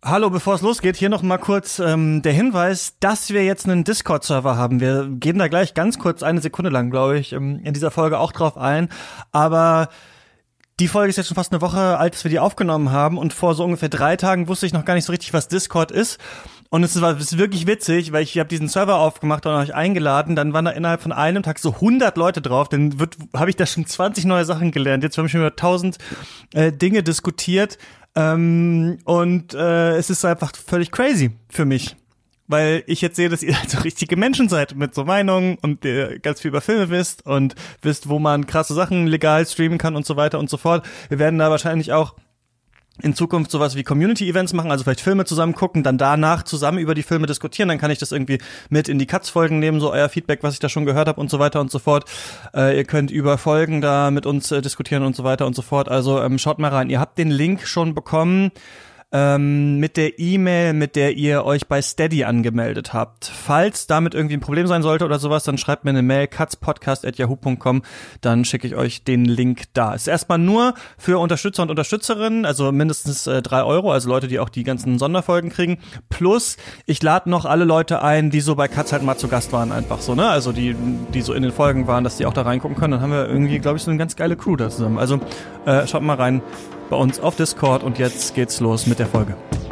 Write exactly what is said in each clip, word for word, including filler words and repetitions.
Hallo, bevor es losgeht, hier noch mal kurz ähm, der Hinweis, dass wir jetzt einen Discord-Server haben. Wir gehen da gleich ganz kurz, eine Sekunde lang, glaube ich, ähm, in dieser Folge auch drauf ein. Aber die Folge ist jetzt schon fast eine Woche alt, dass wir die aufgenommen haben. Und vor so ungefähr drei Tagen wusste ich noch gar nicht so richtig, was Discord ist. Und es war es ist wirklich witzig, weil ich habe diesen Server aufgemacht und euch eingeladen. Dann waren da innerhalb von einem Tag so hundert Leute drauf. Dann wird habe ich da schon zwanzig neue Sachen gelernt. Jetzt haben wir schon über tausend äh, Dinge diskutiert. Ähm, und äh, es ist einfach völlig crazy für mich, weil ich jetzt sehe, dass ihr halt so richtige Menschen seid mit so Meinungen und ihr ganz viel über Filme wisst und wisst, wo man krasse Sachen legal streamen kann und so weiter und so fort. Wir werden da wahrscheinlich auch in Zukunft sowas wie Community-Events machen, also vielleicht Filme zusammen gucken, dann danach zusammen über die Filme diskutieren, dann kann ich das irgendwie mit in die Katz-Folgen nehmen, so euer Feedback, was ich da schon gehört habe und so weiter und so fort. Äh, ihr könnt über Folgen da mit uns äh, diskutieren und so weiter und so fort. Also ähm, schaut mal rein. Ihr habt den Link schon bekommen ähm, mit der E-Mail, mit der ihr euch bei Steady angemeldet habt. Falls damit irgendwie ein Problem sein sollte oder sowas, dann schreibt mir eine Mail, katzpodcast at yahoo punkt com, dann schicke ich euch den Link da. Ist erstmal nur für Unterstützer und Unterstützerinnen, also mindestens äh, drei Euro, also Leute, die auch die ganzen Sonderfolgen kriegen. Plus, ich lade noch alle Leute ein, die so bei Katz halt mal zu Gast waren, einfach so, ne? Also die, die so in den Folgen waren, dass die auch da reingucken können. Dann haben wir irgendwie, glaube ich, so eine ganz geile Crew da zusammen. Also äh, schaut mal rein bei uns auf Discord und jetzt geht's los mit der Folge.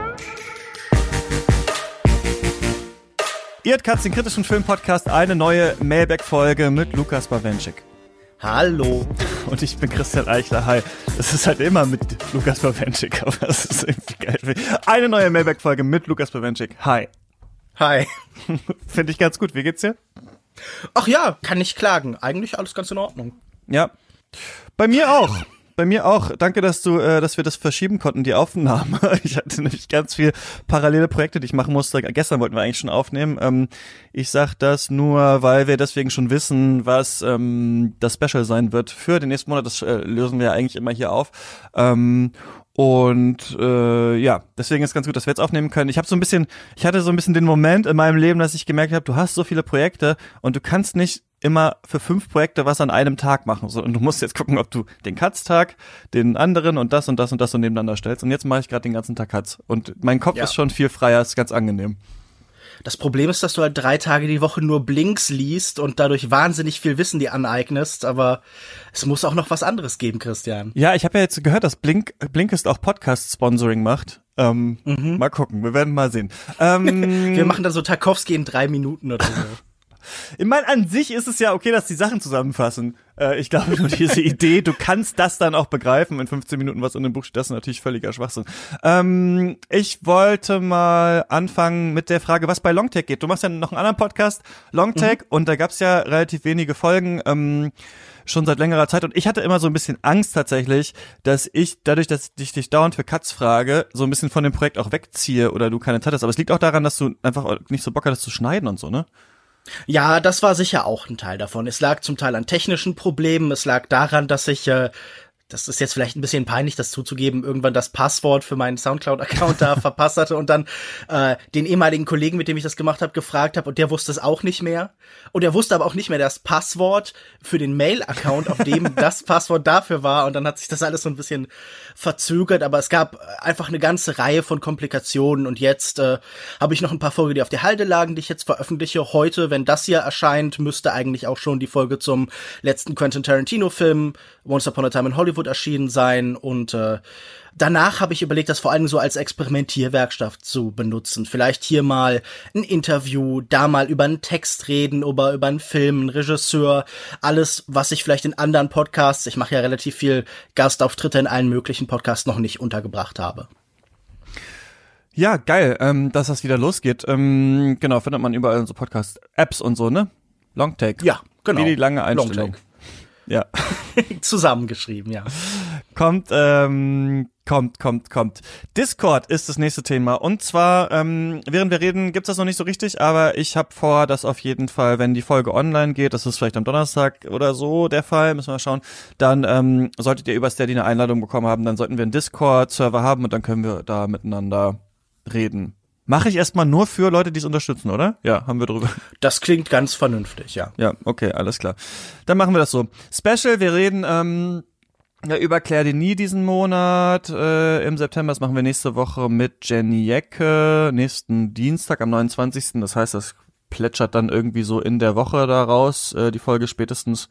Ihr hört Katz, den kritischen Film-Podcast, eine neue Mailback-Folge mit Lukas Bawenschik. Hallo. Und ich bin Christian Eichler, hi. Es ist halt immer mit Lukas Bawenschik, aber es ist irgendwie geil. Eine neue Mailback-Folge mit Lukas Bawenschik, hi. Hi. Finde ich ganz gut, wie geht's dir? Ach ja, kann nicht klagen. Eigentlich alles ganz in Ordnung. Ja, bei mir auch. Bei mir auch. Danke, dass du, äh, dass wir das verschieben konnten, die Aufnahme. Ich hatte nämlich ganz viel parallele Projekte, die ich machen musste. Gestern wollten wir eigentlich schon aufnehmen. Ähm, ich sag das nur, weil wir deswegen schon wissen, was ähm, das Special sein wird für den nächsten Monat. Das äh, lösen wir ja eigentlich immer hier auf. Ähm, Und äh, ja, deswegen ist ganz gut, dass wir jetzt aufnehmen können. Ich habe so ein bisschen, ich hatte so ein bisschen den Moment in meinem Leben, dass ich gemerkt habe, du hast so viele Projekte und du kannst nicht immer für fünf Projekte was an einem Tag machen. So, und du musst jetzt gucken, ob du den Katz-Tag, den anderen und das und das und das so nebeneinander stellst. Und jetzt mache ich gerade den ganzen Tag Katz. Und mein Kopf ja. ist schon viel freier, ist ganz angenehm. Das Problem ist, dass du halt drei Tage die Woche nur Blinks liest und dadurch wahnsinnig viel Wissen dir aneignest, aber es muss auch noch was anderes geben, Christian. Ja, ich habe ja jetzt gehört, dass Blink, Blinkist auch Podcast-Sponsoring macht. Ähm, mhm. Mal gucken, wir werden mal sehen. Ähm, wir machen dann so Tarkowski in drei Minuten oder so. Ich meine, an sich ist es ja okay, dass die Sachen zusammenfassen. Äh, ich glaube nur diese Idee, du kannst das dann auch begreifen in fünfzehn Minuten, was in dem Buch steht, das ist natürlich völliger Schwachsinn. Ähm, ich wollte mal anfangen mit der Frage, was bei Longtake geht. Du machst ja noch einen anderen Podcast, Longtake, mhm. und da gab's ja relativ wenige Folgen, ähm, schon seit längerer Zeit. Und ich hatte immer so ein bisschen Angst tatsächlich, dass ich, dadurch, dass ich dich dauernd für Katz frage, so ein bisschen von dem Projekt auch wegziehe oder du keine Zeit hast. Aber es liegt auch daran, dass du einfach nicht so Bock hattest zu schneiden und so, ne? Ja, das war sicher auch ein Teil davon. Es lag zum Teil an technischen Problemen. Es lag daran, dass ich, äh, das ist jetzt vielleicht ein bisschen peinlich, das zuzugeben, irgendwann das Passwort für meinen Soundcloud-Account da verpasst hatte und dann äh, den ehemaligen Kollegen, mit dem ich das gemacht habe, gefragt habe und der wusste es auch nicht mehr. Und er wusste aber auch nicht mehr das Passwort für den Mail-Account, auf dem das Passwort dafür war. Und dann hat sich das alles so ein bisschen verzögert. Aber es gab einfach eine ganze Reihe von Komplikationen. Und jetzt äh, habe ich noch ein paar Folgen, die auf der Halde lagen, die ich jetzt veröffentliche. Heute, wenn das hier erscheint, müsste eigentlich auch schon die Folge zum letzten Quentin Tarantino-Film Once Upon a Time in Hollywood erschienen sein und äh, danach habe ich überlegt, das vor allem so als Experimentierwerkstatt zu benutzen. Vielleicht hier mal ein Interview, da mal über einen Text reden, über, über einen Film, einen Regisseur, alles, was ich vielleicht in anderen Podcasts, ich mache ja relativ viel Gastauftritte in allen möglichen Podcasts, noch nicht untergebracht habe. Ja, geil, ähm, dass das wieder losgeht. Ähm, genau, findet man überall in so Podcast-Apps und so, ne? Longtake. Ja, genau. Wie die lange Einstellung. Longtake. Ja. Zusammengeschrieben, ja. Kommt, ähm, kommt, kommt, kommt. Discord ist das nächste Thema. Und zwar, ähm, während wir reden, gibt's das noch nicht so richtig, aber ich habe vor, dass auf jeden Fall, wenn die Folge online geht, das ist vielleicht am Donnerstag oder so der Fall, müssen wir mal schauen, dann ähm, solltet ihr über Steady eine Einladung bekommen haben, dann sollten wir einen Discord-Server haben und dann können wir da miteinander reden. Mache ich erstmal nur für Leute, die es unterstützen, oder? Ja, haben wir drüber. Das klingt ganz vernünftig, ja. Ja, okay, alles klar. Dann machen wir das so. Special, wir reden ähm, Ja, über Claire Denis diesen Monat äh, im September. Das machen wir nächste Woche mit Jenny Jecke, nächsten Dienstag am neunundzwanzigsten. Das heißt, das plätschert dann irgendwie so in der Woche da raus, äh, die Folge spätestens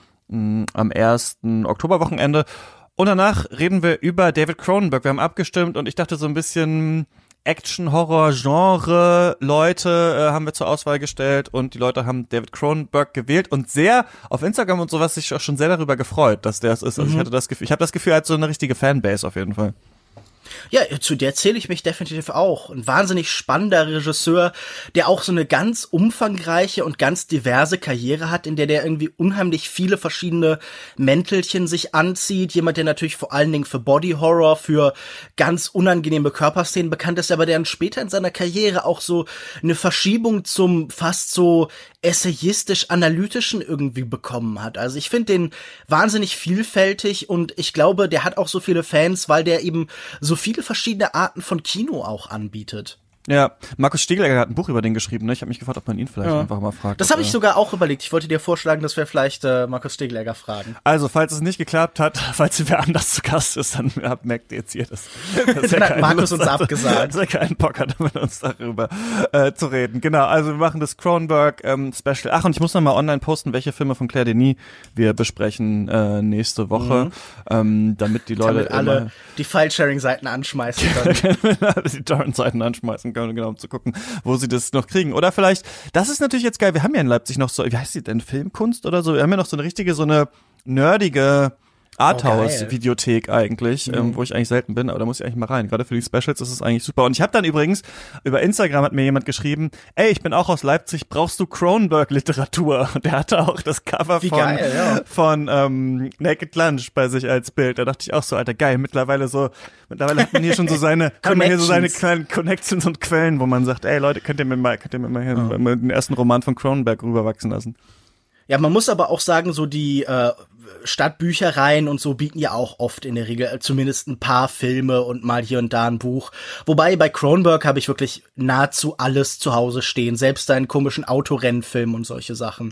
mh, am ersten Oktoberwochenende. Und danach reden wir über David Cronenberg. Wir haben abgestimmt und ich dachte so ein bisschen Action, Horror, Genre Leute äh, haben wir zur Auswahl gestellt und die Leute haben David Cronenberg gewählt und sehr auf Instagram und sowas sich auch schon sehr darüber gefreut, dass der es ist. Also mhm. ich hatte das Gefühl, ich habe das Gefühl, er hat so eine richtige Fanbase auf jeden Fall. Ja, zu der zähle ich mich definitiv auch. Ein wahnsinnig spannender Regisseur, der auch so eine ganz umfangreiche und ganz diverse Karriere hat, in der der irgendwie unheimlich viele verschiedene Mäntelchen sich anzieht. Jemand, der natürlich vor allen Dingen für Body Horror, für ganz unangenehme Körperszenen bekannt ist, aber der dann später in seiner Karriere auch so eine Verschiebung zum fast so essayistisch-analytischen irgendwie bekommen hat. Also ich finde den wahnsinnig vielfältig und ich glaube, der hat auch so viele Fans, weil der eben so viele verschiedene Arten von Kino auch anbietet. Ja, Markus Stegler hat ein Buch über den geschrieben, ne? Ich habe mich gefragt, ob man ihn vielleicht ja. einfach mal fragt. Das habe ich sogar auch überlegt. Ich wollte dir vorschlagen, dass wir vielleicht äh, Markus Stegler fragen. Also, falls es nicht geklappt hat, falls wer anders zu Gast ist, dann merkt ihr jetzt hier, dass, dass er hat Markus Lust uns hat, abgesagt. Dass er keinen Bock hat, mit uns darüber äh, zu reden. Genau, also wir machen das Cronenberg-Special. Ähm, Ach, und ich muss noch mal online posten, welche Filme von Claire Denis wir besprechen äh, nächste Woche, mhm. ähm, damit die Leute damit alle die File-Sharing-Seiten anschmeißen können. die Torrent-Seiten anschmeißen können. Genau, um zu gucken, wo sie das noch kriegen. Oder vielleicht, das ist natürlich jetzt geil, wir haben ja in Leipzig noch so, wie heißt die denn, Filmkunst oder so? Wir haben ja noch so eine richtige, so eine nerdige Arthouse-Videothek eigentlich, mhm. ähm, wo ich eigentlich selten bin, aber da muss ich eigentlich mal rein. Gerade für die Specials ist es eigentlich super. Und ich habe dann übrigens, über Instagram hat mir jemand geschrieben, ey, ich bin auch aus Leipzig, brauchst du Cronenberg-Literatur? Und der hatte auch das Cover Wie von, geil, ja. von ähm, Naked Lunch bei sich als Bild. Da dachte ich auch so, Alter, geil, mittlerweile so, mittlerweile hat man hier schon so seine, hat man hier so seine kleinen Connections und Quellen, wo man sagt, ey Leute, könnt ihr mir mal, könnt ihr mir mal hier oh. mal den ersten Roman von Cronenberg rüberwachsen lassen. Ja, man muss aber auch sagen, so die äh, Stadtbüchereien und so bieten ja auch oft in der Regel zumindest ein paar Filme und mal hier und da ein Buch. Wobei bei Cronenberg habe ich wirklich nahezu alles zu Hause stehen, selbst seinen komischen Autorennfilm und solche Sachen.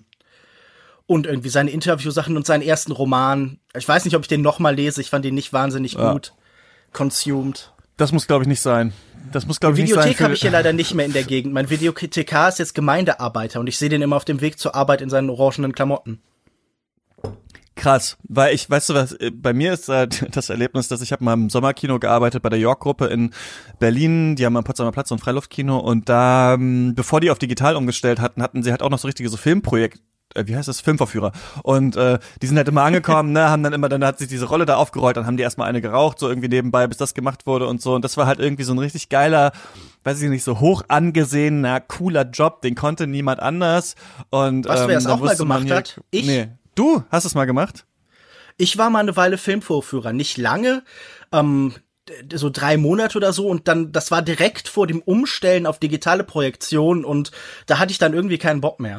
Und irgendwie seine Interviewsachen und seinen ersten Roman. Ich weiß nicht, ob ich den noch mal lese, ich fand den nicht wahnsinnig ja. gut. Consumed. Das muss, glaube ich, nicht sein. Das muss, glaube ich, nicht sein. Videothek habe ich hier leider nicht mehr in der Gegend. Mein Videothekar ist jetzt Gemeindearbeiter und ich sehe den immer auf dem Weg zur Arbeit in seinen orangenen Klamotten. Krass, weil ich, weißt du was, bei mir ist halt das Erlebnis, dass ich habe mal im Sommerkino gearbeitet bei der York-Gruppe in Berlin, die haben am Potsdamer Platz so ein Freiluftkino und da, bevor die auf digital umgestellt hatten, hatten sie halt auch noch so richtige so Filmprojekte, wie heißt das, Filmvorführer. Und äh, die sind halt immer angekommen, ne, haben dann immer, dann hat sich diese Rolle da aufgerollt, dann haben die erstmal eine geraucht, so irgendwie nebenbei, bis das gemacht wurde und so. Und das war halt irgendwie so ein richtig geiler, weiß ich nicht, so hoch angesehener, cooler Job, den konnte niemand anders. Und was, ähm, wer es auch mal gemacht hier, hat? Ich? Nee. Du hast es mal gemacht? Ich war mal eine Weile Filmvorführer, nicht lange, ähm, so drei Monate oder so und dann, das war direkt vor dem Umstellen auf digitale Projektion und da hatte ich dann irgendwie keinen Bock mehr.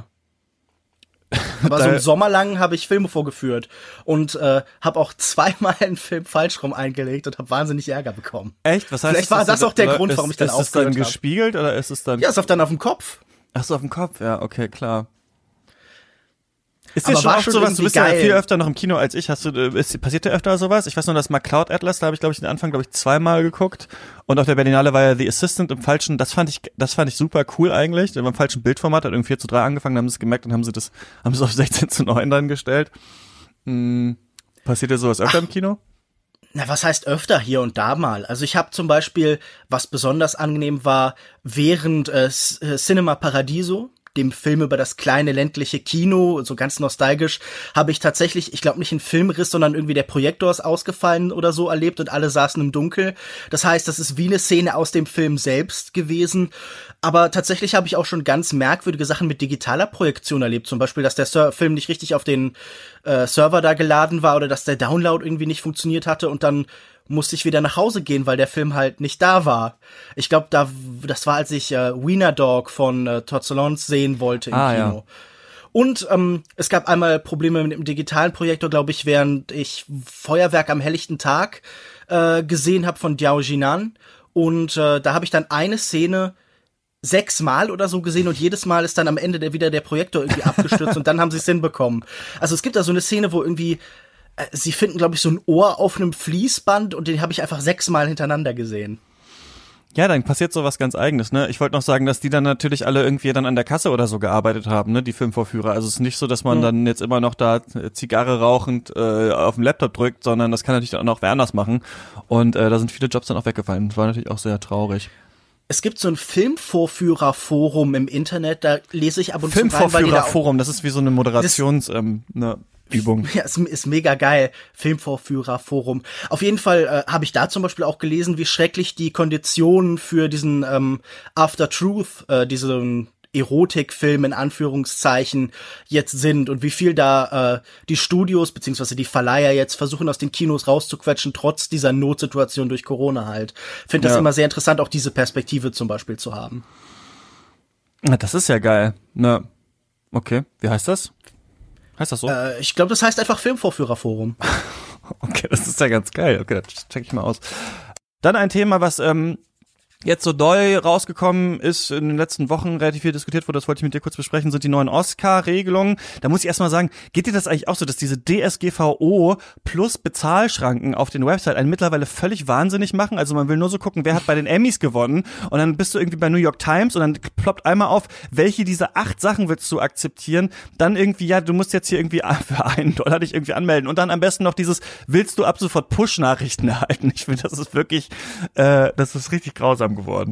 Aber so einen Sommer lang habe ich Filme vorgeführt und äh, habe auch zweimal einen Film falsch rum eingelegt und habe wahnsinnig Ärger bekommen. Echt? Was heißt Vielleicht war das auch der Grund, warum ich dann aufgehört habe. Ist es dann gespiegelt oder ist es dann... Ja, ist auf dann auf dem Kopf. Ach so, auf dem Kopf, ja, okay, klar. Ist dir Aber schon war oft schon sowas, du bist geil. ja viel öfter noch im Kino als ich, hast du, ist, passiert dir öfter sowas? Ich weiß nur, dass McCloud Atlas, da habe ich glaube ich den Anfang glaube ich zweimal geguckt und auf der Berlinale war ja The Assistant im falschen, das fand ich, das fand ich super cool eigentlich, der war im falschen Bildformat, hat irgendwie vier zu drei angefangen, dann haben sie es gemerkt und haben sie das, haben sie es auf sechzehn zu neun dann gestellt. Hm, passiert dir sowas öfter Ach. im Kino? Na, was heißt öfter hier und da mal? Also ich habe zum Beispiel, was besonders angenehm war, während äh, Cinema Paradiso, dem Film über das kleine ländliche Kino, so ganz nostalgisch, habe ich tatsächlich, ich glaube nicht einen Filmriss, sondern irgendwie der Projektor ist ausgefallen oder so erlebt und alle saßen im Dunkel. Das heißt, das ist wie eine Szene aus dem Film selbst gewesen. Aber tatsächlich habe ich auch schon ganz merkwürdige Sachen mit digitaler Projektion erlebt. Zum Beispiel, dass der Sur- Film nicht richtig auf den äh, Server da geladen war oder dass der Download irgendwie nicht funktioniert hatte und dann musste ich wieder nach Hause gehen, weil der Film halt nicht da war. Ich glaube, da das war, als ich äh, Wiener Dog von äh, Todd Solondz sehen wollte im ah, Kino. Ja. Und ähm, es gab einmal Probleme mit dem digitalen Projektor, glaube ich, während ich Feuerwerk am helllichten Tag äh, gesehen habe von Diao Jinan. Und äh, da habe ich dann eine Szene sechsmal oder so gesehen und jedes Mal ist dann am Ende der, wieder der Projektor irgendwie abgestürzt und dann haben sie es hinbekommen. Also es gibt da so eine Szene, wo irgendwie Äh, sie finden, glaube ich, so ein Ohr auf einem Fließband und den habe ich einfach sechsmal hintereinander gesehen. Ja, dann passiert sowas ganz Eigenes, ne? Ich wollte noch sagen, dass die dann natürlich alle irgendwie dann an der Kasse oder so gearbeitet haben, ne? Die Filmvorführer. Also es ist nicht so, dass man mhm. dann jetzt immer noch da Zigarre rauchend äh, auf dem Laptop drückt, sondern das kann natürlich auch noch wer anders machen. Und äh, da sind viele Jobs dann auch weggefallen. Das war natürlich auch sehr traurig. Es gibt so ein Filmvorführerforum im Internet, da lese ich ab und zu rein. Filmvorführerforum, das ist wie so eine Moderations... Ähm, ne Übung. Ja, ist, ist mega geil. Filmvorführerforum. Auf jeden Fall äh, habe ich da zum Beispiel auch gelesen, wie schrecklich die Konditionen für diesen ähm, After Truth, äh, diesen Erotikfilm in Anführungszeichen jetzt sind und wie viel da äh, die Studios beziehungsweise die Verleiher jetzt versuchen aus den Kinos rauszuquetschen, trotz dieser Notsituation durch Corona halt. Finde das ja immer sehr interessant, auch diese Perspektive zum Beispiel zu haben. Na, das ist ja geil. Na, okay. Wie heißt das? Heißt das so? Äh, ich glaube, das heißt einfach Filmvorführerforum. Okay, das ist ja ganz geil. Okay, das check ich mal aus. Dann ein Thema, was ähm, jetzt so doll rausgekommen ist, in den letzten Wochen relativ viel diskutiert wurde, das wollte ich mit dir kurz besprechen, sind die neuen Oscar-Regelungen. Da muss ich erstmal sagen, geht dir das eigentlich auch so, dass diese D S G V O plus Bezahlschranken auf den Website einen mittlerweile völlig wahnsinnig machen? Also man will nur so gucken, wer hat bei den Emmys gewonnen und dann bist du irgendwie bei New York Times und dann ploppt einmal auf, welche dieser acht Sachen willst du akzeptieren? Dann irgendwie, ja, du musst jetzt hier irgendwie für einen Dollar dich irgendwie anmelden und dann am besten noch dieses, willst du ab sofort Push-Nachrichten erhalten? Ich finde, das ist wirklich, äh, das ist richtig grausam geworden.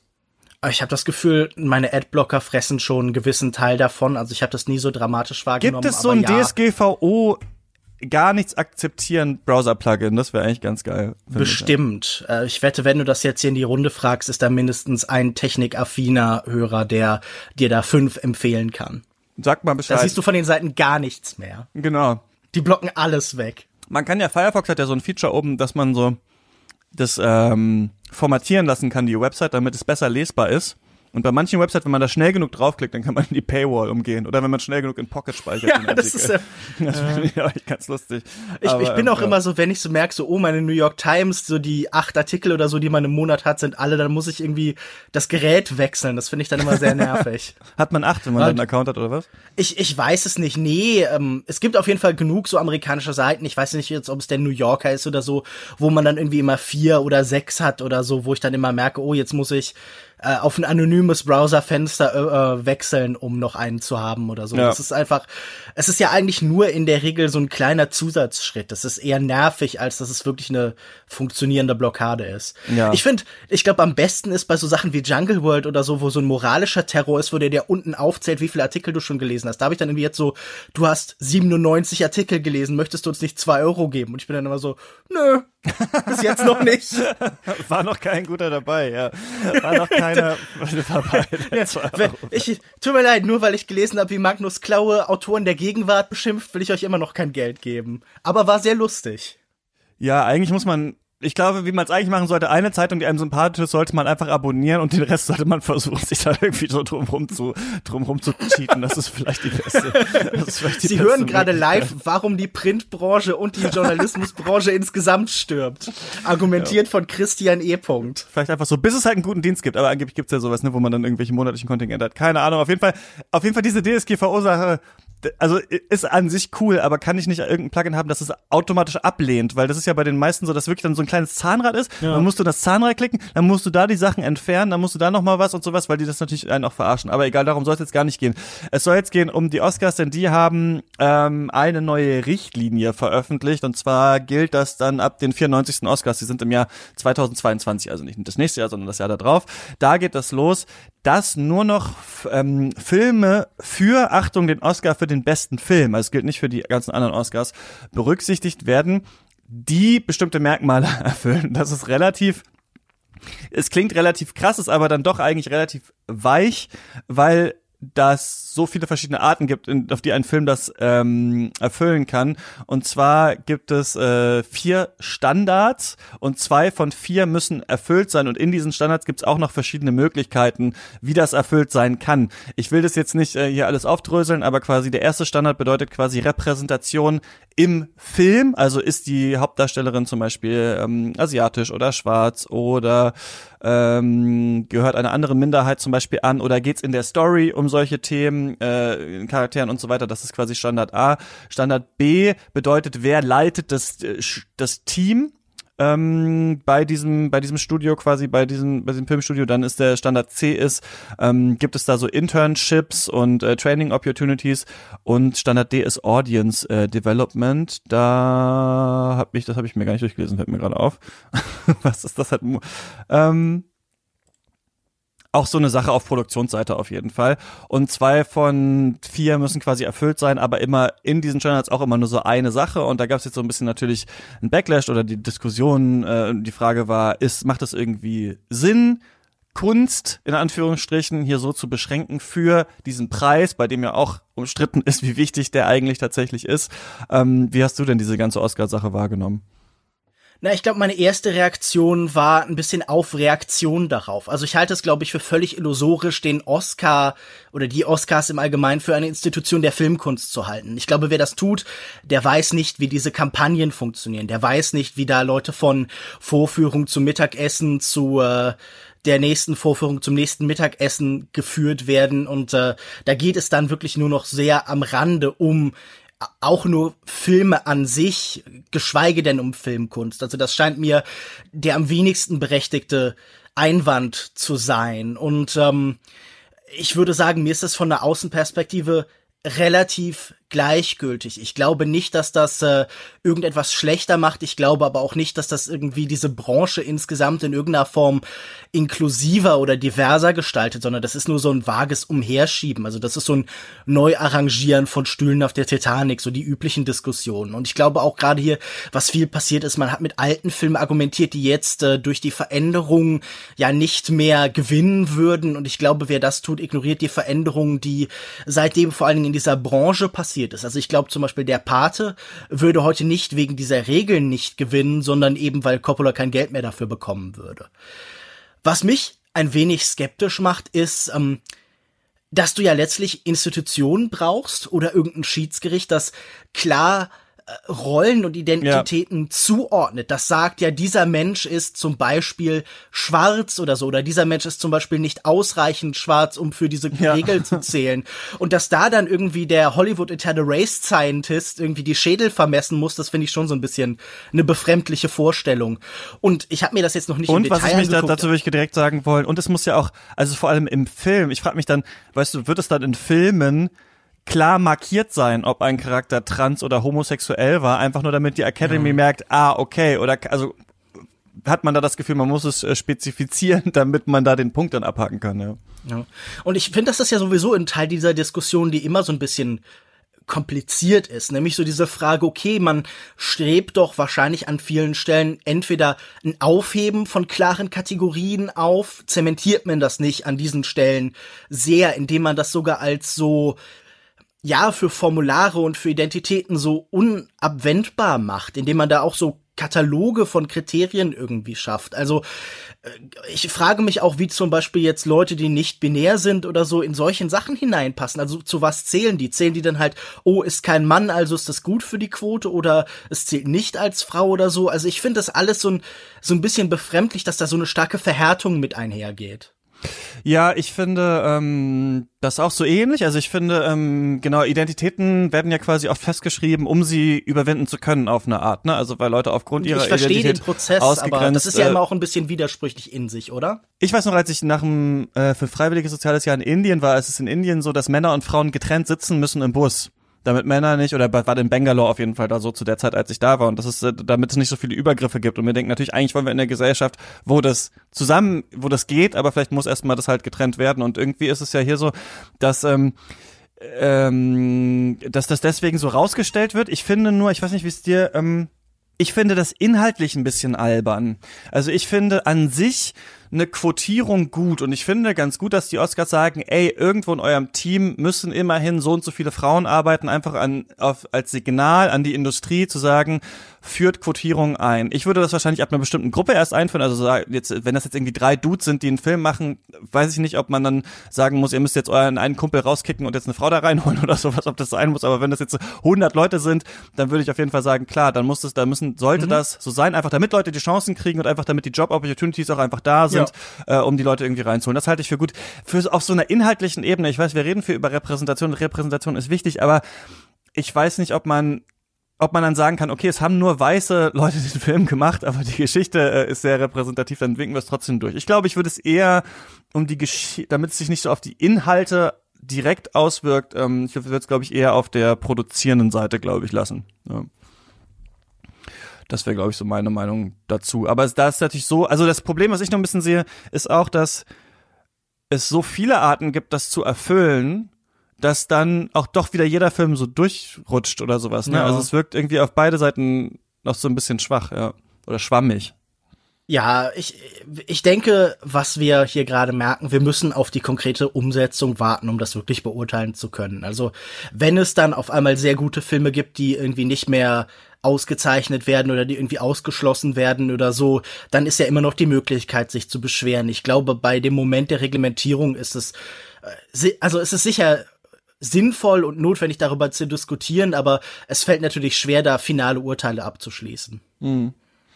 Ich habe das Gefühl, meine Adblocker fressen schon einen gewissen Teil davon. Also ich habe das nie so dramatisch wahrgenommen. Gibt es so ein ja. D S G V O gar nichts akzeptieren Browser-Plugin? Das wäre eigentlich ganz geil. Bestimmt. Ich, ja. ich wette, wenn du das jetzt hier in die Runde fragst, ist da mindestens ein technikaffiner Hörer, der dir da fünf empfehlen kann. Sag mal Bescheid. Da siehst du von den Seiten gar nichts mehr. Genau. Die blocken alles weg. Man kann ja, Firefox hat ja so ein Feature oben, dass man so das ähm, formatieren lassen kann, die Website, damit es besser lesbar ist. Und bei manchen Websites, wenn man da schnell genug draufklickt, dann kann man die Paywall umgehen. Oder wenn man schnell genug in Pocket speichert. Ja, das ist ja, das finde ich auch ganz lustig. Ich, Aber, ich bin auch ja. immer so, wenn ich so merke, so, oh, meine New York Times, so die acht Artikel oder so, die man im Monat hat, sind alle, dann muss ich irgendwie das Gerät wechseln. Das finde ich dann immer sehr nervig. Hat man acht, wenn man einen Account hat, oder was? Ich, ich weiß es nicht. Nee, ähm, es gibt auf jeden Fall genug so amerikanische Seiten. Ich weiß nicht jetzt, ob es der New Yorker ist oder so, wo man dann irgendwie immer vier oder sechs hat oder so, wo ich dann immer merke, oh, jetzt muss ich äh, auf ein anonymes Browserfenster äh, wechseln, um noch einen zu haben oder so. Ja. Das ist einfach, es ist ja eigentlich nur in der Regel so ein kleiner Zusatzschritt. Das ist eher nervig, als dass es wirklich eine funktionierende Blockade ist. Ja. Ich finde, ich glaube, am besten ist bei so Sachen wie Jungle World oder so, wo so ein moralischer Terror ist, wo der dir unten aufzählt, wie viele Artikel du schon gelesen hast. Da habe ich dann irgendwie jetzt so, du hast siebenundneunzig Artikel gelesen, möchtest du uns nicht zwei Euro geben? Und ich bin dann immer so, nö, bis jetzt noch nicht. War noch kein guter dabei, ja. War noch keiner dabei. Ja, ich, tut mir leid, nur weil ich gelesen habe, wie Magnus Klaue Autoren der Gegenwart beschimpft, will ich euch immer noch kein Geld geben. Aber war sehr lustig. Ja, eigentlich muss man, ich glaube, wie man es eigentlich machen sollte, eine Zeitung, die einem sympathisch ist, sollte man einfach abonnieren und den Rest sollte man versuchen, sich da irgendwie so drumrum zu, drumrum zu cheaten. Das ist vielleicht die beste. Das ist vielleicht die Sie beste hören gerade live, warum die Printbranche und die Journalismusbranche insgesamt stirbt. Argumentiert ja. von Christian E. Punkt. Vielleicht einfach so, bis es halt einen guten Dienst gibt. Aber angeblich gibt's ja sowas, ne, wo man dann irgendwelche monatlichen Kontingente hat. Keine Ahnung. Auf jeden Fall, auf jeden Fall diese D S G V O-Sache, also ist an sich cool, aber kann ich nicht irgendein Plugin haben, das es automatisch ablehnt, weil das ist ja bei den meisten so, dass wirklich dann so ein kleines Zahnrad ist, ja. Dann musst du das Zahnrad klicken, dann musst du da die Sachen entfernen, dann musst du da nochmal was und sowas, weil die das natürlich einen auch verarschen, aber egal, darum soll es jetzt gar nicht gehen. Es soll jetzt gehen um die Oscars, denn die haben ähm, eine neue Richtlinie veröffentlicht und zwar gilt das dann ab den vierundneunzigsten Oscars, die sind im Jahr zweitausendzweiundzwanzig, also nicht das nächste Jahr, sondern das Jahr da drauf, da geht das los, dass nur noch ähm, Filme für, Achtung, den Oscar für den besten Film, also es gilt nicht für die ganzen anderen Oscars, berücksichtigt werden, die bestimmte Merkmale erfüllen. Das ist relativ, es klingt relativ krass, ist aber dann doch eigentlich relativ weich, weil das so viele verschiedene Arten gibt, in, auf die ein Film das ähm, erfüllen kann. Und zwar gibt es äh, vier Standards und zwei von vier müssen erfüllt sein. Und in diesen Standards gibt es auch noch verschiedene Möglichkeiten, wie das erfüllt sein kann. Ich will das jetzt nicht äh, hier alles aufdröseln, aber quasi der erste Standard bedeutet quasi Repräsentation im Film. Also ist die Hauptdarstellerin zum Beispiel ähm, asiatisch oder schwarz oder ähm, gehört einer anderen Minderheit zum Beispiel an oder geht's in der Story um solche Themen, äh, in Charakteren und so weiter. Das ist quasi Standard A. Standard B bedeutet, wer leitet das, das Team ähm, bei diesem bei diesem Studio quasi, bei diesem bei diesem Filmstudio. Dann ist der Standard C ist, ähm, gibt es da so Internships und äh, Training Opportunities, und Standard D ist Audience äh, Development. Da habe ich, das habe ich mir gar nicht durchgelesen, fällt mir gerade auf. Was ist das halt? Ähm, Auch so eine Sache auf Produktionsseite auf jeden Fall. Und zwei von vier müssen quasi erfüllt sein, aber immer in diesen Standards auch immer nur so eine Sache. Und da gab es jetzt so ein bisschen natürlich ein Backlash oder die Diskussion. Äh, die Frage war, ist, macht das irgendwie Sinn, Kunst in Anführungsstrichen hier so zu beschränken für diesen Preis, bei dem ja auch umstritten ist, wie wichtig der eigentlich tatsächlich ist. Ähm, wie hast du denn diese ganze Oscar-Sache wahrgenommen? Na, ich glaube, meine erste Reaktion war ein bisschen auf Reaktion darauf. Also ich halte es, glaube ich, für völlig illusorisch, den Oscar oder die Oscars im Allgemeinen für eine Institution der Filmkunst zu halten. Ich glaube, wer das tut, der weiß nicht, wie diese Kampagnen funktionieren. Der weiß nicht, wie da Leute von Vorführung zum Mittagessen zu äh, der nächsten Vorführung zum nächsten Mittagessen geführt werden. Und äh, da geht es dann wirklich nur noch sehr am Rande um auch nur Filme an sich, geschweige denn um Filmkunst. Also das scheint mir der am wenigsten berechtigte Einwand zu sein. Und ähm, ich würde sagen, mir ist das von der Außenperspektive relativ gleichgültig. Ich glaube nicht, dass das äh, irgendetwas schlechter macht. Ich glaube aber auch nicht, dass das irgendwie diese Branche insgesamt in irgendeiner Form inklusiver oder diverser gestaltet, sondern das ist nur so ein vages Umherschieben. Also das ist so ein Neuarrangieren von Stühlen auf der Titanic, so die üblichen Diskussionen. Und ich glaube auch gerade hier, was viel passiert ist, man hat mit alten Filmen argumentiert, die jetzt äh, durch die Veränderungen ja nicht mehr gewinnen würden. Und ich glaube, wer das tut, ignoriert die Veränderungen, die seitdem vor allen Dingen in dieser Branche passiert ist. Also ich glaube zum Beispiel, der Pate würde heute nicht wegen dieser Regeln nicht gewinnen, sondern eben, weil Coppola kein Geld mehr dafür bekommen würde. Was mich ein wenig skeptisch macht, ist, ähm, dass du ja letztlich Institutionen brauchst oder irgendein Schiedsgericht, das klar Rollen und Identitäten ja. zuordnet. Das sagt ja, dieser Mensch ist zum Beispiel schwarz oder so, oder dieser Mensch ist zum Beispiel nicht ausreichend schwarz, um für diese ja. Regel zu zählen. Und dass da dann irgendwie der Hollywood Eternal Race Scientist irgendwie die Schädel vermessen muss, das finde ich schon so ein bisschen eine befremdliche Vorstellung. Und ich habe mir das jetzt noch nicht und im Detail was ich mich da, angeguckt. dazu würde ich direkt sagen wollen, und es muss ja auch, also vor allem im Film, ich frage mich dann, weißt du, wird es dann in Filmen klar markiert sein, ob ein Charakter trans oder homosexuell war, einfach nur damit die Academy ja. merkt, ah, okay, oder also hat man da das Gefühl, man muss es äh, spezifizieren, damit man da den Punkt dann abhaken kann, ja. ja. Und ich finde, das ist ja sowieso ein Teil dieser Diskussion, die immer so ein bisschen kompliziert ist, nämlich so diese Frage, okay, man strebt doch wahrscheinlich an vielen Stellen entweder ein Aufheben von klaren Kategorien auf, zementiert man das nicht an diesen Stellen sehr, indem man das sogar als so ja, für Formulare und für Identitäten so unabwendbar macht, indem man da auch so Kataloge von Kriterien irgendwie schafft. Also ich frage mich auch, wie zum Beispiel jetzt Leute, die nicht binär sind oder so, in solchen Sachen hineinpassen. Also zu was zählen die? Zählen die dann halt, oh, ist kein Mann, also ist das gut für die Quote, oder es zählt nicht als Frau oder so? Also ich finde das alles so ein, so ein bisschen befremdlich, dass da so eine starke Verhärtung mit einhergeht. Ja, ich finde ähm, das auch so ähnlich. Also ich finde, ähm, genau, Identitäten werden ja quasi oft festgeschrieben, um sie überwinden zu können auf eine Art, ne? Also weil Leute aufgrund ihrer Identität ausgegrenzt. Ich verstehe den Prozess, aber das ist ja äh, immer auch ein bisschen widersprüchlich in sich, oder? Ich weiß noch, als ich nach dem äh, für freiwilliges soziales Jahr in Indien war, ist es in Indien so, dass Männer und Frauen getrennt sitzen müssen im Bus. Damit Männer nicht, oder war in Bangalore auf jeden Fall da so zu der Zeit, als ich da war, und das ist, damit es nicht so viele Übergriffe gibt, und wir denken natürlich, eigentlich wollen wir in der Gesellschaft, wo das zusammen, wo das geht, aber vielleicht muss erstmal das halt getrennt werden, und irgendwie ist es ja hier so, dass, ähm, ähm, dass das deswegen so rausgestellt wird. Ich finde nur, ich weiß nicht, wie es dir, ähm, ich finde das inhaltlich ein bisschen albern. Also ich finde an sich eine Quotierung gut, und ich finde ganz gut, dass die Oscars sagen, ey, irgendwo in eurem Team müssen immerhin so und so viele Frauen arbeiten, einfach an, auf, als Signal an die Industrie zu sagen, führt Quotierung ein. Ich würde das wahrscheinlich ab einer bestimmten Gruppe erst einführen, also jetzt, wenn das jetzt irgendwie drei Dudes sind, die einen Film machen, weiß ich nicht, ob man dann sagen muss, ihr müsst jetzt euren einen Kumpel rauskicken und jetzt eine Frau da reinholen oder sowas, ob das sein muss, aber wenn das jetzt hundert Leute sind, dann würde ich auf jeden Fall sagen, klar, dann muss das, da müssen, sollte mhm. das so sein, einfach damit Leute die Chancen kriegen und einfach damit die Job-Opportunities auch einfach da sind. Ja. sind, ja. äh, um die Leute irgendwie reinzuholen. Das halte ich für gut. Für auf so einer inhaltlichen Ebene, ich weiß, wir reden viel über Repräsentation, Repräsentation ist wichtig, aber ich weiß nicht, ob man ob man dann sagen kann, okay, es haben nur weiße Leute den Film gemacht, aber die Geschichte äh, ist sehr repräsentativ, dann winken wir es trotzdem durch. Ich glaube, ich würde es eher um die Geschichte, damit es sich nicht so auf die Inhalte direkt auswirkt, ähm, ich würde es, glaube ich, eher auf der produzierenden Seite, glaube ich, lassen. Ja. Das wäre, glaube ich, so meine Meinung dazu. Aber da ist natürlich so, also das Problem, was ich noch ein bisschen sehe, ist auch, dass es so viele Arten gibt, das zu erfüllen, dass dann auch doch wieder jeder Film so durchrutscht oder sowas, ne? Ja. Also es wirkt irgendwie auf beide Seiten noch so ein bisschen schwach, ja. Oder schwammig. Ja, ich, ich denke, was wir hier gerade merken, wir müssen auf die konkrete Umsetzung warten, um das wirklich beurteilen zu können. Also, wenn es dann auf einmal sehr gute Filme gibt, die irgendwie nicht mehr ausgezeichnet werden oder die irgendwie ausgeschlossen werden oder so, dann ist ja immer noch die Möglichkeit, sich zu beschweren. Ich glaube, bei dem Moment der Reglementierung ist es, also es ist sicher sinnvoll und notwendig, darüber zu diskutieren, aber es fällt natürlich schwer, da finale Urteile abzuschließen. Mhm.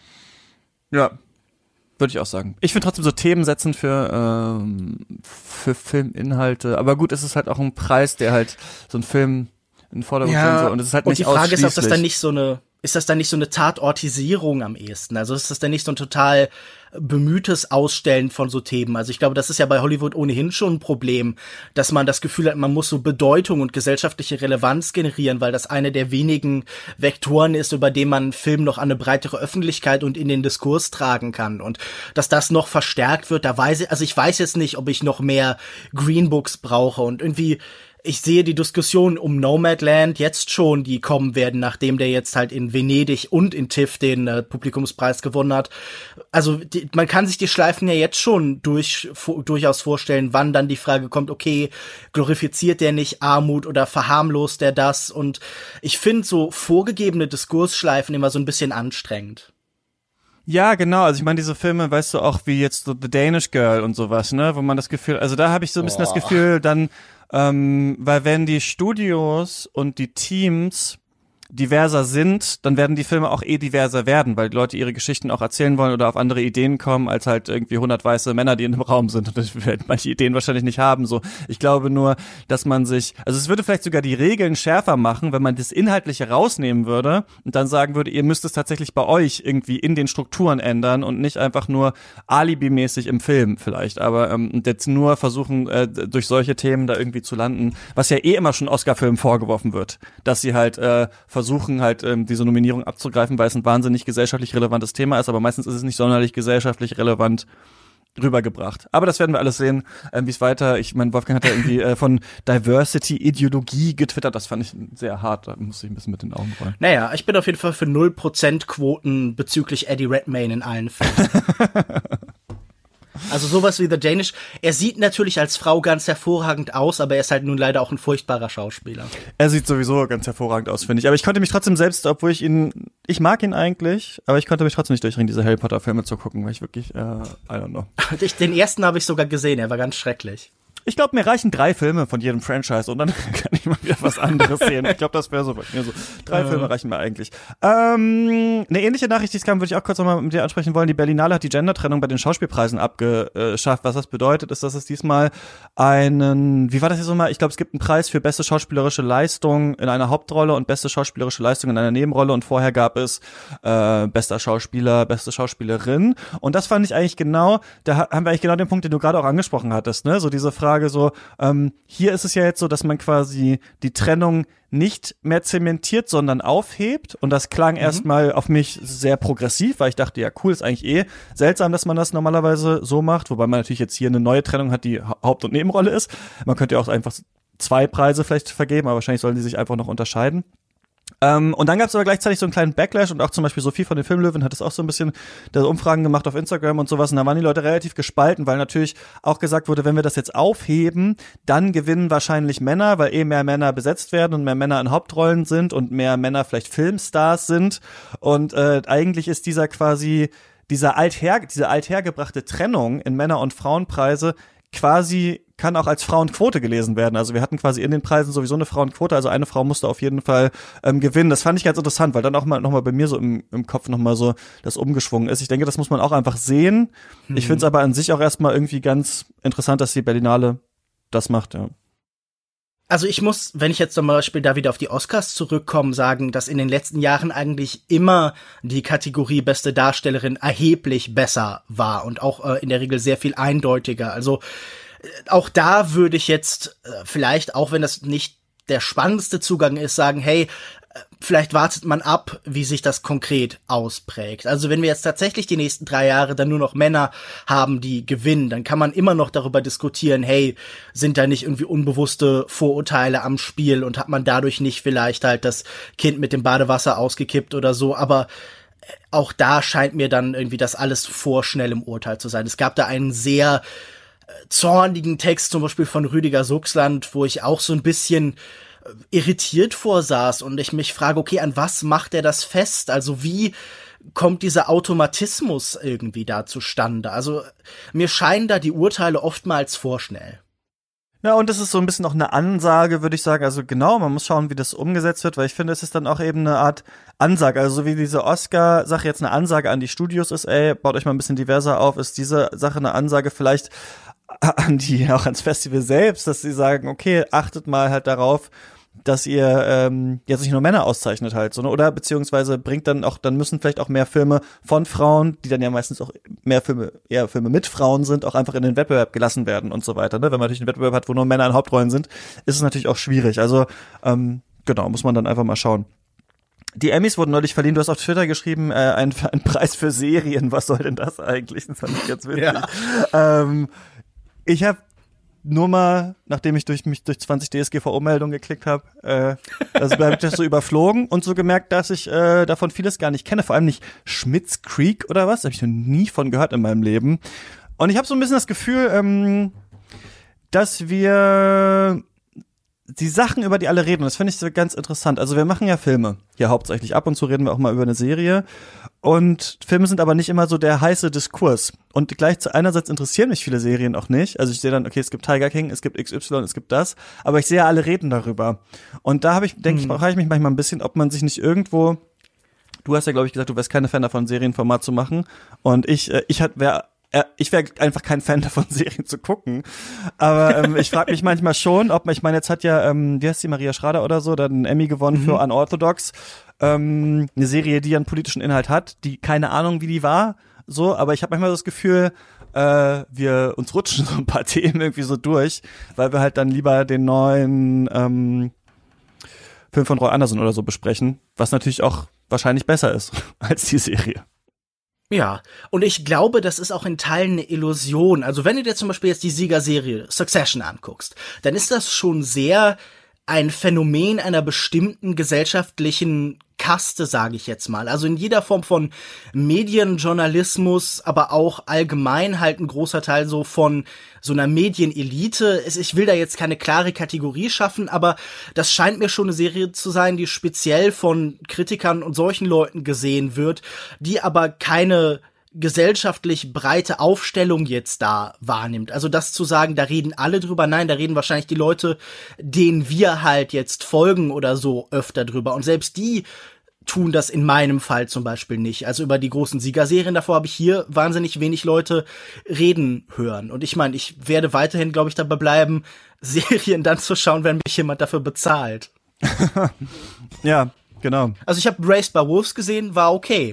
Ja, würde ich auch sagen. Ich finde trotzdem so Themen setzen für ähm, für Filminhalte, aber gut, es ist halt auch ein Preis, der halt so ein Film in den Vordergrund ja, stellen soll und es ist halt und nicht die Frage ist, ob das ausschließlich. dann nicht so eine Ist das dann nicht so eine Tatortisierung am ehesten? Also ist das dann nicht so ein total bemühtes Ausstellen von so Themen? Also ich glaube, das ist ja bei Hollywood ohnehin schon ein Problem, dass man das Gefühl hat, man muss so Bedeutung und gesellschaftliche Relevanz generieren, weil das eine der wenigen Vektoren ist, über den man einen Film noch an eine breitere Öffentlichkeit und in den Diskurs tragen kann. Und dass das noch verstärkt wird, da weiß ich, also ich weiß jetzt nicht, ob ich noch mehr Greenbooks brauche und irgendwie ich sehe die Diskussion um Nomadland jetzt schon, die kommen werden, nachdem der jetzt halt in Venedig und in TIFF den äh, Publikumspreis gewonnen hat. Also die, man kann sich die Schleifen ja jetzt schon durch, fu- durchaus vorstellen, wann dann die Frage kommt, okay, glorifiziert der nicht Armut oder verharmlost der das? Und ich finde so vorgegebene Diskursschleifen immer so ein bisschen anstrengend. Ja, genau. Also ich meine, diese Filme, weißt du, auch wie jetzt so The Danish Girl und sowas, ne, wo man das Gefühl, also da habe ich so ein bisschen oh. das Gefühl, dann Ähm, weil wenn die Studios und die Teams diverser sind, dann werden die Filme auch eh diverser werden, weil die Leute ihre Geschichten auch erzählen wollen oder auf andere Ideen kommen, als halt irgendwie hundert weiße Männer, die in einem Raum sind und das werden manche Ideen wahrscheinlich nicht haben. So, ich glaube nur, dass man sich, also es würde vielleicht sogar die Regeln schärfer machen, wenn man das Inhaltliche rausnehmen würde und dann sagen würde, ihr müsst es tatsächlich bei euch irgendwie in den Strukturen ändern und nicht einfach nur alibimäßig im Film vielleicht, aber ähm, jetzt nur versuchen, äh, durch solche Themen da irgendwie zu landen, was ja eh immer schon Oscar-Filmen vorgeworfen wird, dass sie halt äh, versuchen halt ähm, diese Nominierung abzugreifen, weil es ein wahnsinnig gesellschaftlich relevantes Thema ist, aber meistens ist es nicht sonderlich gesellschaftlich relevant rübergebracht. Aber das werden wir alles sehen, ähm, wie es weiter, ich meine, Wolfgang hat ja irgendwie äh, von Diversity-Ideologie getwittert, das fand ich sehr hart, da musste ich ein bisschen mit den Augen rollen. Naja, ich bin auf jeden Fall für null Prozent Quoten bezüglich Eddie Redmayne in allen Filmen. Also sowas wie The Danish. Er sieht natürlich als Frau ganz hervorragend aus, aber er ist halt nun leider auch ein furchtbarer Schauspieler. Er sieht sowieso ganz hervorragend aus, finde ich. Aber ich konnte mich trotzdem selbst, obwohl ich ihn, ich mag ihn eigentlich, aber ich konnte mich trotzdem nicht durchringen, diese Harry Potter Filme zu gucken, weil ich wirklich, äh, I don't know. Den ersten habe ich sogar gesehen, er war ganz schrecklich. Ich glaube, mir reichen drei Filme von jedem Franchise und dann kann ich mal wieder was anderes sehen. Ich glaube, das wäre so bei mir so. Drei äh. Filme reichen mir eigentlich. Ähm, eine ähnliche Nachricht, die es kam, würde ich auch kurz nochmal mit dir ansprechen wollen. Die Berlinale hat die Gendertrennung bei den Schauspielpreisen abgeschafft. Was das bedeutet, ist, dass es diesmal einen, wie war das jetzt nochmal? Ich glaube, es gibt einen Preis für beste schauspielerische Leistung in einer Hauptrolle und beste schauspielerische Leistung in einer Nebenrolle und vorher gab es äh, bester Schauspieler, beste Schauspielerin. Und das fand ich eigentlich genau, da haben wir eigentlich genau den Punkt, den du gerade auch angesprochen hattest, ne? So diese Frage, so, ähm, hier ist es ja jetzt so, dass man quasi die Trennung nicht mehr zementiert, sondern aufhebt und das klang mhm. erstmal auf mich sehr progressiv, weil ich dachte, ja cool, ist eigentlich eh seltsam, dass man das normalerweise so macht, wobei man natürlich jetzt hier eine neue Trennung hat, die Haupt- und Nebenrolle ist. Man könnte ja auch einfach zwei Preise vielleicht vergeben, aber wahrscheinlich sollen die sich einfach noch unterscheiden. Ähm, und dann gab es aber gleichzeitig so einen kleinen Backlash und auch zum Beispiel Sophie von den Filmlöwen hat es auch so ein bisschen da Umfragen gemacht auf Instagram und sowas und da waren die Leute relativ gespalten, weil natürlich auch gesagt wurde, wenn wir das jetzt aufheben, dann gewinnen wahrscheinlich Männer, weil eh mehr Männer besetzt werden und mehr Männer in Hauptrollen sind und mehr Männer vielleicht Filmstars sind und äh, eigentlich ist dieser quasi, dieser alther, diese althergebrachte Trennung in Männer- und Frauenpreise quasi kann auch als Frauenquote gelesen werden. Also wir hatten quasi in den Preisen sowieso eine Frauenquote, also eine Frau musste auf jeden Fall ähm, gewinnen. Das fand ich ganz interessant, weil dann auch mal nochmal bei mir so im, im Kopf nochmal so das umgeschwungen ist. Ich denke, das muss man auch einfach sehen. Hm. Ich finde es aber an sich auch erstmal irgendwie ganz interessant, dass die Berlinale das macht, ja. Also ich muss, wenn ich jetzt zum Beispiel da wieder auf die Oscars zurückkomme, sagen, dass in den letzten Jahren eigentlich immer die Kategorie beste Darstellerin erheblich besser war und auch äh, in der Regel sehr viel eindeutiger. Also äh, auch da würde ich jetzt äh, vielleicht, auch wenn das nicht der spannendste Zugang ist, sagen, hey, vielleicht wartet man ab, wie sich das konkret ausprägt. Also wenn wir jetzt tatsächlich die nächsten drei Jahre dann nur noch Männer haben, die gewinnen, dann kann man immer noch darüber diskutieren, hey, sind da nicht irgendwie unbewusste Vorurteile am Spiel und hat man dadurch nicht vielleicht halt das Kind mit dem Badewasser ausgekippt oder so, aber auch da scheint mir dann irgendwie das alles vorschnell im Urteil zu sein. Es gab da einen sehr zornigen Text, zum Beispiel von Rüdiger Suchsland, wo ich auch so ein bisschen irritiert vorsaß und ich mich frage, okay, an was macht er das fest? Also wie kommt dieser Automatismus irgendwie da zustande? Also mir scheinen da die Urteile oftmals vorschnell. Ja, und es ist so ein bisschen auch eine Ansage, würde ich sagen. Also genau, man muss schauen, wie das umgesetzt wird, weil ich finde, es ist dann auch eben eine Art Ansage. Also so wie diese Oscar-Sache jetzt eine Ansage an die Studios ist, ey, baut euch mal ein bisschen diverser auf, ist diese Sache eine Ansage vielleicht an die, auch ans Festival selbst, dass sie sagen, okay, achtet mal halt darauf, dass ihr ähm, jetzt nicht nur Männer auszeichnet halt, so, ne? Oder beziehungsweise bringt dann auch, dann müssen vielleicht auch mehr Filme von Frauen, die dann ja meistens auch mehr Filme, eher Filme mit Frauen sind, auch einfach in den Wettbewerb gelassen werden und so weiter, ne? Wenn man natürlich einen Wettbewerb hat, wo nur Männer in Hauptrollen sind, ist es natürlich auch schwierig. Also, ähm, genau, muss man dann einfach mal schauen. Die Emmys wurden neulich verliehen. Du hast auf Twitter geschrieben, äh, ein, ein Preis für Serien. Was soll denn das eigentlich? Das fand ich ganz witzig. Ja. Ähm, ich habe nur mal, nachdem ich durch mich durch zwanzig D S G V O-Meldungen geklickt habe, äh, also habe ich das so überflogen und so gemerkt, dass ich äh, davon vieles gar nicht kenne, vor allem nicht Schmitz Creek oder was, habe ich noch nie von gehört in meinem Leben. Und ich habe so ein bisschen das Gefühl, ähm, dass wir die Sachen, über die alle reden, und das finde ich so ganz interessant. Also wir machen ja Filme hier hauptsächlich. Ab und zu reden wir auch mal über eine Serie. Und Filme sind aber nicht immer so der heiße Diskurs. Und gleich einerseits interessieren mich viele Serien auch nicht. Also ich sehe dann, okay, es gibt Tiger King, es gibt X Y, es gibt das. Aber ich sehe ja, alle reden darüber. Und da habe ich, denke hm. ich, frage ich mich manchmal ein bisschen, ob man sich nicht irgendwo, du hast ja, glaube ich, gesagt, du wärst keine Fan davon, Serienformat zu machen. Und ich, ich wäre Ich wäre einfach kein Fan davon, Serien zu gucken. Aber ähm, ich frage mich manchmal schon, ob, ich meine, jetzt hat ja, ähm, wie heißt die, Maria Schrader oder so, dann einen Emmy gewonnen mhm. für Unorthodox. Ähm, eine Serie, die einen politischen Inhalt hat, die keine Ahnung, wie die war, so, aber ich habe manchmal das Gefühl, äh, wir uns rutschen so ein paar Themen irgendwie so durch, weil wir halt dann lieber den neuen ähm, Film von Roy Andersson oder so besprechen, was natürlich auch wahrscheinlich besser ist als die Serie. Ja, und ich glaube, das ist auch in Teilen eine Illusion. Also wenn du dir zum Beispiel jetzt die Siegerserie Succession anguckst, dann ist das schon sehr ein Phänomen einer bestimmten gesellschaftlichen Kaste, sage ich jetzt mal. Also in jeder Form von Medienjournalismus, aber auch allgemein halt ein großer Teil so von so einer Medienelite. Ich will da jetzt keine klare Kategorie schaffen, aber das scheint mir schon eine Serie zu sein, die speziell von Kritikern und solchen Leuten gesehen wird, die aber keine gesellschaftlich breite Aufstellung jetzt da wahrnimmt. Also das zu sagen, da reden alle drüber, nein, da reden wahrscheinlich die Leute, denen wir halt jetzt folgen oder so öfter drüber. Und selbst die tun das in meinem Fall zum Beispiel nicht. Also über die großen Siegerserien davor habe ich hier wahnsinnig wenig Leute reden hören. Und ich meine, ich werde weiterhin, glaube ich, dabei bleiben, Serien dann zu schauen, wenn mich jemand dafür bezahlt. Ja, genau. Also ich habe Raised by Wolves gesehen, war okay.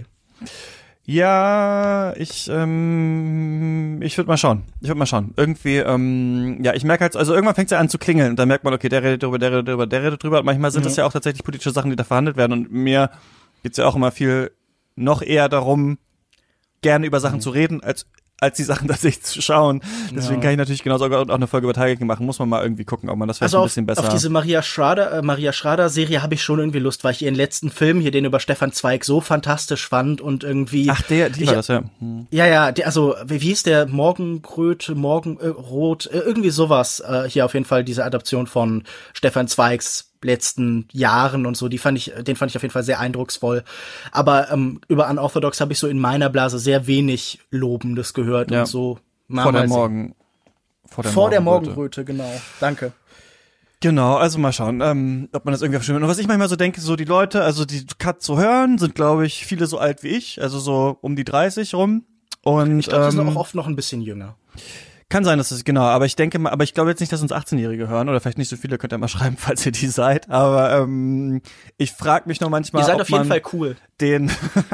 Ja, ich ähm, ich würde mal schauen. Ich würde mal schauen. Irgendwie, ähm, ja, ich merke halt, also irgendwann fängt es ja an zu klingeln. Und dann merkt man, okay, der redet drüber, der redet drüber, der redet drüber. Und manchmal sind das ja auch tatsächlich politische Sachen, die da verhandelt werden. Und mir geht's ja auch immer viel noch eher darum, gerne über Sachen mhm. zu reden, als als die Sachen tatsächlich zu schauen. Deswegen ja. kann ich natürlich genauso auch eine Folge über Tiger King machen. Muss man mal irgendwie gucken, ob man das vielleicht also ein bisschen auf, besser... auf diese Maria Schrader, äh, Maria Schrader-Serie habe ich schon irgendwie Lust, weil ich ihren letzten Film hier, den über Stefan Zweig, so fantastisch fand und irgendwie... Ach, der, die war ich, das, ja. Hm. Ja, ja, der, also wie, wie hieß der? Morgenröte, Morgenrot, äh, irgendwie sowas. Äh, hier auf jeden Fall diese Adaption von Stefan Zweigs letzten Jahren und so, die fand ich, den fand ich auf jeden Fall sehr eindrucksvoll. Aber ähm, über Unorthodox habe ich so in meiner Blase sehr wenig Lobendes gehört ja. und so. Vor der Morgen, Vor der Vor Morgenröte. der Morgenröte, genau. Danke. Genau, also mal schauen, ähm, ob man das irgendwie versteht. Und was ich manchmal so denke, so die Leute, also die Cut so hören, sind, glaube ich, viele so alt wie ich, also so um die dreißig rum. Und Ich glaube, die sind ähm, auch oft noch ein bisschen jünger. kann sein, dass es, genau, aber ich denke mal, aber ich glaube jetzt nicht, dass uns achtzehnjährige hören, oder vielleicht nicht so viele, könnt ihr mal schreiben, falls ihr die seid, aber ähm, ich frage mich noch manchmal, Ihr seid ob auf jeden man Fall cool. den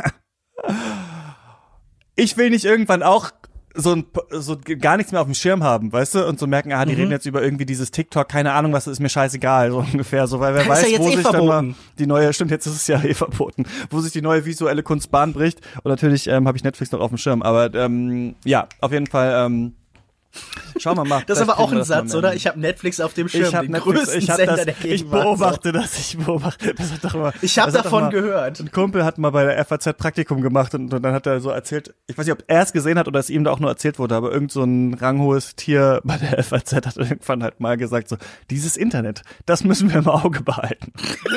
ich will nicht irgendwann auch so ein, so gar nichts mehr auf dem Schirm haben, weißt du, und so merken, ah, die Mhm. reden jetzt über irgendwie dieses TikTok, keine Ahnung, was ist mir scheißegal, so ungefähr, so, weil wer Ist weiß, ja jetzt wo eh sich dann mal verboten. die neue, stimmt, jetzt ist es ja eh verboten, wo sich die neue visuelle Kunst Bahn bricht, und natürlich ähm, habe ich Netflix noch auf dem Schirm, aber ähm, ja, auf jeden Fall, ähm, schauen wir mal. Das ist Vielleicht aber auch kriegen wir ein das mal Satz, mehr oder? hin. Ich habe Netflix auf dem Schirm, Ich hab den Netflix, größten ich hab Sender das, der ich Gegenwart. beobachte das, ich beobachte, das hat doch mal, Ich habe das hat doch davon mal, gehört. Ein Kumpel hat mal bei der F A Z Praktikum gemacht und, und dann hat er so erzählt, ich weiß nicht, ob er es gesehen hat oder es ihm da auch nur erzählt wurde, aber irgend so ein ranghohes Tier bei der F A Z hat irgendwann halt mal gesagt so, dieses Internet, das müssen wir im Auge behalten.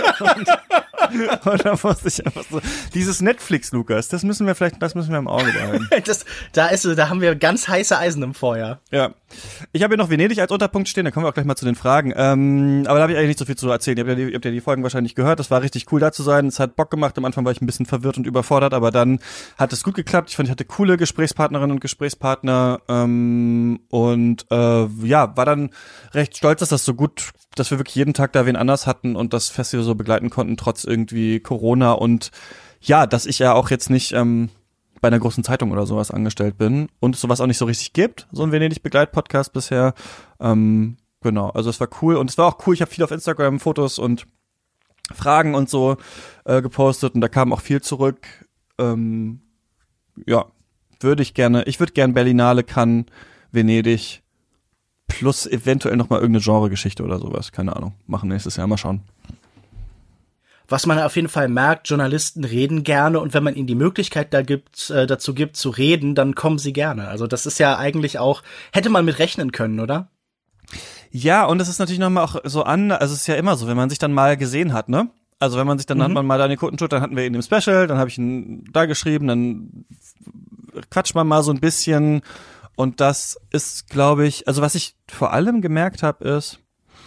und, und da musste ich einfach so, dieses Netflix, Lukas, das müssen wir vielleicht, das müssen wir im Auge behalten. Das, da ist, da haben wir ganz heiße Eisen im Feuer. Ja. Ich habe hier noch Venedig als Unterpunkt stehen, da kommen wir auch gleich mal zu den Fragen. Ähm, aber da habe ich eigentlich nicht so viel zu erzählen. Ihr habt, ja die, ihr habt ja die Folgen wahrscheinlich gehört. Das war richtig cool, da zu sein. Es hat Bock gemacht. Am Anfang war ich ein bisschen verwirrt und überfordert, aber dann hat es gut geklappt. Ich fand, ich hatte coole Gesprächspartnerinnen und Gesprächspartner ähm, und äh, ja, war dann recht stolz, dass das so gut, dass wir wirklich jeden Tag da wen anders hatten und das Festival so begleiten konnten, trotz irgendwie Corona und ja, dass ich ja auch jetzt nicht ähm, bei einer großen Zeitung oder sowas angestellt bin und es sowas auch nicht so richtig gibt, so ein Venedig-Begleitpodcast bisher. Ähm, genau, also es war cool und es war auch cool, ich habe viel auf Instagram Fotos und Fragen und so äh, gepostet und da kam auch viel zurück. Ähm, ja, würde ich gerne, ich würde gerne Berlinale, Cannes, Venedig plus eventuell noch mal irgendeine Genregeschichte oder sowas, keine Ahnung, machen nächstes Jahr, mal schauen. Was man auf jeden Fall merkt, Journalisten reden gerne und wenn man ihnen die Möglichkeit da gibt, äh, dazu gibt zu reden, dann kommen sie gerne. Also das ist ja eigentlich auch, hätte man mit rechnen können, oder? Ja, und es ist natürlich nochmal auch so an, also es ist ja immer so, wenn man sich dann mal gesehen hat, ne? Also wenn man sich dann, mhm. hat man mal Daniel Kuttenschut, dann hatten wir ihn im Special, dann habe ich ihn da geschrieben, dann quatscht man mal so ein bisschen und das ist, glaube ich, also was ich vor allem gemerkt habe, ist,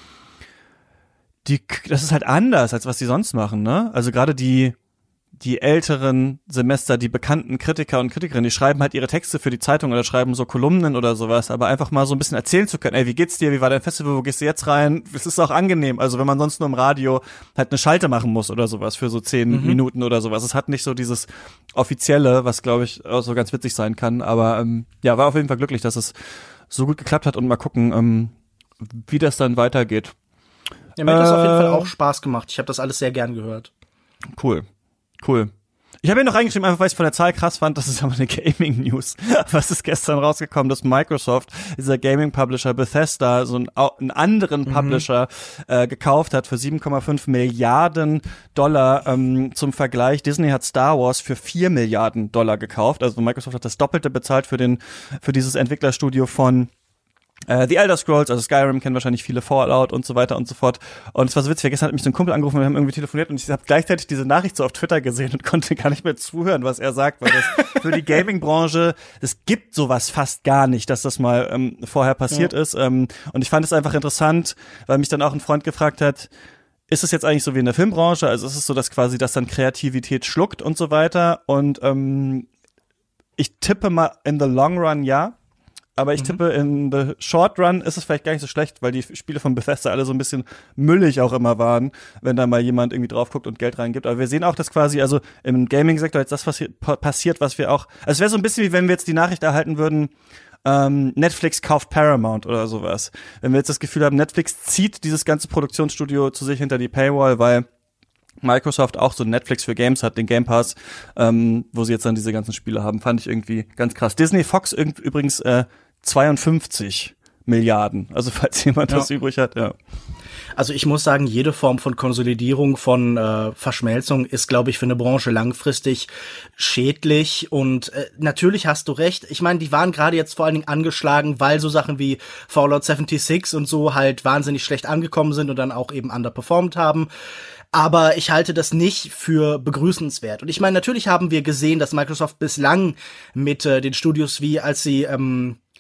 die, das ist halt anders, als was die sonst machen, ne? Also gerade die, die älteren Semester, die bekannten Kritiker und Kritikerinnen, die schreiben halt ihre Texte für die Zeitung oder schreiben so Kolumnen oder sowas, aber einfach mal so ein bisschen erzählen zu können, ey, wie geht's dir, wie war dein Festival, wo gehst du jetzt rein? Es ist auch angenehm, also wenn man sonst nur im Radio halt eine Schalte machen muss oder sowas für so zehn mhm. Minuten oder sowas. Es hat nicht so dieses Offizielle, was glaube ich auch so ganz witzig sein kann, aber ähm, ja, war auf jeden Fall glücklich, dass es so gut geklappt hat und mal gucken, ähm, wie das dann weitergeht. Ja, mir hat das äh, auf jeden Fall auch Spaß gemacht. Ich habe das alles sehr gern gehört. Cool, cool. Ich habe hier noch reingeschrieben, einfach weil ich von der Zahl krass fand, das ist aber eine Gaming-News. Was ist gestern rausgekommen, dass Microsoft, dieser Gaming-Publisher Bethesda, so einen, einen anderen mhm. Publisher äh, gekauft hat für sieben Komma fünf Milliarden Dollar. Ähm, zum Vergleich, Disney hat Star Wars für vier Milliarden Dollar gekauft. Also Microsoft hat das Doppelte bezahlt für den für dieses Entwicklerstudio von Uh, The Elder Scrolls, also Skyrim, kennen wahrscheinlich viele, Fallout und so weiter und so fort. Und es war so witzig, gestern hat mich so ein Kumpel angerufen und wir haben irgendwie telefoniert und ich habe gleichzeitig diese Nachricht so auf Twitter gesehen und konnte gar nicht mehr zuhören, was er sagt, weil das für die Gaming-Branche, es gibt sowas fast gar nicht, dass das mal ähm, vorher passiert ja. ist. Ähm, und ich fand es einfach interessant, weil mich dann auch ein Freund gefragt hat, ist es jetzt eigentlich so wie in der Filmbranche? Also ist es so, dass quasi das dann Kreativität schluckt und so weiter? Und ähm, ich tippe mal in the long run ja. Aber ich tippe, in the short run ist es vielleicht gar nicht so schlecht, weil die Spiele von Bethesda alle so ein bisschen müllig auch immer waren, wenn da mal jemand irgendwie drauf guckt und Geld reingibt. Aber wir sehen auch, dass quasi, also im Gaming-Sektor jetzt das was hier passiert, was wir auch, also es wäre so ein bisschen wie wenn wir jetzt die Nachricht erhalten würden, ähm, Netflix kauft Paramount oder sowas. Wenn wir jetzt das Gefühl haben, Netflix zieht dieses ganze Produktionsstudio zu sich hinter die Paywall, weil Microsoft auch so Netflix für Games hat, den Game Pass, ähm, wo sie jetzt dann diese ganzen Spiele haben, fand ich irgendwie ganz krass. Disney Fox übrigens äh, zweiundfünfzig Milliarden, also falls jemand ja. was übrig hat, ja. Also ich muss sagen, jede Form von Konsolidierung, von äh, Verschmelzung ist, glaube ich, für eine Branche langfristig schädlich. Und äh, natürlich hast du recht. Ich meine, die waren gerade jetzt vor allen Dingen angeschlagen, weil so Sachen wie Fallout sechsundsiebzig und so halt wahnsinnig schlecht angekommen sind und dann auch eben underperformed haben. Aber ich halte das nicht für begrüßenswert. Und ich meine, natürlich haben wir gesehen, dass Microsoft bislang mit äh, den Studios wie, als sie ähm,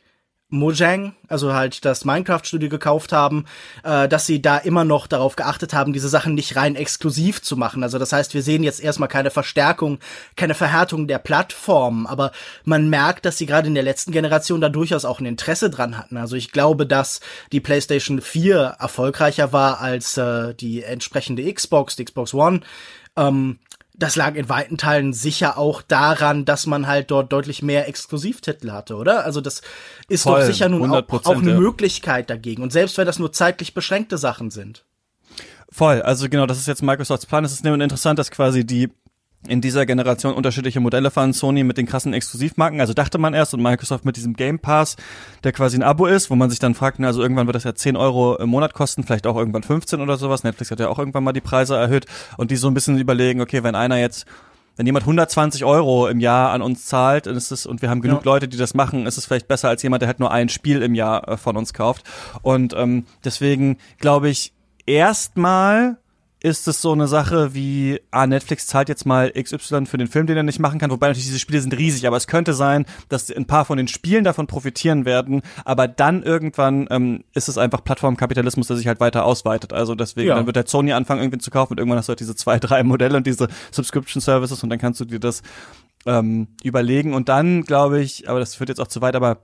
Mojang, also halt das Minecraft-Studio gekauft haben, äh, dass sie da immer noch darauf geachtet haben, diese Sachen nicht rein exklusiv zu machen. Also das heißt, wir sehen jetzt erstmal keine Verstärkung, keine Verhärtung der Plattformen, aber man merkt, dass sie gerade in der letzten Generation da durchaus auch ein Interesse dran hatten. Also ich glaube, dass die PlayStation vier erfolgreicher war als äh, die entsprechende Xbox, die Xbox One. Ähm, Das lag in weiten Teilen sicher auch daran, dass man halt dort deutlich mehr Exklusivtitel hatte, oder? Also das ist Voll, doch sicher nun auch, auch eine ja. Möglichkeit dagegen. Und selbst wenn das nur zeitlich beschränkte Sachen sind. Voll, also genau, das ist jetzt Microsofts Plan. Es ist nämlich interessant, dass quasi die in dieser Generation unterschiedliche Modelle fahren. Sony mit den krassen Exklusivmarken, also dachte man erst, und Microsoft mit diesem Game Pass, der quasi ein Abo ist, wo man sich dann fragt, also irgendwann wird das ja zehn Euro im Monat kosten, vielleicht auch irgendwann fünfzehn oder sowas. Netflix hat ja auch irgendwann mal die Preise erhöht und die so ein bisschen überlegen, okay, wenn einer jetzt, wenn jemand hundertzwanzig Euro im Jahr an uns zahlt, und, ist es, und wir haben genug ja. Leute, die das machen, ist es vielleicht besser als jemand, der halt nur ein Spiel im Jahr äh, von uns kauft. Und ähm, deswegen glaube ich, erstmal ist es so eine Sache wie, ah, Netflix zahlt jetzt mal X Y für den Film, den er nicht machen kann, wobei natürlich diese Spiele sind riesig, aber es könnte sein, dass ein paar von den Spielen davon profitieren werden, aber dann irgendwann ähm, ist es einfach Plattformkapitalismus, der sich halt weiter ausweitet, also deswegen, ja. dann wird der Sony anfangen, irgendwie zu kaufen und irgendwann hast du halt diese zwei, drei Modelle und diese Subscription Services und dann kannst du dir das ähm, überlegen und dann, glaube ich, aber das führt jetzt auch zu weit, aber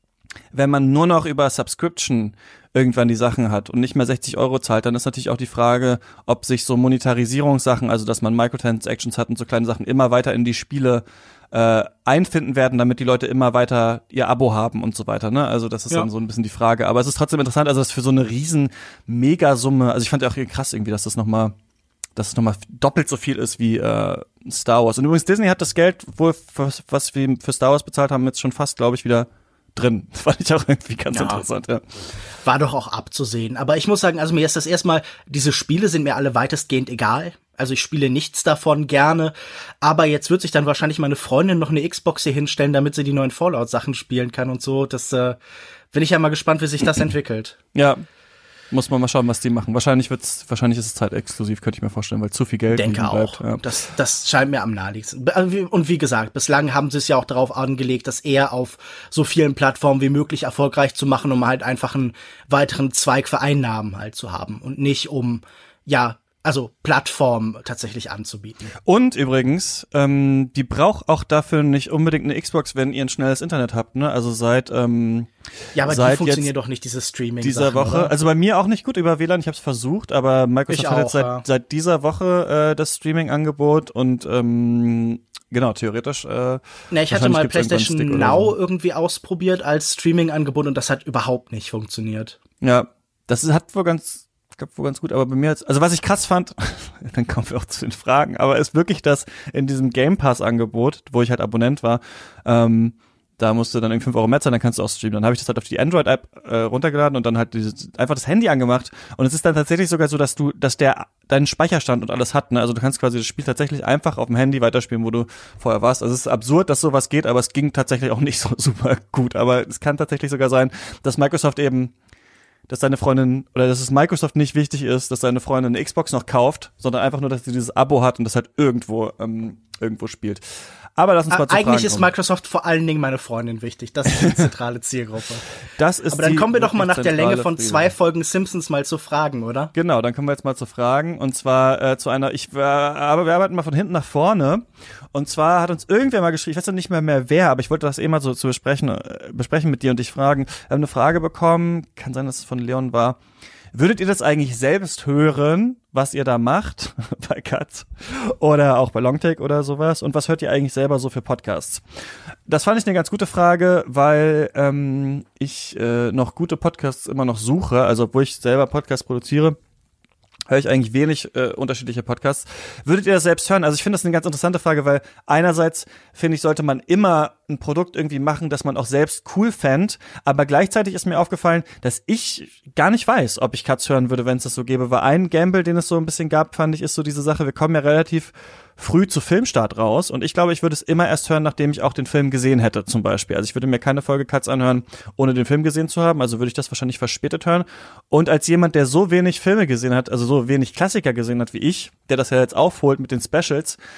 wenn man nur noch über Subscription irgendwann die Sachen hat und nicht mehr sechzig Euro zahlt, dann ist natürlich auch die Frage, ob sich so Monetarisierungssachen, also dass man Microtransactions hat und so kleine Sachen, immer weiter in die Spiele äh, einfinden werden, damit die Leute immer weiter ihr Abo haben und so weiter, ne? Also das ist ja. dann so ein bisschen die Frage. Aber es ist trotzdem interessant, also dass für so eine riesen Megasumme, also ich fand ja auch krass irgendwie, dass das nochmal dass es nochmal doppelt so viel ist wie äh, Star Wars. Und übrigens, Disney hat das Geld, wohl für, was wir für Star Wars bezahlt haben, jetzt schon fast, glaube ich, wieder drin. Das fand ich auch irgendwie ganz ja. interessant, ja. War doch auch abzusehen. Aber ich muss sagen, also mir ist das erstmal, diese Spiele sind mir alle weitestgehend egal. Also ich spiele nichts davon gerne. Aber jetzt wird sich dann wahrscheinlich meine Freundin noch eine Xbox hier hinstellen, damit sie die neuen Fallout-Sachen spielen kann und so. Das äh, bin ich ja mal gespannt, wie sich das entwickelt. Ja. Muss man mal schauen, was die machen. Wahrscheinlich wird's, wahrscheinlich ist es zeitexklusiv, könnte ich mir vorstellen, weil zu viel Geld denke bleibt. auch. Ja. Das, das scheint mir am naheliegendsten. Und wie gesagt, bislang haben sie es ja auch darauf angelegt, das eher auf so vielen Plattformen wie möglich erfolgreich zu machen, um halt einfach einen weiteren Zweig für Einnahmen halt zu haben und nicht um, ja, also Plattformen tatsächlich anzubieten. Und übrigens, ähm, die braucht auch dafür nicht unbedingt eine Xbox, wenn ihr ein schnelles Internet habt, ne? Also seit ähm, ja, aber seit die funktioniert doch nicht, diese Streaming dieser Woche. Oder? Also bei mir auch nicht gut über W L A N. Ich habe es versucht, aber Microsoft ich hat auch, jetzt seit, ja. seit dieser Woche äh, das Streaming-Angebot und ähm, genau, theoretisch. Äh, Na, ich hatte mal PlayStation Now so. irgendwie ausprobiert als Streaming-Angebot und das hat überhaupt nicht funktioniert. Ja, das ist, hat wohl ganz Ich glaube wohl ganz gut, aber bei mir jetzt, also was ich krass fand, dann kommen wir auch zu den Fragen, aber ist wirklich das in diesem Game Pass Angebot, wo ich halt Abonnent war, ähm, da musst du dann irgendwie fünf Euro mehr zahlen, dann kannst du auch streamen. Dann habe ich das halt auf die Android-App äh, runtergeladen und dann halt dieses, einfach das Handy angemacht. Und es ist dann tatsächlich sogar so, dass du, dass der deinen Speicherstand und alles hat, ne? Also du kannst quasi das Spiel tatsächlich einfach auf dem Handy weiterspielen, wo du vorher warst. Also es ist absurd, dass sowas geht, aber es ging tatsächlich auch nicht so super gut. Aber es kann tatsächlich sogar sein, dass Microsoft eben dass deine Freundin, oder dass es Microsoft nicht wichtig ist, dass deine Freundin eine Xbox noch kauft, sondern einfach nur, dass sie dieses Abo hat und das halt irgendwo ähm, irgendwo spielt. Aber lass uns mal zu Fragen Eigentlich ist kommen. Microsoft vor allen Dingen meine Freundin wichtig. Das ist die zentrale Zielgruppe. Das ist Aber dann die kommen wir doch mal nach der Länge von Friede. zwei Folgen Simpsons mal zu Fragen, oder? Genau, dann kommen wir jetzt mal zu Fragen. Und zwar äh, zu einer, ich äh, aber wir arbeiten mal von hinten nach vorne. Und zwar hat uns irgendwer mal geschrieben, ich weiß ja nicht mehr mehr wer, aber ich wollte das eh mal so zu besprechen, äh, besprechen mit dir und dich fragen. Wir haben eine Frage bekommen, kann sein, dass es von Leon war. Würdet ihr das eigentlich selbst hören, was ihr da macht bei Katz oder auch bei Longtake oder sowas? Und was hört ihr eigentlich selber so für Podcasts? Das fand ich eine ganz gute Frage, weil ähm, ich äh, noch gute Podcasts immer noch suche. Also obwohl ich selber Podcasts produziere, höre ich eigentlich wenig äh, unterschiedliche Podcasts. Würdet ihr das selbst hören? Also ich finde das eine ganz interessante Frage, weil einerseits finde ich, sollte man immer ein Produkt irgendwie machen, das man auch selbst cool fänd, aber gleichzeitig ist mir aufgefallen, dass ich gar nicht weiß, ob ich Katz hören würde, wenn es das so gäbe, weil ein Gamble, den es so ein bisschen gab, fand ich, ist so diese Sache, wir kommen ja relativ früh zu Filmstart raus und ich glaube, ich würde es immer erst hören, nachdem ich auch den Film gesehen hätte zum Beispiel. Also ich würde mir keine Folge Katz anhören, ohne den Film gesehen zu haben, also würde ich das wahrscheinlich verspätet hören. Und als jemand, der so wenig Filme gesehen hat, also so wenig Klassiker gesehen hat wie ich, der das ja jetzt aufholt mit den Specials,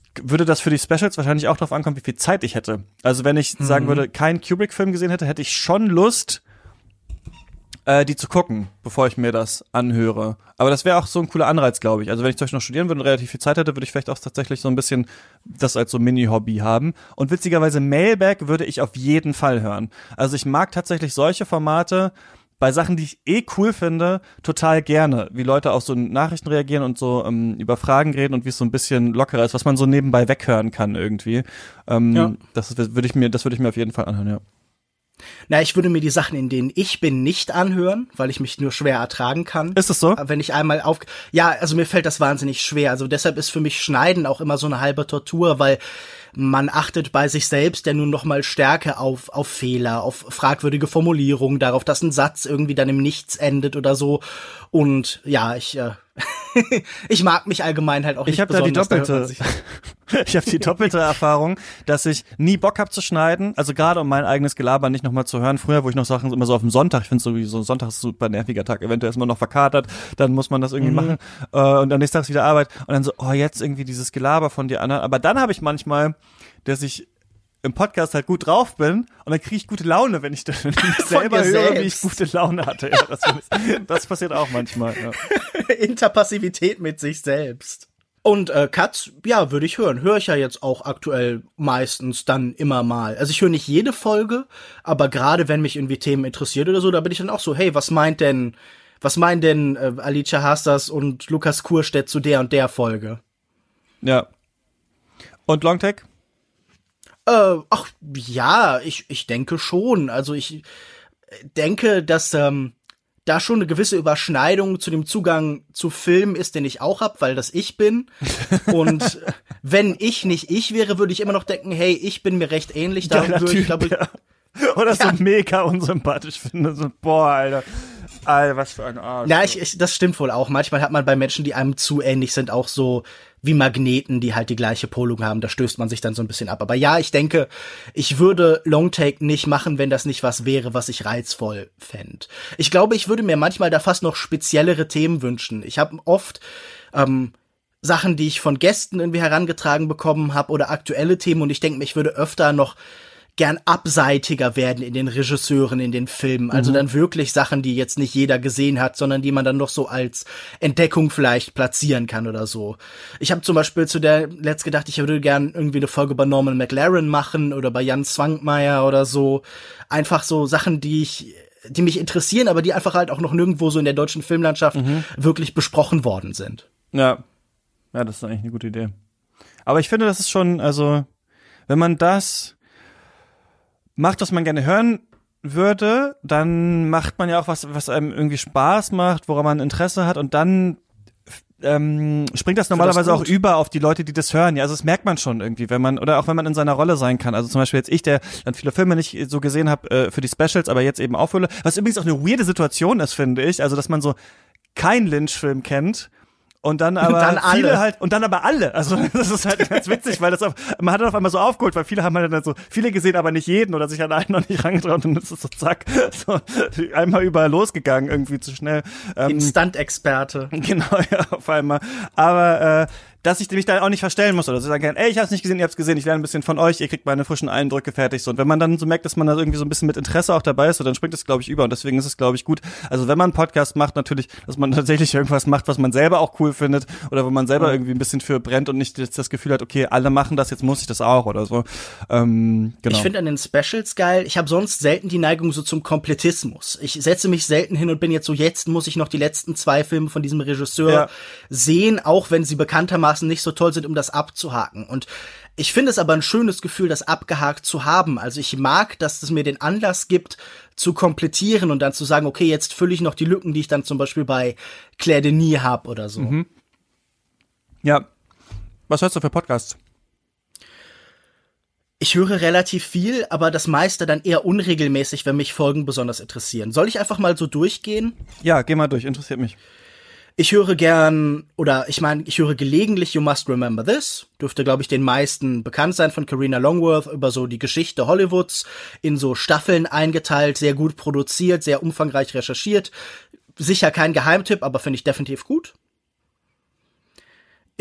würde das für die Specials wahrscheinlich auch drauf ankommen, wie viel Zeit ich hätte. Also wenn ich mhm. sagen würde, keinen Kubrick-Film gesehen hätte, hätte ich schon Lust, äh, die zu gucken, bevor ich mir das anhöre. Aber das wäre auch so ein cooler Anreiz, glaube ich. Also wenn ich zum Beispiel noch studieren würde und relativ viel Zeit hätte, würde ich vielleicht auch tatsächlich so ein bisschen das als so Mini-Hobby haben. Und witzigerweise Mailbag würde ich auf jeden Fall hören. Also ich mag tatsächlich solche Formate, bei Sachen, die ich eh cool finde, total gerne, wie Leute auf so Nachrichten reagieren und so ähm, über Fragen reden und wie es so ein bisschen lockerer ist, was man so nebenbei weghören kann irgendwie. Ähm, ja. Das würde ich mir, das würde ich mir auf jeden Fall anhören, ja. Na, ich würde mir die Sachen, in denen ich bin, nicht anhören, weil ich mich nur schwer ertragen kann. Ist es so? Wenn ich einmal auf, ja, also mir fällt das wahnsinnig schwer. Also deshalb ist für mich Schneiden auch immer so eine halbe Tortur, weil man achtet bei sich selbst ja nun noch mal stärker auf auf Fehler, auf fragwürdige Formulierungen, darauf, dass ein Satz irgendwie dann im Nichts endet oder so. Und ja, ich äh, ich mag mich allgemein halt auch nicht ich hab besonders. Da die doppelte, ich habe die doppelte Erfahrung, dass ich nie Bock habe zu schneiden, also gerade um mein eigenes Gelaber nicht nochmal zu hören. Früher, wo ich noch Sachen immer so auf dem Sonntag, ich finde sowieso Sonntag ist ein super nerviger Tag, eventuell ist man noch verkatert, dann muss man das irgendwie mhm. machen äh, und am nächsten Tag ist wieder Arbeit und dann so, oh, jetzt irgendwie dieses Gelaber von dir anhören. Aber dann habe ich manchmal, dass ich im Podcast halt gut drauf bin und dann kriege ich gute Laune, wenn ich dann selber höre, selbst. Wie ich gute Laune hatte. Ja, das, das passiert auch manchmal. Ja. Interpassivität mit sich selbst. Und äh, Cuts, ja, würde ich hören. Höre ich ja jetzt auch aktuell meistens dann immer mal. Also ich höre nicht jede Folge, aber gerade wenn mich irgendwie Themen interessiert oder so, da bin ich dann auch so, hey, was meint denn, was meint denn äh, Alicia Hastas und Lukas Kurstedt zu der und der Folge? Ja. Und Longtake? Äh, ach, ja, ich, ich denke schon. Also ich denke, dass ähm, da schon eine gewisse Überschneidung zu dem Zugang zu Film ist, den ich auch hab, weil das ich bin. Und wenn ich nicht ich wäre, würde ich immer noch denken, hey, ich bin mir recht ähnlich. Da würde ich, glaube ich, ja. Oder ja. so mega unsympathisch finde. So, boah, Alter. Alter, was für ein Arsch. Ja, ich, ich, das stimmt wohl auch. Manchmal hat man bei Menschen, die einem zu ähnlich sind, auch so wie Magneten, die halt die gleiche Polung haben. Da stößt man sich dann so ein bisschen ab. Aber ja, ich denke, ich würde Longtake nicht machen, wenn das nicht was wäre, was ich reizvoll fände. Ich glaube, ich würde mir manchmal da fast noch speziellere Themen wünschen. Ich habe oft ähm, Sachen, die ich von Gästen irgendwie herangetragen bekommen habe oder aktuelle Themen und ich denke mir, ich würde öfter noch gern abseitiger werden in den Regisseuren, in den Filmen. Also mhm. dann wirklich Sachen, die jetzt nicht jeder gesehen hat, sondern die man dann noch so als Entdeckung vielleicht platzieren kann oder so. Ich habe zum Beispiel zu der letzt gedacht, ich würde gern irgendwie eine Folge bei Norman McLaren machen oder bei Jan Swankmajer oder so. Einfach so Sachen, die ich, die mich interessieren, aber die einfach halt auch noch nirgendwo so in der deutschen Filmlandschaft mhm. wirklich besprochen worden sind. Ja. Ja, das ist eigentlich eine gute Idee. Aber ich finde, das ist schon, also, wenn man das macht, was man gerne hören würde, dann macht man ja auch was, was einem irgendwie Spaß macht, woran man Interesse hat und dann ähm, springt das normalerweise das auch über auf die Leute, die das hören. Ja, also das merkt man schon irgendwie, wenn man, oder auch wenn man in seiner Rolle sein kann. Also zum Beispiel jetzt ich, der dann viele Filme nicht so gesehen habe äh, für die Specials, aber jetzt eben aufhöre. Was übrigens auch eine weirde Situation ist, finde ich. Also, dass man so keinen Lynch-Film kennt. Und dann aber dann viele halt, und dann aber alle. Also das ist halt ganz witzig, weil das auf, man hat dann auf einmal so aufgeholt, weil viele haben halt dann so, viele gesehen, aber nicht jeden oder sich an einen noch nicht rangetraut und dann ist es so zack, so einmal überall losgegangen, irgendwie zu schnell. Ähm, Instant-Experte. Genau, ja, auf einmal. Aber äh, dass ich mich da auch nicht verstellen muss oder so sagen kann, ey, ich hab's nicht gesehen, ihr habt's gesehen, ich lerne ein bisschen von euch, ihr kriegt meine frischen Eindrücke fertig. So. Und wenn man dann so merkt, dass man da irgendwie so ein bisschen mit Interesse auch dabei ist, so, dann springt es, glaube ich, über. Und deswegen ist es, glaube ich, gut. Also wenn man einen Podcast macht, natürlich, dass man tatsächlich irgendwas macht, was man selber auch cool findet oder wo man selber ja. irgendwie ein bisschen für brennt und nicht jetzt das Gefühl hat, okay, alle machen das, jetzt muss ich das auch oder so. Ähm, genau. Ich finde an den Specials geil, ich habe sonst selten die Neigung so zum Komplettismus. Ich setze mich selten hin und bin jetzt so, jetzt muss ich noch die letzten zwei Filme von diesem Regisseur ja. sehen, auch wenn sie bekanntermaßen nicht so toll sind, um das abzuhaken. Und ich finde es aber ein schönes Gefühl, das abgehakt zu haben. Also ich mag, dass es mir den Anlass gibt, zu komplettieren und dann zu sagen, okay, jetzt fülle ich noch die Lücken, die ich dann zum Beispiel bei Claire Denis habe oder so. Mhm. Ja. Was hörst du für Podcasts? Ich höre relativ viel, aber das meiste dann eher unregelmäßig, wenn mich Folgen besonders interessieren. Soll ich einfach mal so durchgehen? Ja, geh mal durch, interessiert mich. Ich höre gern, oder ich meine, ich höre gelegentlich You Must Remember This. Dürfte, glaube ich, den meisten bekannt sein, von Carina Longworth, über so die Geschichte Hollywoods, in so Staffeln eingeteilt, sehr gut produziert, sehr umfangreich recherchiert. Sicher kein Geheimtipp, aber finde ich definitiv gut. Ich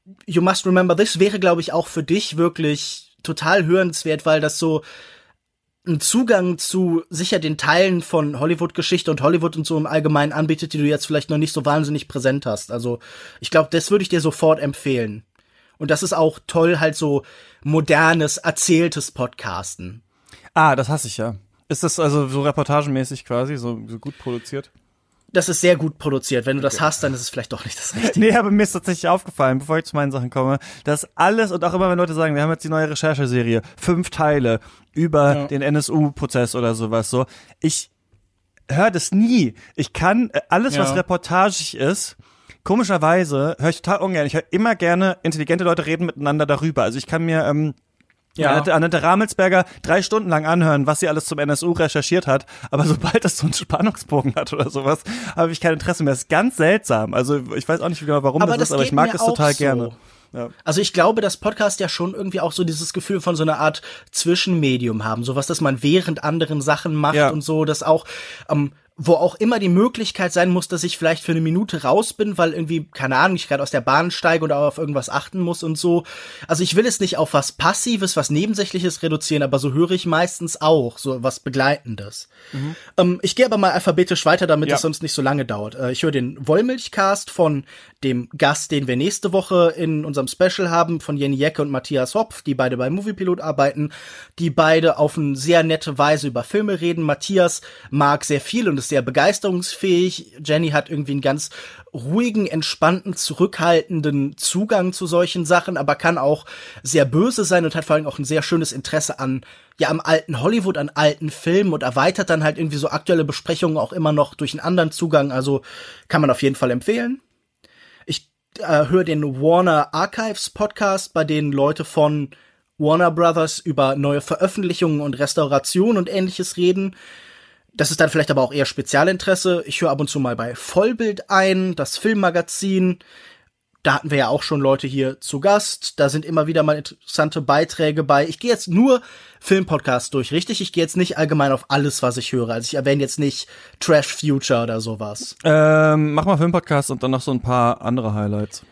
You Must Remember This wäre, glaube ich, auch für dich wirklich total hörenswert, weil das so einen Zugang zu sicher den Teilen von Hollywood-Geschichte und Hollywood und so im Allgemeinen anbietet, die du jetzt vielleicht noch nicht so wahnsinnig präsent hast. Also ich glaube, das würde ich dir sofort empfehlen. Und das ist auch toll, halt so modernes, erzähltes Podcasten. Ah, das hasse ich ja. Ist das also so reportagenmäßig quasi, so, so gut produziert? Das ist sehr gut produziert. Wenn du das Okay. hast, dann ist es vielleicht doch nicht das Richtige. Nee, aber mir ist tatsächlich aufgefallen, bevor ich zu meinen Sachen komme, dass alles und auch immer, wenn Leute sagen, wir haben jetzt die neue Rechercheserie, fünf Teile über Ja. den N S U-Prozess oder sowas so. Ich höre das nie. Ich kann äh, alles, Ja. was reportagig ist, komischerweise höre ich total ungern. Ich höre immer gerne intelligente Leute reden miteinander darüber. Also ich kann mir ähm, Ja. Annette, Annette Ramelsberger drei Stunden lang anhören, was sie alles zum N S U recherchiert hat, aber sobald das so einen Spannungsbogen hat oder sowas, habe ich kein Interesse mehr. Das ist ganz seltsam. Also ich weiß auch nicht genau, warum Aber das, das ist, aber geht ich mag mir das auch total so. gerne. Ja. Also ich glaube, dass Podcast ja schon irgendwie auch so dieses Gefühl von so einer Art Zwischenmedium haben. Sowas, das man während anderen Sachen macht Ja. und so, das auch, ähm, wo auch immer die Möglichkeit sein muss, dass ich vielleicht für eine Minute raus bin, weil irgendwie, keine Ahnung, ich gerade aus der Bahn steige oder auf irgendwas achten muss und so. Also ich will es nicht auf was Passives, was Nebensächliches reduzieren, aber so höre ich meistens auch, so was Begleitendes. Mhm. Ähm, ich gehe aber mal alphabetisch weiter, damit Ja. es sonst nicht so lange dauert. Äh, ich höre den Wollmilchcast von dem Gast, den wir nächste Woche in unserem Special haben, von Jenny Jecke und Matthias Hopf, die beide bei Moviepilot arbeiten, die beide auf eine sehr nette Weise über Filme reden. Matthias mag sehr viel und ist sehr begeisterungsfähig. Jenny hat irgendwie einen ganz ruhigen, entspannten, zurückhaltenden Zugang zu solchen Sachen, aber kann auch sehr böse sein und hat vor allem auch ein sehr schönes Interesse an, ja, am alten Hollywood, an alten Filmen und erweitert dann halt irgendwie so aktuelle Besprechungen auch immer noch durch einen anderen Zugang. Also kann man auf jeden Fall empfehlen. Ich äh, höre den Warner Archives Podcast, bei denen Leute von Warner Brothers über neue Veröffentlichungen und Restauration und Ähnliches reden. Das ist dann vielleicht aber auch eher Spezialinteresse. Ich höre ab und zu mal bei Vollbild ein, das Filmmagazin. Da hatten wir ja auch schon Leute hier zu Gast. Da sind immer wieder mal interessante Beiträge bei. Ich gehe jetzt nur Filmpodcasts durch, richtig? Ich gehe jetzt nicht allgemein auf alles, was ich höre. Also ich erwähne jetzt nicht Trash Future oder sowas. Ähm, mach mal Filmpodcast und dann noch so ein paar andere Highlights.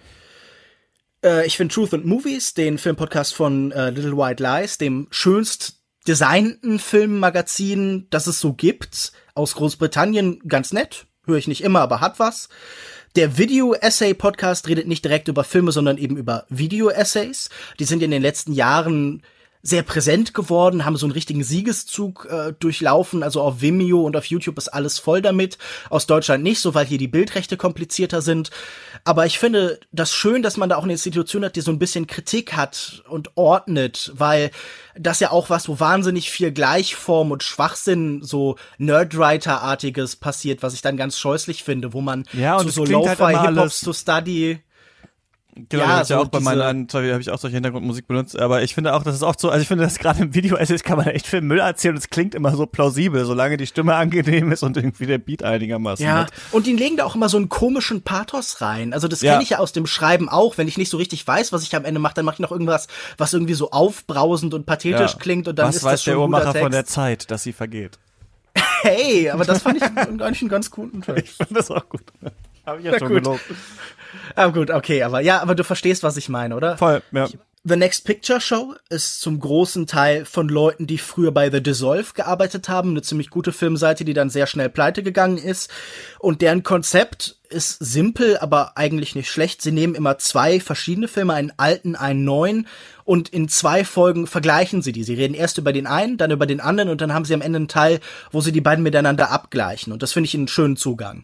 Äh, ich finde Truth and Movies, den Filmpodcast von äh, Little White Lies, dem schönst designten Filmmagazin, das es so gibt, aus Großbritannien, ganz nett. Höre ich nicht immer, aber hat was. Der Video-Essay-Podcast redet nicht direkt über Filme, sondern eben über Video-Essays. Die sind in den letzten Jahren sehr präsent geworden, haben so einen richtigen Siegeszug äh, durchlaufen. Also auf Vimeo und auf YouTube ist alles voll damit. Aus Deutschland nicht, so weil hier die Bildrechte komplizierter sind. Aber ich finde das schön, dass man da auch eine Institution hat, die so ein bisschen Kritik hat und ordnet, weil das ja auch was, wo wahnsinnig viel Gleichform und Schwachsinn, so Nerdwriter-artiges passiert, was ich dann ganz scheußlich finde, wo man Ja, und zu es so klingt halt immer Lo-Fi Hip-Hops alles- zu Study. Genau, Ja, ja, ich ja so auch bei diese- meinen einen, sorry, habe ich auch solche Hintergrundmusik benutzt, aber ich finde auch, das ist oft so, also ich finde, dass gerade im Video-Essays kann man echt viel Müll erzählen und es klingt immer so plausibel, solange die Stimme angenehm ist und irgendwie der Beat einigermaßen Ja, hat. und die legen da auch immer so einen komischen Pathos rein. Also das Ja. kenne ich ja aus dem Schreiben auch. Wenn ich nicht so richtig weiß, was ich am Ende mache, dann mache ich noch irgendwas, was irgendwie so aufbrausend und pathetisch klingt und dann Was ist weiß das schon der ein guter Uhrmacher von der Text. Zeit, dass sie vergeht? Hey, aber das fand ich eigentlich einen ganz guten Text. Ich finde das auch gut. Habe ich ja Na schon gut. gelobt. Ah, gut, okay, aber ja, aber du verstehst, was ich meine, oder? Voll, ja. The Next Picture Show ist zum großen Teil von Leuten, die früher bei The Dissolve gearbeitet haben, eine ziemlich gute Filmseite, die dann sehr schnell pleite gegangen ist. Und deren Konzept ist simpel, aber eigentlich nicht schlecht. Sie nehmen immer zwei verschiedene Filme, einen alten, einen neuen, und in zwei Folgen vergleichen sie die. Sie reden erst über den einen, dann über den anderen, und dann haben sie am Ende einen Teil, wo sie die beiden miteinander abgleichen. Und das finde ich einen schönen Zugang.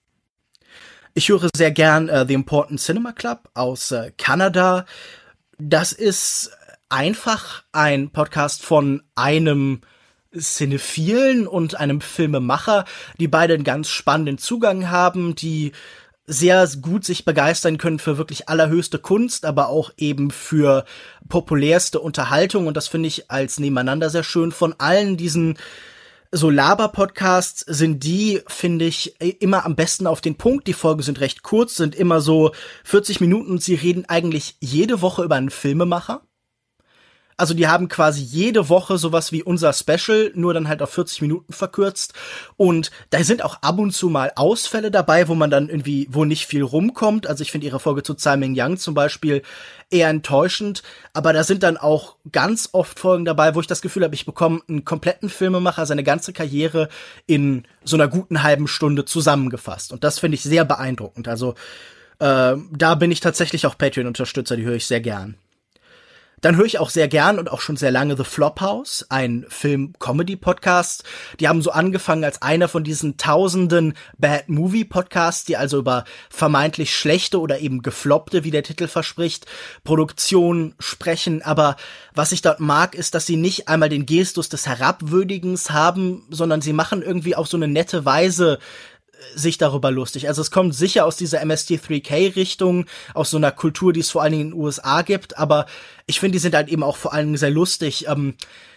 Ich höre sehr gern äh, The Important Cinema Club aus äh, Kanada. Das ist einfach ein Podcast von einem Cinephilen und einem Filmemacher, die beide einen ganz spannenden Zugang haben, die sehr gut sich begeistern können für wirklich allerhöchste Kunst, aber auch eben für populärste Unterhaltung. Und das finde ich als nebeneinander sehr schön. Von allen diesen so Laber-Podcasts sind die, finde ich, immer am besten auf den Punkt. Die Folgen sind recht kurz, sind immer so vierzig Minuten und sie reden eigentlich jede Woche über einen Filmemacher. Also die haben quasi jede Woche sowas wie unser Special, nur dann halt auf vierzig Minuten verkürzt. Und da sind auch ab und zu mal Ausfälle dabei, wo man dann irgendwie, wo nicht viel rumkommt. Also ich finde ihre Folge zu Tsai Ming-Yang zum Beispiel eher enttäuschend. Aber da sind dann auch ganz oft Folgen dabei, wo ich das Gefühl habe, ich bekomme einen kompletten Filmemacher, seine ganze Karriere in so einer guten halben Stunde zusammengefasst. Und das finde ich sehr beeindruckend. Also äh, da bin ich tatsächlich auch Patreon-Unterstützer, die höre ich sehr gern. Dann höre ich auch sehr gern und auch schon sehr lange The Flophouse, ein Film-Comedy-Podcast. Die haben so angefangen als einer von diesen tausenden Bad-Movie-Podcasts, die also über vermeintlich schlechte oder eben gefloppte, wie der Titel verspricht, Produktion sprechen. Aber was ich dort mag, ist, dass sie nicht einmal den Gestus des Herabwürdigens haben, sondern sie machen irgendwie auf so eine nette Weise sich darüber lustig. Also es kommt sicher aus dieser M S T drei K-Richtung, aus so einer Kultur, die es vor allen Dingen in den U S A gibt, aber ich finde, die sind halt eben auch vor allen Dingen sehr lustig. Ähm,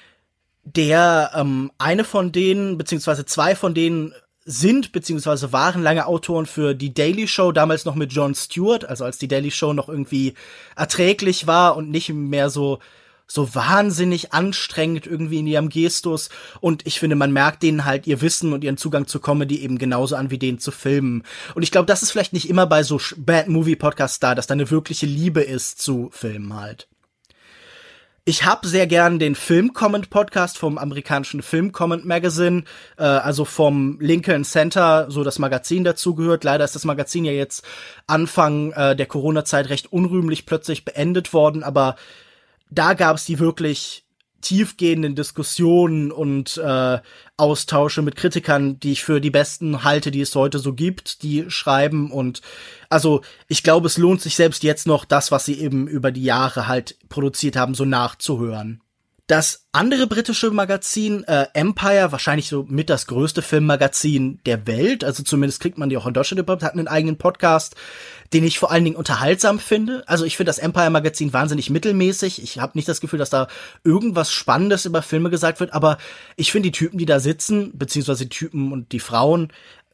der, ähm, eine von denen, beziehungsweise zwei von denen sind, beziehungsweise waren lange Autoren für die Daily Show, damals noch mit Jon Stewart, also als die Daily Show noch irgendwie erträglich war und nicht mehr so so wahnsinnig anstrengend irgendwie in ihrem Gestus. Und ich finde, man merkt denen halt ihr Wissen und ihren Zugang zu Comedy eben genauso an wie denen zu Filmen. Und ich glaube, das ist vielleicht nicht immer bei so Bad-Movie-Podcasts da, dass da eine wirkliche Liebe ist zu Filmen halt. Ich habe sehr gern den Film-Comment-Podcast vom amerikanischen Film-Comment-Magazine, äh, also vom Lincoln Center, so das Magazin dazugehört. Leider ist das Magazin ja jetzt Anfang äh, der Corona-Zeit recht unrühmlich plötzlich beendet worden, aber da gab es die wirklich tiefgehenden Diskussionen und äh, Austausche mit Kritikern, die ich für die besten halte, die es heute so gibt, die schreiben. Und also ich glaube, es lohnt sich selbst jetzt noch, das, was sie eben über die Jahre halt produziert haben, so nachzuhören. Das andere britische Magazin, äh, Empire, wahrscheinlich so mit das größte Filmmagazin der Welt, also zumindest kriegt man die auch in Deutschland überhaupt, hat einen eigenen Podcast, den ich vor allen Dingen unterhaltsam finde. Also ich finde das Empire-Magazin wahnsinnig mittelmäßig. Ich habe nicht das Gefühl, dass da irgendwas Spannendes über Filme gesagt wird, aber ich finde die Typen, die da sitzen, beziehungsweise die Typen und die Frauen,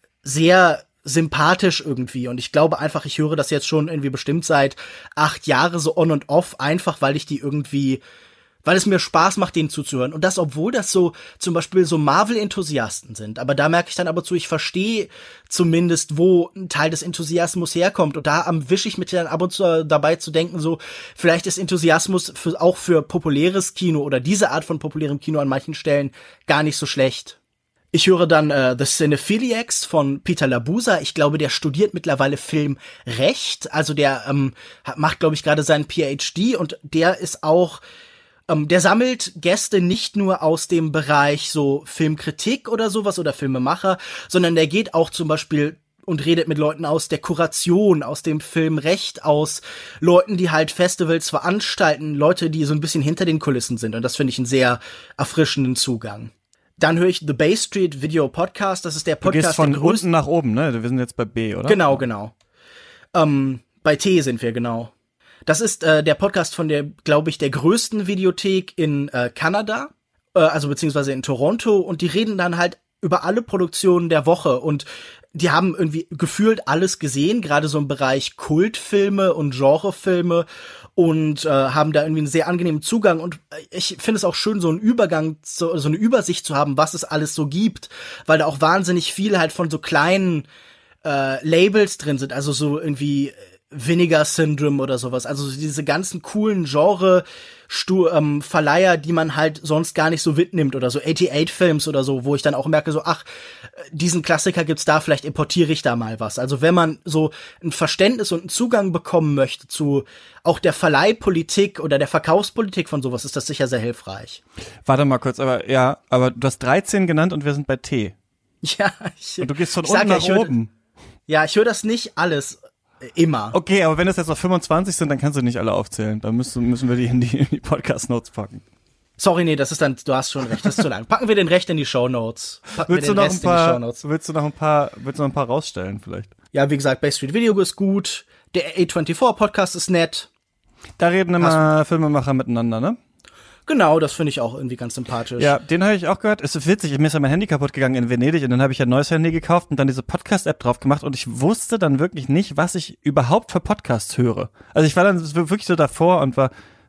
sehr sympathisch irgendwie. Und ich glaube einfach, ich höre das jetzt schon irgendwie bestimmt seit acht Jahre so on und off, einfach weil ich die irgendwie weil es mir Spaß macht, denen zuzuhören. Und das, obwohl das so zum Beispiel so Marvel-Enthusiasten sind. Aber da merke ich dann aber zu, ich verstehe zumindest, wo ein Teil des Enthusiasmus herkommt. Und da erwische ich mich dann ab und zu dabei zu denken, so, vielleicht ist Enthusiasmus für, auch für populäres Kino oder diese Art von populärem Kino an manchen Stellen gar nicht so schlecht. Ich höre dann äh, The Cinephiliacs von Peter Labuza. Ich glaube, der studiert mittlerweile Filmrecht. Also der ähm, macht, glaube ich, gerade seinen P H D. Und der ist auch Um, der sammelt Gäste nicht nur aus dem Bereich so Filmkritik oder sowas oder Filmemacher, sondern der geht auch zum Beispiel und redet mit Leuten aus der Kuration, aus dem Filmrecht, aus Leuten, die halt Festivals veranstalten, Leute, die so ein bisschen hinter den Kulissen sind. Und das finde ich einen sehr erfrischenden Zugang. Dann höre ich The Bay Street Video Podcast. Das ist der Podcast, du gehst von der größten unten nach oben, ne? Wir sind jetzt bei B, oder? Genau, genau. Ähm, bei T sind wir, genau. Das ist äh, der Podcast von der, glaube ich, der größten Videothek in äh, Kanada, äh, also beziehungsweise in Toronto, und die reden dann halt über alle Produktionen der Woche und die haben irgendwie gefühlt alles gesehen, gerade so im Bereich Kultfilme und Genrefilme und äh, haben da irgendwie einen sehr angenehmen Zugang und ich finde es auch schön, so einen Übergang, so, so eine Übersicht zu haben, was es alles so gibt, weil da auch wahnsinnig viel halt von so kleinen äh, Labels drin sind, also so irgendwie Vinegar Syndrome oder sowas, also diese ganzen coolen Genre Stu- ähm, Verleiher, die man halt sonst gar nicht so mitnimmt oder so achtundachtzig Films oder so, wo ich dann auch merke so, ach, diesen Klassiker gibt's da, vielleicht importiere ich da mal was. Also wenn man so ein Verständnis und einen Zugang bekommen möchte zu auch der Verleihpolitik oder der Verkaufspolitik von sowas, ist das sicher sehr hilfreich. Warte mal kurz, aber ja, aber du hast dreizehn genannt und wir sind bei T. Ja, ich, und du gehst von ich unten sag, nach ja, oben. Hör, ja, ich höre das nicht alles. Immer. Okay, aber wenn es jetzt noch fünfundzwanzig sind, dann kannst du nicht alle aufzählen. Dann müssen, müssen wir die in die, in die Podcast-Notes packen. Sorry, nee, das ist dann, du hast schon recht, das ist zu lang. Packen wir den Recht in die Shownotes. Packen willst wir den du noch Rest ein paar, in die Shownotes. willst du noch ein paar, willst du noch ein paar rausstellen vielleicht? Ja, wie gesagt, Bay Street Video ist gut. Der A vierundzwanzig Podcast ist nett. Da reden immer Filmemacher miteinander, ne? Genau, das finde ich auch irgendwie ganz sympathisch. Ja, den habe ich auch gehört. Es ist witzig, mir ist ja mein Handy kaputt gegangen in Venedig und dann habe ich ein neues Handy gekauft und dann diese Podcast-App drauf gemacht und ich wusste dann wirklich nicht, was ich überhaupt für Podcasts höre. Also ich war dann wirklich so davor und war,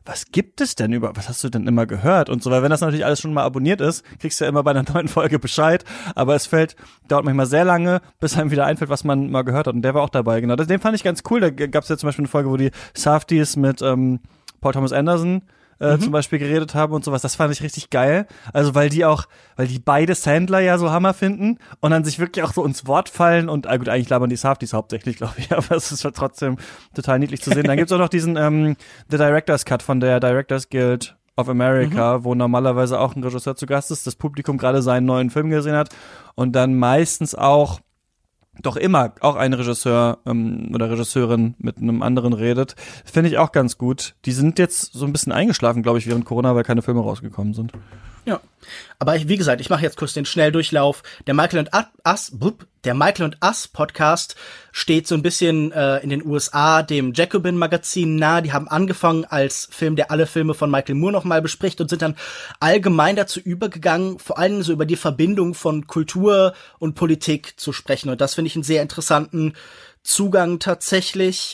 was gibt es denn über, was hast du denn immer gehört und so, weil wenn das natürlich alles schon mal abonniert ist, kriegst du ja immer bei einer neuen Folge Bescheid, aber es fällt, dauert manchmal sehr lange, bis einem wieder einfällt, was man mal gehört hat und der war auch dabei, genau, das, den fand ich ganz cool, da gab es ja zum Beispiel eine Folge, wo die Safdies mit ähm, Paul Thomas Anderson Äh, mhm. zum Beispiel geredet haben und sowas, das fand ich richtig geil. Also weil die auch, weil die beide Sandler ja so Hammer finden und dann sich wirklich auch so ins Wort fallen und, ah gut, eigentlich labern die Safdies hauptsächlich, glaube ich, aber es ist trotzdem total niedlich zu sehen. Dann gibt's auch noch diesen ähm, The Director's Cut von der Directors Guild of America, mhm. wo normalerweise auch ein Regisseur zu Gast ist, das Publikum gerade seinen neuen Film gesehen hat und dann meistens auch doch immer auch ein Regisseur ähm, oder Regisseurin mit einem anderen redet. Finde ich auch ganz gut. Die sind jetzt so ein bisschen eingeschlafen, glaube ich, während Corona, weil keine Filme rausgekommen sind. Ja, aber ich, wie gesagt, ich mache jetzt kurz den Schnelldurchlauf. Der Michael und Us, der Michael und Us Podcast steht so ein bisschen äh, in den U S A dem Jacobin Magazin nahe. Die haben angefangen als Film, der alle Filme von Michael Moore nochmal bespricht und sind dann allgemein dazu übergegangen, vor allem so über die Verbindung von Kultur und Politik zu sprechen. Und das finde ich einen sehr interessanten Zugang tatsächlich.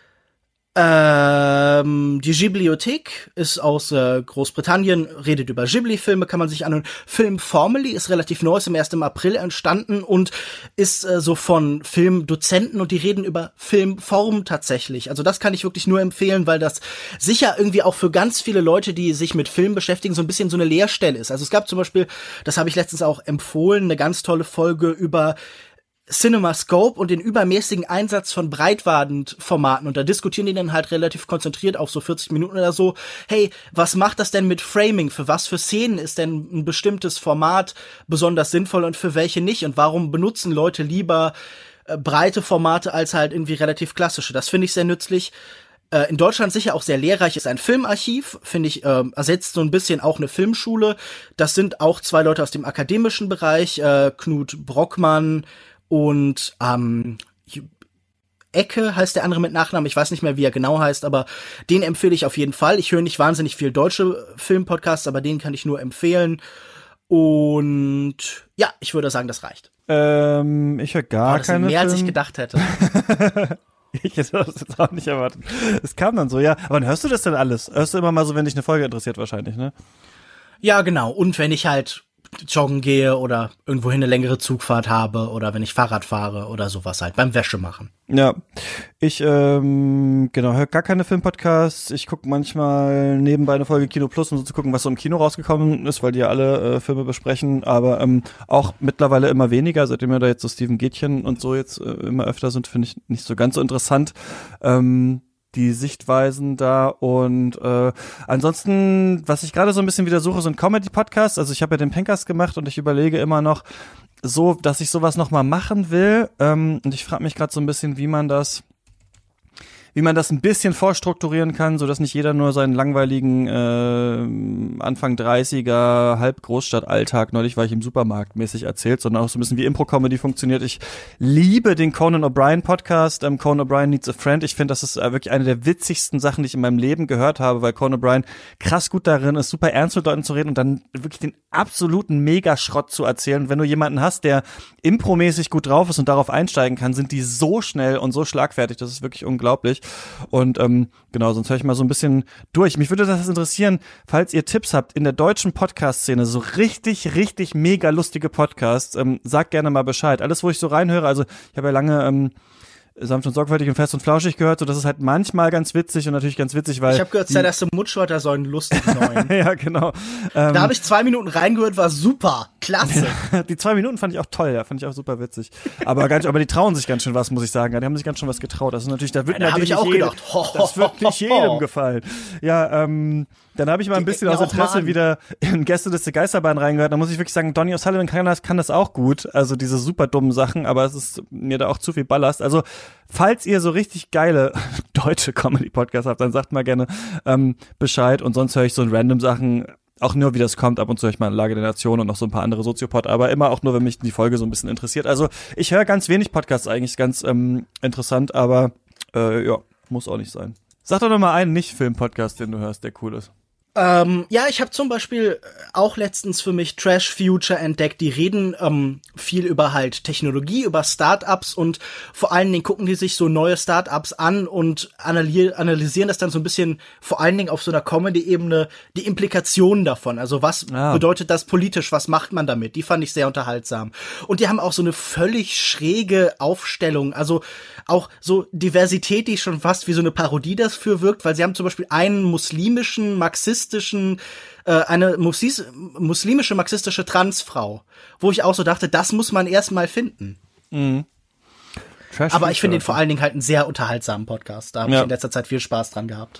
Ähm, die Ghibliothek ist aus äh, Großbritannien, redet über Ghibli-Filme, kann man sich anhören. Film Formally ist relativ neu, ist im erst im April entstanden und ist äh, so von Filmdozenten und die reden über Filmform tatsächlich. Also das kann ich wirklich nur empfehlen, weil das sicher irgendwie auch für ganz viele Leute, die sich mit Film beschäftigen, so ein bisschen so eine Leerstelle ist. Also es gab zum Beispiel, das habe ich letztens auch empfohlen, eine ganz tolle Folge über CinemaScope und den übermäßigen Einsatz von Breitbandformaten. Und da diskutieren die dann halt relativ konzentriert auf so vierzig Minuten oder so. Hey, was macht das denn mit Framing? Für was für Szenen ist denn ein bestimmtes Format besonders sinnvoll und für welche nicht? Und warum benutzen Leute lieber äh, breite Formate als halt irgendwie relativ klassische? Das finde ich sehr nützlich. Äh, in Deutschland sicher auch sehr lehrreich ist ein Filmarchiv, finde ich, äh, ersetzt so ein bisschen auch eine Filmschule. Das sind auch zwei Leute aus dem akademischen Bereich, äh, Knut Brockmann und ähm, Ecke heißt der andere mit Nachnamen. Ich weiß nicht mehr, wie er genau heißt, aber den empfehle ich auf jeden Fall. Ich höre nicht wahnsinnig viel deutsche Filmpodcasts, aber den kann ich nur empfehlen. Und ja, ich würde sagen, das reicht. Ähm, ich höre gar oh, das keine ist mehr, Film- als ich gedacht hätte. Ich hätte das jetzt auch nicht erwartet. Es kam dann so, ja. Aber wann hörst du das denn alles? Hörst du immer mal so, wenn dich eine Folge interessiert wahrscheinlich, ne? Ja, genau. Und wenn ich halt joggen gehe oder irgendwohin eine längere Zugfahrt habe oder wenn ich Fahrrad fahre oder sowas halt, beim Wäsche machen. Ja, ich ähm, genau, höre gar keine Filmpodcasts. Ich gucke manchmal nebenbei eine Folge Kino Plus, um so zu gucken, was so im Kino rausgekommen ist, weil die ja alle äh, Filme besprechen, aber ähm, auch mittlerweile immer weniger, seitdem wir da jetzt so Steven Gätchen und so jetzt äh, immer öfter sind, finde ich nicht so ganz so interessant. Ähm, die Sichtweisen da und äh, ansonsten, was ich gerade so ein bisschen wieder suche, sind Comedy-Podcasts. Also ich habe ja den Pencast gemacht und ich überlege immer noch so, dass ich sowas noch mal machen will. Ähm, und ich frage mich gerade so ein bisschen, wie man das wie man das ein bisschen vorstrukturieren kann, so dass nicht jeder nur seinen langweiligen äh, Anfang dreißiger Halb-Großstadt-Alltag, neulich war ich im Supermarkt mäßig erzählt, sondern auch so ein bisschen wie Impro-Comedy funktioniert. Ich liebe den Conan O'Brien Podcast, ähm, Conan O'Brien Needs a Friend. Ich finde, das ist äh, wirklich eine der witzigsten Sachen, die ich in meinem Leben gehört habe, weil Conan O'Brien krass gut darin ist, super ernst mit Leuten zu reden und dann wirklich den absoluten Megaschrott zu erzählen. Und wenn du jemanden hast, der impromäßig gut drauf ist und darauf einsteigen kann, sind die so schnell und so schlagfertig, das ist wirklich unglaublich. Und ähm, genau, sonst höre ich mal so ein bisschen durch. Mich würde das interessieren, falls ihr Tipps habt in der deutschen Podcast-Szene, so richtig, richtig mega lustige Podcasts, ähm, sagt gerne mal Bescheid. Alles, wo ich so reinhöre, also ich habe ja lange ähm, sanft und sorgfältig und fest und flauschig gehört, so das ist halt manchmal ganz witzig und natürlich ganz witzig, weil ich habe gehört, sei das der Mutschrotter so einen lustigen neuen. Ja, genau. Ähm, da habe ich zwei Minuten reingehört, war super, klasse. Die zwei Minuten fand ich auch toll, ja, fand ich auch super witzig. Aber ganz, aber die trauen sich ganz schön was, muss ich sagen. Die haben sich ganz schön was getraut. Das ist natürlich, da wird ja, da natürlich ich auch jedem, gedacht, ho, ho, das wird nicht ho, ho. jedem gefallen. Ja, ähm, dann habe ich mal ein Die bisschen ecken aus auch mal Interesse an. wieder in Gästeliste Geisterbahn reingehört. Da muss ich wirklich sagen, Donny O'Sullivan kann das, kann das auch gut. Also diese super dummen Sachen, aber es ist mir da auch zu viel Ballast. Also falls ihr so richtig geile deutsche Comedy-Podcasts habt, dann sagt mal gerne ähm, Bescheid. Und sonst höre ich so in random Sachen auch nur, wie das kommt. Ab und zu höre ich mal Lage der Nation und noch so ein paar andere Soziopod, aber immer auch nur, wenn mich die Folge so ein bisschen interessiert. Also ich höre ganz wenig Podcasts eigentlich, ganz ähm, interessant, aber äh, ja, muss auch nicht sein. Sag doch noch mal einen Nicht-Film-Podcast, den du hörst, der cool ist. Ähm, ja, ich habe zum Beispiel auch letztens für mich Trash Future entdeckt. Die reden ähm, viel über halt Technologie, über Startups und vor allen Dingen gucken die sich so neue Startups an und analy- analysieren das dann so ein bisschen, vor allen Dingen auf so einer Comedy-Ebene, die Implikationen davon. Also was Ah. bedeutet das politisch? Was macht man damit? Die fand ich sehr unterhaltsam. Und die haben auch so eine völlig schräge Aufstellung. Also auch so Diversität, die schon fast wie so eine Parodie dafür wirkt, weil sie haben zum Beispiel einen muslimischen, marxistischen, äh, eine muslis- muslimische, marxistische Transfrau, wo ich auch so dachte, das muss man erst mal finden. Mhm. Trash Aber ich finde Future. den vor allen Dingen halt einen sehr unterhaltsamen Podcast. Da habe Ja. ich in letzter Zeit viel Spaß dran gehabt.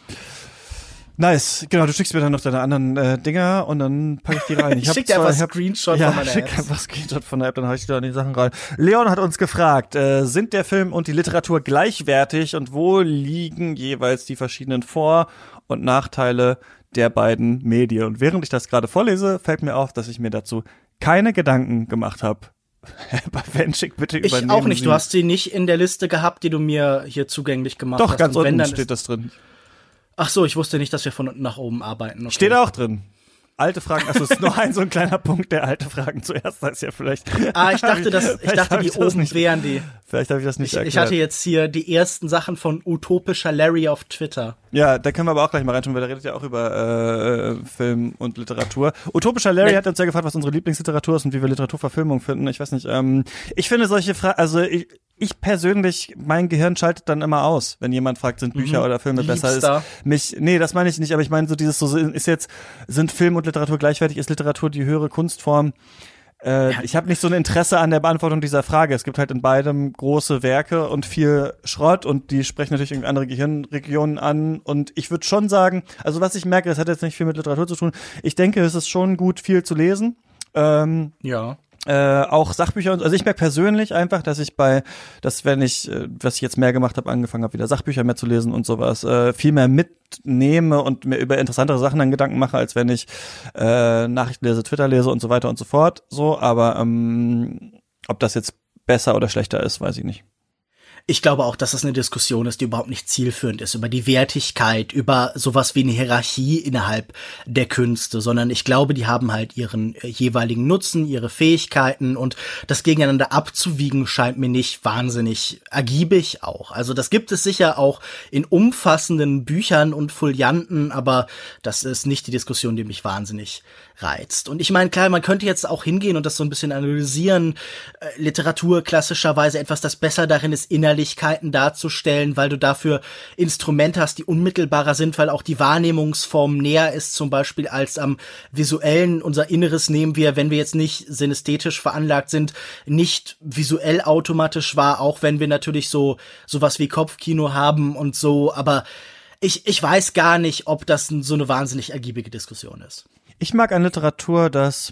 Nice, genau, du schickst mir dann noch deine anderen äh, Dinger und dann packe ich die rein. Ich hab schick dir zwar- einfach ich hab- Screenshot ja, von meiner schick Apps. einfach Screenshot von der App, dann hau ich da die Sachen rein. Leon hat uns gefragt, äh, sind der Film und die Literatur gleichwertig und wo liegen jeweils die verschiedenen Vor- und Nachteile der beiden Medien? Und während ich das gerade vorlese, fällt mir auf, dass ich mir dazu keine Gedanken gemacht habe. Bei Venchik, bitte Ich übernehmen auch nicht. Sie. Du hast sie nicht in der Liste gehabt, die du mir hier zugänglich gemacht Doch, hast. ganz Und wenn, unten dann steht ist, das drin. Ach so, ich wusste nicht, dass wir von unten nach oben arbeiten. Okay. Steht auch drin. Alte Fragen, also es ist nur ein so ein kleiner Punkt, der alte Fragen zuerst, das ist ja vielleicht. Ah, ich dachte, das, ich Vielleicht dachte, hab die ich das oben nicht- wären die. Vielleicht habe ich das nicht Ich, erklärt. ich hatte jetzt hier die ersten Sachen von Utopischer Larry auf Twitter. Ja, da können wir aber auch gleich mal reinschauen, weil der redet ja auch über äh, Film und Literatur. Utopischer Larry Ne. hat uns ja gefragt, was unsere Lieblingsliteratur ist und wie wir Literaturverfilmung finden. Ich weiß nicht, ähm, ich finde solche Fragen, also ich, ich persönlich, mein Gehirn schaltet dann immer aus, wenn jemand fragt, sind Bücher Mhm. oder Filme besser Liebster. ist. Mich, nee, das meine ich nicht, aber ich meine so dieses, so ist jetzt, sind Film und Literatur gleichwertig, ist Literatur die höhere Kunstform? Äh, Ja. Ich habe nicht so ein Interesse an der Beantwortung dieser Frage. Es gibt halt in beidem große Werke und viel Schrott und die sprechen natürlich irgendwie andere Gehirnregionen an und ich würde schon sagen, also was ich merke, das hat jetzt nicht viel mit Literatur zu tun. Ich denke, es ist schon gut, viel zu lesen. Ähm, Ja. äh, auch Sachbücher und also ich merke persönlich einfach, dass ich bei, dass wenn ich, äh, was ich jetzt mehr gemacht habe, angefangen habe, wieder Sachbücher mehr zu lesen und sowas, äh, viel mehr mitnehme und mir über interessantere Sachen dann Gedanken mache, als wenn ich äh, Nachrichten lese, Twitter lese und so weiter und so fort. So, aber ähm, ob das jetzt besser oder schlechter ist, weiß ich nicht. Ich glaube auch, dass das eine Diskussion ist, die überhaupt nicht zielführend ist, über die Wertigkeit, über sowas wie eine Hierarchie innerhalb der Künste, sondern ich glaube, die haben halt ihren äh, jeweiligen Nutzen, ihre Fähigkeiten und das gegeneinander abzuwiegen scheint mir nicht wahnsinnig ergiebig auch. Also das gibt es sicher auch in umfassenden Büchern und Folianten, aber das ist nicht die Diskussion, die mich wahnsinnig reizt. Und ich meine, klar, man könnte jetzt auch hingehen und das so ein bisschen analysieren. Äh, Literatur klassischerweise etwas, das besser darin ist, Innerlichkeiten darzustellen, weil du dafür Instrumente hast, die unmittelbarer sind, weil auch die Wahrnehmungsform näher ist zum Beispiel als am visuellen. Unser Inneres nehmen wir, wenn wir jetzt nicht synästhetisch veranlagt sind, nicht visuell automatisch wahr, auch wenn wir natürlich so sowas wie Kopfkino haben und so, aber ich, ich weiß gar nicht, ob das so eine wahnsinnig ergiebige Diskussion ist. Ich mag an Literatur, dass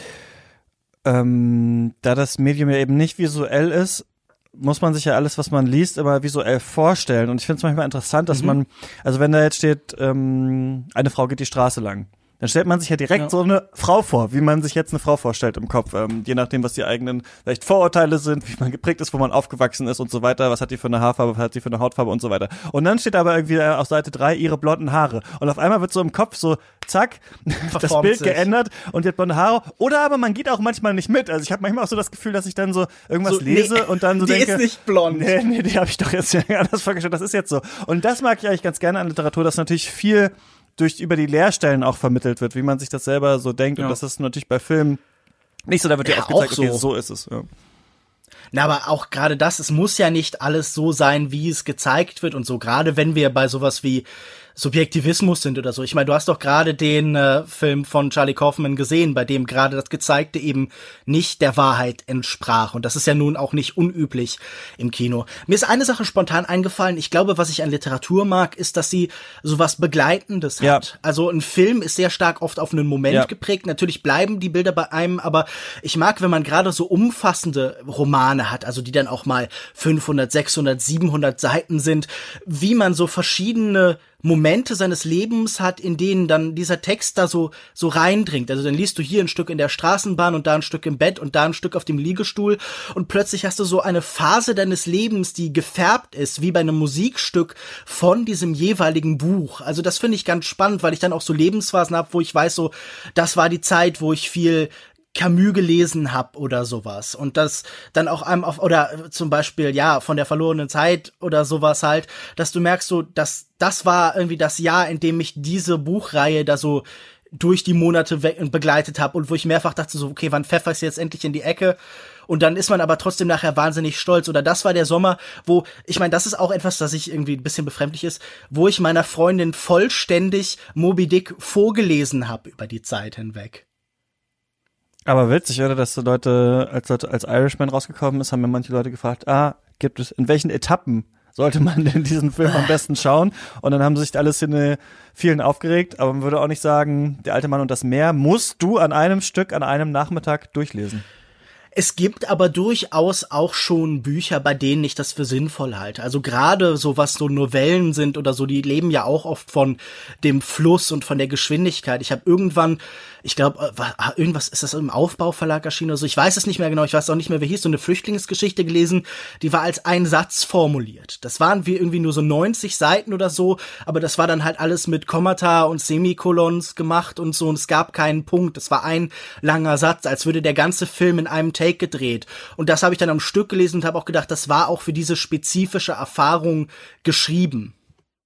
ähm, da das Medium ja eben nicht visuell ist, muss man sich ja alles, was man liest, immer visuell vorstellen. Und ich finde es manchmal interessant, dass Mhm. man, also wenn da jetzt steht, ähm, eine Frau geht die Straße lang, dann stellt man sich ja direkt Ja. so eine Frau vor, wie man sich jetzt eine Frau vorstellt im Kopf, ähm, je nachdem, was die eigenen vielleicht Vorurteile sind, wie man geprägt ist, wo man aufgewachsen ist und so weiter, was hat die für eine Haarfarbe, was hat die für eine Hautfarbe und so weiter. Und dann steht aber irgendwie auf Seite drei ihre blonden Haare. Und auf einmal wird so im Kopf so, zack, das Verformt Bild sich. geändert und die hat blonde Haare. Oder aber man geht auch manchmal nicht mit. Also ich habe manchmal auch so das Gefühl, dass ich dann so irgendwas So, lese nee, und dann so die denke, ist nicht blond. Nee, nee, die habe ich doch jetzt ja anders vorgestellt. Das ist jetzt so. Und das mag ich eigentlich ganz gerne an Literatur, dass natürlich viel durch über die Leerstellen auch vermittelt wird, wie man sich das selber so denkt. Ja. Und das ist natürlich bei Filmen nicht so, da wird ja, Ja, oft gezeigt, auch okay, so. so ist es. Ja. Na, aber auch gerade das, es muss ja nicht alles so sein, wie es gezeigt wird und so. Gerade wenn wir bei sowas wie Subjektivismus sind oder so. Ich meine, du hast doch gerade den äh, Film von Charlie Kaufman gesehen, bei dem gerade das Gezeigte eben nicht der Wahrheit entsprach. Und das ist ja nun auch nicht unüblich im Kino. Mir ist eine Sache spontan eingefallen. Ich glaube, was ich an Literatur mag, ist, dass sie sowas Begleitendes Ja. hat. Also ein Film ist sehr stark oft auf einen Moment Ja. geprägt. Natürlich bleiben die Bilder bei einem, aber ich mag, wenn man gerade so umfassende Romane hat, also die dann auch mal fünfhundert, sechshundert, siebenhundert Seiten sind, wie man so verschiedene Momente seines Lebens hat, in denen dann dieser Text da so so reindringt. Also dann liest du hier ein Stück in der Straßenbahn und da ein Stück im Bett und da ein Stück auf dem Liegestuhl und plötzlich hast du so eine Phase deines Lebens, die gefärbt ist, wie bei einem Musikstück von diesem jeweiligen Buch. Also das finde ich ganz spannend, weil ich dann auch so Lebensphasen habe, wo ich weiß so, das war die Zeit, wo ich viel Camus gelesen hab oder sowas und das dann auch einem auf oder zum Beispiel ja von der verlorenen Zeit oder sowas halt, dass du merkst so, dass das war irgendwie das Jahr, in dem ich diese Buchreihe da so durch die Monate begleitet habe und wo ich mehrfach dachte so, okay, wann pfeffer ich jetzt endlich in die Ecke? Und dann ist man aber trotzdem nachher wahnsinnig stolz. Oder das war der Sommer, wo, ich meine, das ist auch etwas, das ich irgendwie ein bisschen befremdlich ist, wo ich meiner Freundin vollständig Moby Dick vorgelesen habe über die Zeit hinweg. Aber witzig, oder, dass so Leute, als, als Irishman rausgekommen ist, haben mir manche Leute gefragt, ah, gibt es, in welchen Etappen sollte man denn diesen Film am besten schauen? Und dann haben sich alle Szene vielen aufgeregt, aber man würde auch nicht sagen, Der alte Mann und das Meer musst du an einem Stück, an einem Nachmittag durchlesen. Es gibt aber durchaus auch schon Bücher, bei denen ich das für sinnvoll halte. Also gerade so, was so Novellen sind oder so, die leben ja auch oft von dem Fluss und von der Geschwindigkeit. Ich habe irgendwann, ich glaube, irgendwas, ist das im Aufbauverlag erschienen oder so? Ich weiß es nicht mehr genau, ich weiß auch nicht mehr, wie hieß, so eine Flüchtlingsgeschichte gelesen, die war als ein Satz formuliert. Das waren wie irgendwie nur so neunzig Seiten oder so, aber das war dann halt alles mit Kommata und Semikolons gemacht und so und es gab keinen Punkt. Es war ein langer Satz, als würde der ganze Film in einem Take gedreht. Und das habe ich dann am Stück gelesen und habe auch gedacht, das war auch für diese spezifische Erfahrung geschrieben.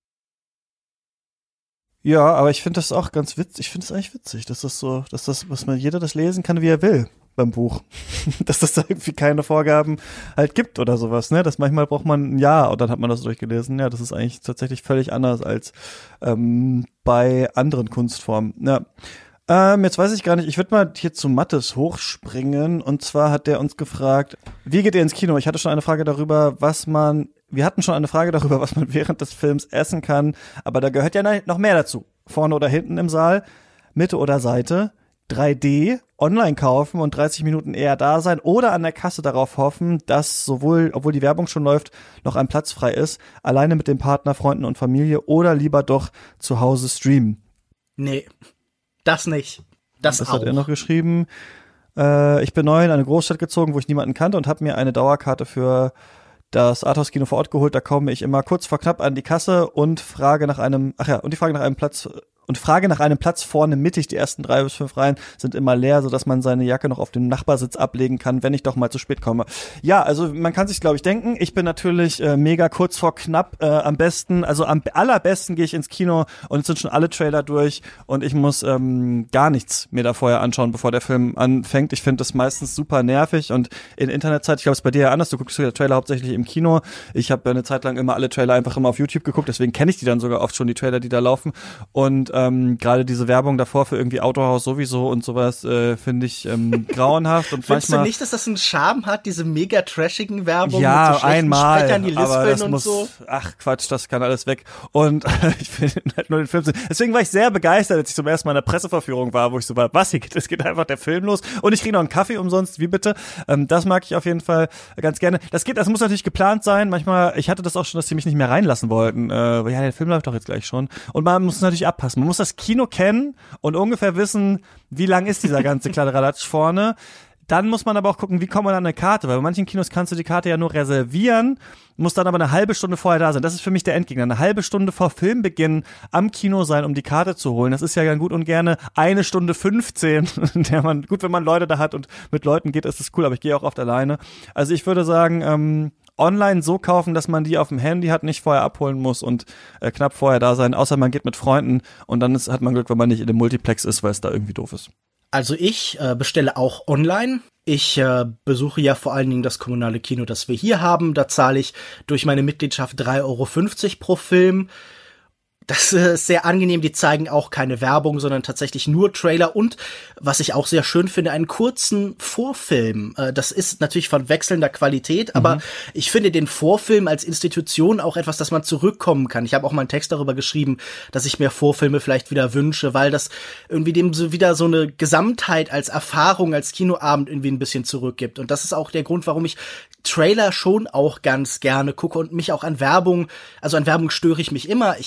Ja, aber ich finde das auch ganz witzig. Ich finde es eigentlich witzig, dass das so, dass das, was man jeder das lesen kann, wie er will beim Buch. Dass das da irgendwie keine Vorgaben halt gibt oder sowas, ne? Dass manchmal braucht man ein Jahr und dann hat man das durchgelesen. Ja, das ist eigentlich tatsächlich völlig anders als ähm, bei anderen Kunstformen. Ja. Ähm, jetzt weiß ich gar nicht, ich würde mal hier zu Mattes hochspringen und zwar hat der uns gefragt, wie geht ihr ins Kino? Ich hatte schon eine Frage darüber, was man, wir hatten schon eine Frage darüber, was man während des Films essen kann, aber da gehört ja noch mehr dazu. Vorne oder hinten im Saal, Mitte oder Seite, drei D, online kaufen und dreißig Minuten eher da sein oder an der Kasse darauf hoffen, dass sowohl, obwohl die Werbung schon läuft, noch ein Platz frei ist, alleine mit dem Partner, Freunden und Familie oder lieber doch zu Hause streamen. Nee. Das nicht. Das, das auch. hat er noch geschrieben. Äh, ich bin neu in eine Großstadt gezogen, wo ich niemanden kannte und habe mir eine Dauerkarte für das Arthouse-Kino vor Ort geholt. Da komme ich immer kurz vor knapp an die Kasse und frage nach einem, ach ja, und die Frage nach einem Platz und frage nach einem Platz vorne mittig. Die ersten drei bis fünf Reihen sind immer leer, sodass man seine Jacke noch auf dem Nachbarsitz ablegen kann, wenn ich doch mal zu spät komme. Ja, also man kann sich, glaube ich, denken, ich bin natürlich äh, mega kurz vor knapp, äh, am besten, also am allerbesten gehe ich ins Kino und es sind schon alle Trailer durch und ich muss ähm, gar nichts mir da vorher anschauen, bevor der Film anfängt. Ich finde das meistens super nervig und in Internetzeit, ich glaube, es ist bei dir ja anders, du guckst ja Trailer hauptsächlich im Kino. Ich habe eine Zeit lang immer alle Trailer einfach immer auf YouTube geguckt, deswegen kenne ich die dann sogar oft schon, die Trailer, die da laufen und ähm, gerade diese Werbung davor für irgendwie Autohaus sowieso und sowas äh, finde ich ähm, grauenhaft. Und Findest manchmal, du nicht, dass das einen Charme hat, diese mega trashigen Werbung ja, mit so schlechten einmal, Sprechern, die aber das und muss, so? Ach Quatsch, das kann alles weg. Und ich finde halt nur den Film. Deswegen war ich sehr begeistert, als ich zum ersten Mal in der Presseverführung war, wo ich so war, was hier geht, es geht einfach der Film los und ich kriege noch einen Kaffee umsonst, wie bitte. Ähm, das mag ich auf jeden Fall ganz gerne. Das geht, das muss natürlich geplant sein. Manchmal, ich hatte das auch schon, dass sie mich nicht mehr reinlassen wollten. Äh, ja, der Film läuft doch jetzt gleich schon. Und man muss natürlich abpassen. Man muss das Kino kennen und ungefähr wissen, wie lang ist dieser ganze Kladderadatsch vorne. Dann muss man aber auch gucken, wie kommt man an eine Karte, weil bei manchen Kinos kannst du die Karte ja nur reservieren, muss dann aber eine halbe Stunde vorher da sein. Das ist für mich der Endgegner. Eine halbe Stunde vor Filmbeginn am Kino sein, um die Karte zu holen. Das ist ja ganz gut und gerne eine Stunde fünfzehn, in der man, gut, wenn man Leute da hat und mit Leuten geht, ist das cool, aber ich gehe auch oft alleine. Also ich würde sagen, ähm, online so kaufen, dass man die auf dem Handy hat, nicht vorher abholen muss und äh, knapp vorher da sein, außer man geht mit Freunden und dann ist, hat man Glück, wenn man nicht in dem Multiplex ist, weil es da irgendwie doof ist. Also ich äh, bestelle auch online. Ich äh, besuche ja vor allen Dingen das kommunale Kino, das wir hier haben. Da zahle ich durch meine Mitgliedschaft drei Euro fünfzig pro Film. Das ist sehr angenehm, die zeigen auch keine Werbung, sondern tatsächlich nur Trailer und, was ich auch sehr schön finde, einen kurzen Vorfilm. Das ist natürlich von wechselnder Qualität, aber mhm. ich finde den Vorfilm als Institution auch etwas, dass man zurückkommen kann. Ich habe auch mal einen Text darüber geschrieben, dass ich mir Vorfilme vielleicht wieder wünsche, weil das irgendwie dem so wieder so eine Gesamtheit als Erfahrung, als Kinoabend irgendwie ein bisschen zurückgibt. Und das ist auch der Grund, warum ich Trailer schon auch ganz gerne gucke und mich auch an Werbung, also an Werbung störe ich mich immer. Ich hasse Werbung.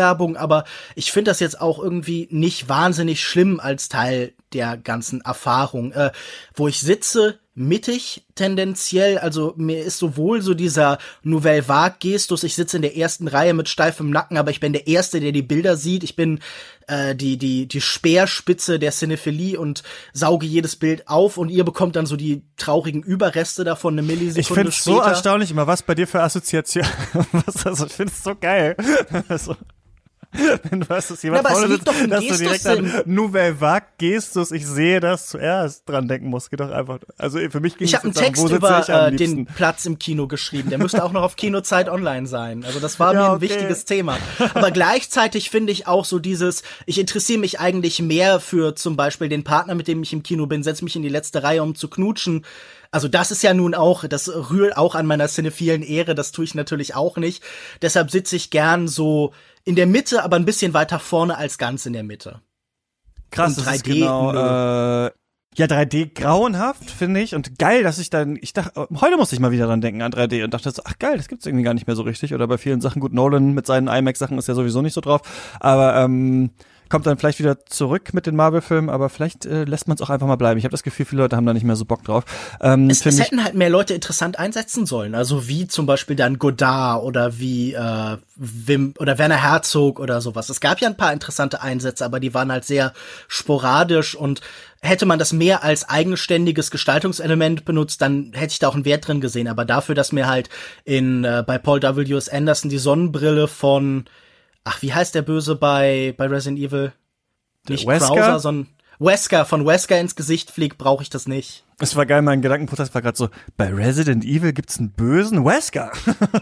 Schleichwerbung, aber ich finde das jetzt auch irgendwie nicht wahnsinnig schlimm als Teil der ganzen Erfahrung. Äh, wo ich sitze, mittig tendenziell, also mir ist sowohl so dieser Nouvelle Vague-Gestus, ich sitze in der ersten Reihe mit steifem Nacken, aber ich bin der Erste, der die Bilder sieht, ich bin äh, die die die Speerspitze der Cinephilie und sauge jedes Bild auf und ihr bekommt dann so die traurigen Überreste davon eine Millisekunde ich find's später. So erstaunlich immer, was bei dir für Assoziationen, was, also ich find's so geil. Also, wenn du hast, dass jemand ja, vorne sitzt, doch dass du direkt an Nouvelle Vague Gestus, ich sehe das zuerst dran denken musst. Geht doch einfach, also für mich ging Ich habe einen Text an, über äh, den Platz im Kino geschrieben, der müsste auch noch auf Kinozeit online sein. Also das war ja, mir ein okay. wichtiges Thema. Aber gleichzeitig finde ich auch so dieses, ich interessiere mich eigentlich mehr für zum Beispiel den Partner, mit dem ich im Kino bin, setze mich in die letzte Reihe, um zu knutschen. Also das ist ja nun auch, das rührt auch an meiner cinephilen Ehre, das tue ich natürlich auch nicht. Deshalb sitze ich gern so in der Mitte, aber ein bisschen weiter vorne als ganz in der Mitte. Krass, und drei D, das ist genau, äh, ja, drei D grauenhaft, finde ich, und geil, dass ich dann, ich dachte, heute musste ich mal wieder dran denken an drei D und dachte so, ach geil, das gibt's irgendwie gar nicht mehr so richtig, oder bei vielen Sachen, gut, Nolan mit seinen IMAX-Sachen ist ja sowieso nicht so drauf, aber, ähm, kommt dann vielleicht wieder zurück mit den Marvel-Filmen, aber vielleicht äh, lässt man es auch einfach mal bleiben. Ich habe das Gefühl, viele Leute haben da nicht mehr so Bock drauf. Ähm, es es hätten halt mehr Leute interessant einsetzen sollen, also wie zum Beispiel dann Godard oder wie äh, Wim oder Werner Herzog oder sowas. Es gab ja ein paar interessante Einsätze, aber die waren halt sehr sporadisch und hätte man das mehr als eigenständiges Gestaltungselement benutzt, dann hätte ich da auch einen Wert drin gesehen. Aber dafür, dass mir halt in äh, bei Paul W S. Anderson die Sonnenbrille von Ach, wie heißt der Böse bei bei Resident Evil? Nicht Wesker? Krauser, sondern Wesker. Von Wesker ins Gesicht fliegt, brauche ich das nicht. Es war geil, mein Gedankenprozess war gerade so, bei Resident Evil gibt's einen bösen Wesker.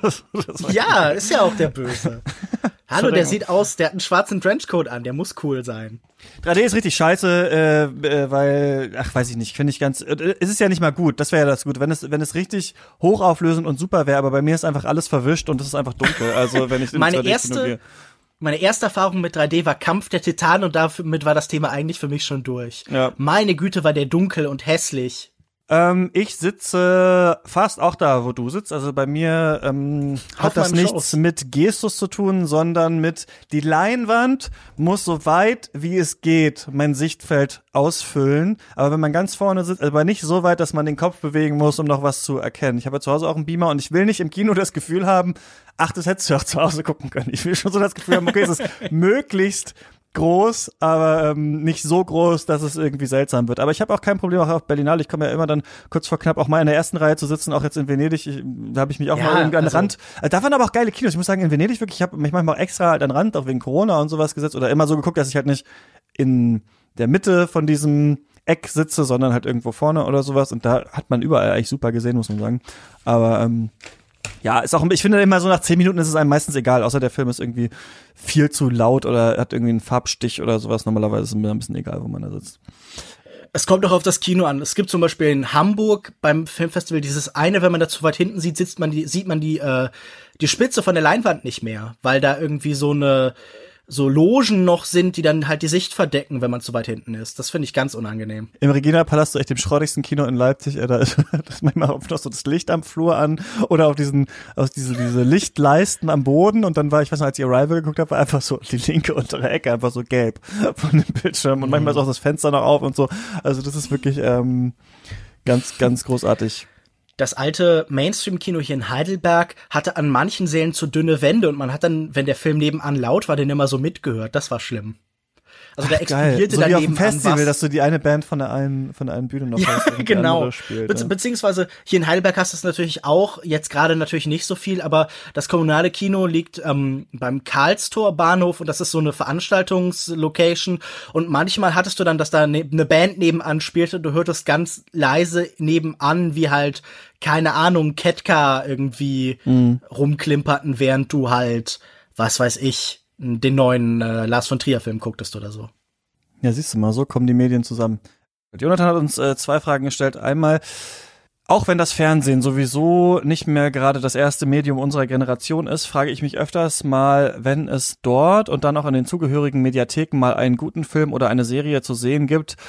Ja, ist ja auch der Böse. Hallo, der sieht aus, der hat einen schwarzen Trenchcoat an, der muss cool sein. drei D ist richtig scheiße, äh, äh, weil, ach, weiß ich nicht, finde ich ganz, äh, es ist ja nicht mal gut, das wäre ja das Gute, wenn es, wenn es richtig hochauflösend und super wäre, aber bei mir ist einfach alles verwischt und es ist einfach dunkel, also wenn ich in Meine erste, gehe. Meine erste Erfahrung mit drei D war Kampf der Titanen und damit war das Thema eigentlich für mich schon durch. Ja. Meine Güte, war der dunkel und hässlich. Ähm, ich sitze fast auch da, wo du sitzt. Also bei mir ähm, hat das nichts Shows. mit Gestus zu tun, sondern mit die Leinwand muss so weit wie es geht mein Sichtfeld ausfüllen. Aber wenn man ganz vorne sitzt, aber nicht so weit, dass man den Kopf bewegen muss, um noch was zu erkennen. Ich habe ja zu Hause auch einen Beamer und ich will nicht im Kino das Gefühl haben, ach, das hättest du auch zu Hause gucken können. Ich will schon so das Gefühl haben, okay, es ist möglichst groß, aber ähm, nicht so groß, dass es irgendwie seltsam wird. Aber ich habe auch kein Problem auch auf Berlinale. Ich komme ja immer dann kurz vor knapp auch mal in der ersten Reihe zu sitzen, auch jetzt in Venedig. Ich, da habe ich mich auch ja, mal irgendwie an den also Rand. Äh, da waren aber auch geile Kinos. Ich muss sagen, in Venedig wirklich, ich habe mich manchmal auch extra halt an den Rand, auch wegen Corona und sowas gesetzt oder immer so geguckt, dass ich halt nicht in der Mitte von diesem Eck sitze, sondern halt irgendwo vorne oder sowas. Und da hat man überall eigentlich super gesehen, muss man sagen. Aber ähm, ja, ist auch, ich finde immer so nach zehn Minuten ist es einem meistens egal, außer der Film ist irgendwie viel zu laut oder hat irgendwie einen Farbstich oder sowas. Normalerweise ist es mir ein bisschen egal, wo man da sitzt. Es kommt doch auf das Kino an. Es gibt zum Beispiel in Hamburg beim Filmfestival dieses eine, wenn man da zu weit hinten sieht, sitzt man die, sieht man die, äh, die Spitze von der Leinwand nicht mehr, weil da irgendwie so eine, so Logen noch sind, die dann halt die Sicht verdecken, wenn man zu weit hinten ist. Das finde ich ganz unangenehm. Im Regina-Palast, so echt dem schrottigsten Kino in Leipzig, äh, da ist das manchmal auch noch so das Licht am Flur an oder auf diesen, auf diese, diese Lichtleisten am Boden und dann war, ich weiß noch, als ich Arrival geguckt habe, war einfach so die linke untere Ecke einfach so gelb von dem Bildschirm und mhm. manchmal ist auch das Fenster noch auf und so. Also das ist wirklich ähm, ganz, ganz großartig. Das alte Mainstream-Kino hier in Heidelberg hatte an manchen Sälen zu dünne Wände und man hat dann, wenn der Film nebenan laut war, den immer so mitgehört. Das war schlimm. Also da explodierte so dann wie auf nebenan dem Festival, was. dass du die eine Band von der einen von der einen Bühne noch ja, hast. Und genau. Die andere spielt, Be- ja. Beziehungsweise hier in Heidelberg hast du es natürlich auch, jetzt gerade natürlich nicht so viel, aber das kommunale Kino liegt ähm, beim Karlstor Bahnhof und das ist so eine Veranstaltungslocation und manchmal hattest du dann, dass da ne- eine Band nebenan spielte, du hörtest ganz leise nebenan, wie halt, keine Ahnung, Ketka irgendwie mhm. rumklimperten, während du halt, was weiß ich, den neuen äh, Lars von Trier Film gucktest oder so. Ja, siehst du mal, so kommen die Medien zusammen. Jonathan hat uns äh, zwei Fragen gestellt. Einmal, auch wenn das Fernsehen sowieso nicht mehr gerade das erste Medium unserer Generation ist, frage ich mich öfters mal, wenn es dort und dann auch an den zugehörigen Mediatheken mal einen guten Film oder eine Serie zu sehen gibt,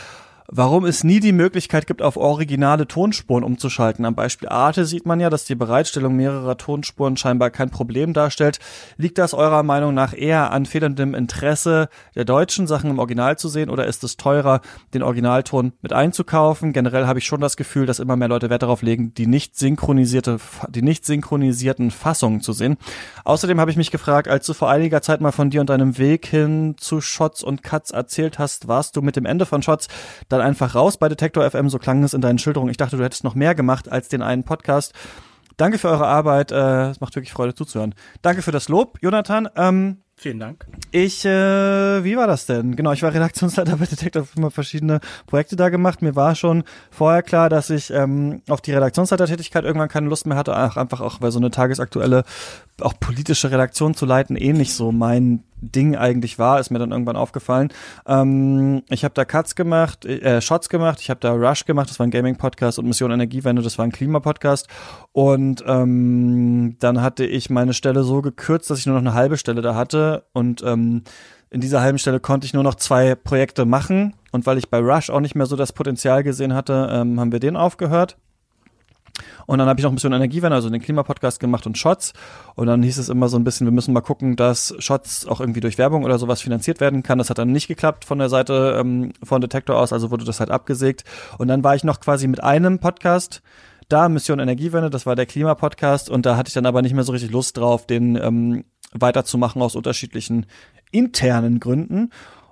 warum es nie die Möglichkeit gibt, auf originale Tonspuren umzuschalten. Am Beispiel Arte sieht man ja, dass die Bereitstellung mehrerer Tonspuren scheinbar kein Problem darstellt. Liegt das eurer Meinung nach eher an fehlendem Interesse der Deutschen, Sachen im Original zu sehen, oder ist es teurer, den Originalton mit einzukaufen? Generell habe ich schon das Gefühl, dass immer mehr Leute Wert darauf legen, die nicht synchronisierte, die nicht synchronisierten Fassungen zu sehen. Außerdem habe ich mich gefragt, als du vor einiger Zeit mal von dir und deinem Weg hin zu Shots und Cuts erzählt hast, warst du mit dem Ende von Shots dann einfach raus bei Detektor F M, so klang es in deinen Schilderungen. Ich dachte, du hättest noch mehr gemacht als den einen Podcast. Danke für eure Arbeit, äh, es macht wirklich Freude zuzuhören. Danke für das Lob, Jonathan. Ähm, Vielen Dank. Ich, äh, wie war das denn? Genau, ich war Redaktionsleiter bei Detektor, habe immer verschiedene Projekte da gemacht. Mir war schon vorher klar, dass ich ähm, auf die Redaktionsleitertätigkeit irgendwann keine Lust mehr hatte. Ach, einfach auch, weil so eine tagesaktuelle, auch politische Redaktion zu leiten eh nicht so mein Ding eigentlich war, ist mir dann irgendwann aufgefallen. Ähm, ich habe da Cuts gemacht, äh, Shots gemacht, ich habe da Rush gemacht, das war ein Gaming-Podcast, und Mission Energiewende, das war ein Klimapodcast. Und ähm, dann hatte ich meine Stelle so gekürzt, dass ich nur noch eine halbe Stelle da hatte. Und ähm, in dieser halben Stelle konnte ich nur noch zwei Projekte machen. Und weil ich bei Rush auch nicht mehr so das Potenzial gesehen hatte, ähm, haben wir den aufgehört. Und dann habe ich noch ein bisschen Energiewende, also den Klimapodcast gemacht und Shots. Und dann hieß es immer so ein bisschen, wir müssen mal gucken, dass Shots auch irgendwie durch Werbung oder sowas finanziert werden kann. Das hat dann nicht geklappt von der Seite ähm, von Detektor aus, also wurde das halt abgesägt. Und dann war ich noch quasi mit einem Podcast da, Mission Energiewende, das war der Klimapodcast. Und da hatte ich dann aber nicht mehr so richtig Lust drauf, den ähm, weiterzumachen aus unterschiedlichen internen Gründen.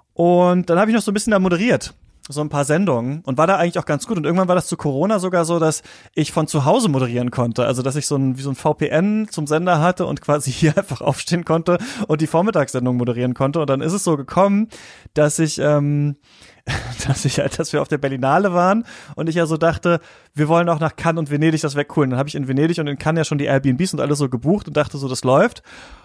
Und dann habe ich noch so ein bisschen da moderiert, so ein paar Sendungen, und war da eigentlich auch ganz gut. Und irgendwann war das zu Corona sogar so, dass ich von zu Hause moderieren konnte. Also, dass ich so ein, wie so ein V P N zum Sender hatte und quasi hier einfach aufstehen konnte und die Vormittagssendung moderieren konnte. Und dann ist es so gekommen, dass ich, ähm, dass ich halt, dass wir auf der Berlinale waren und ich ja so dachte, wir wollen auch nach Cannes und Venedig, das wäre cool. Und dann habe ich in Venedig und in Cannes ja schon die Airbnbs und alles so gebucht und dachte so, das läuft.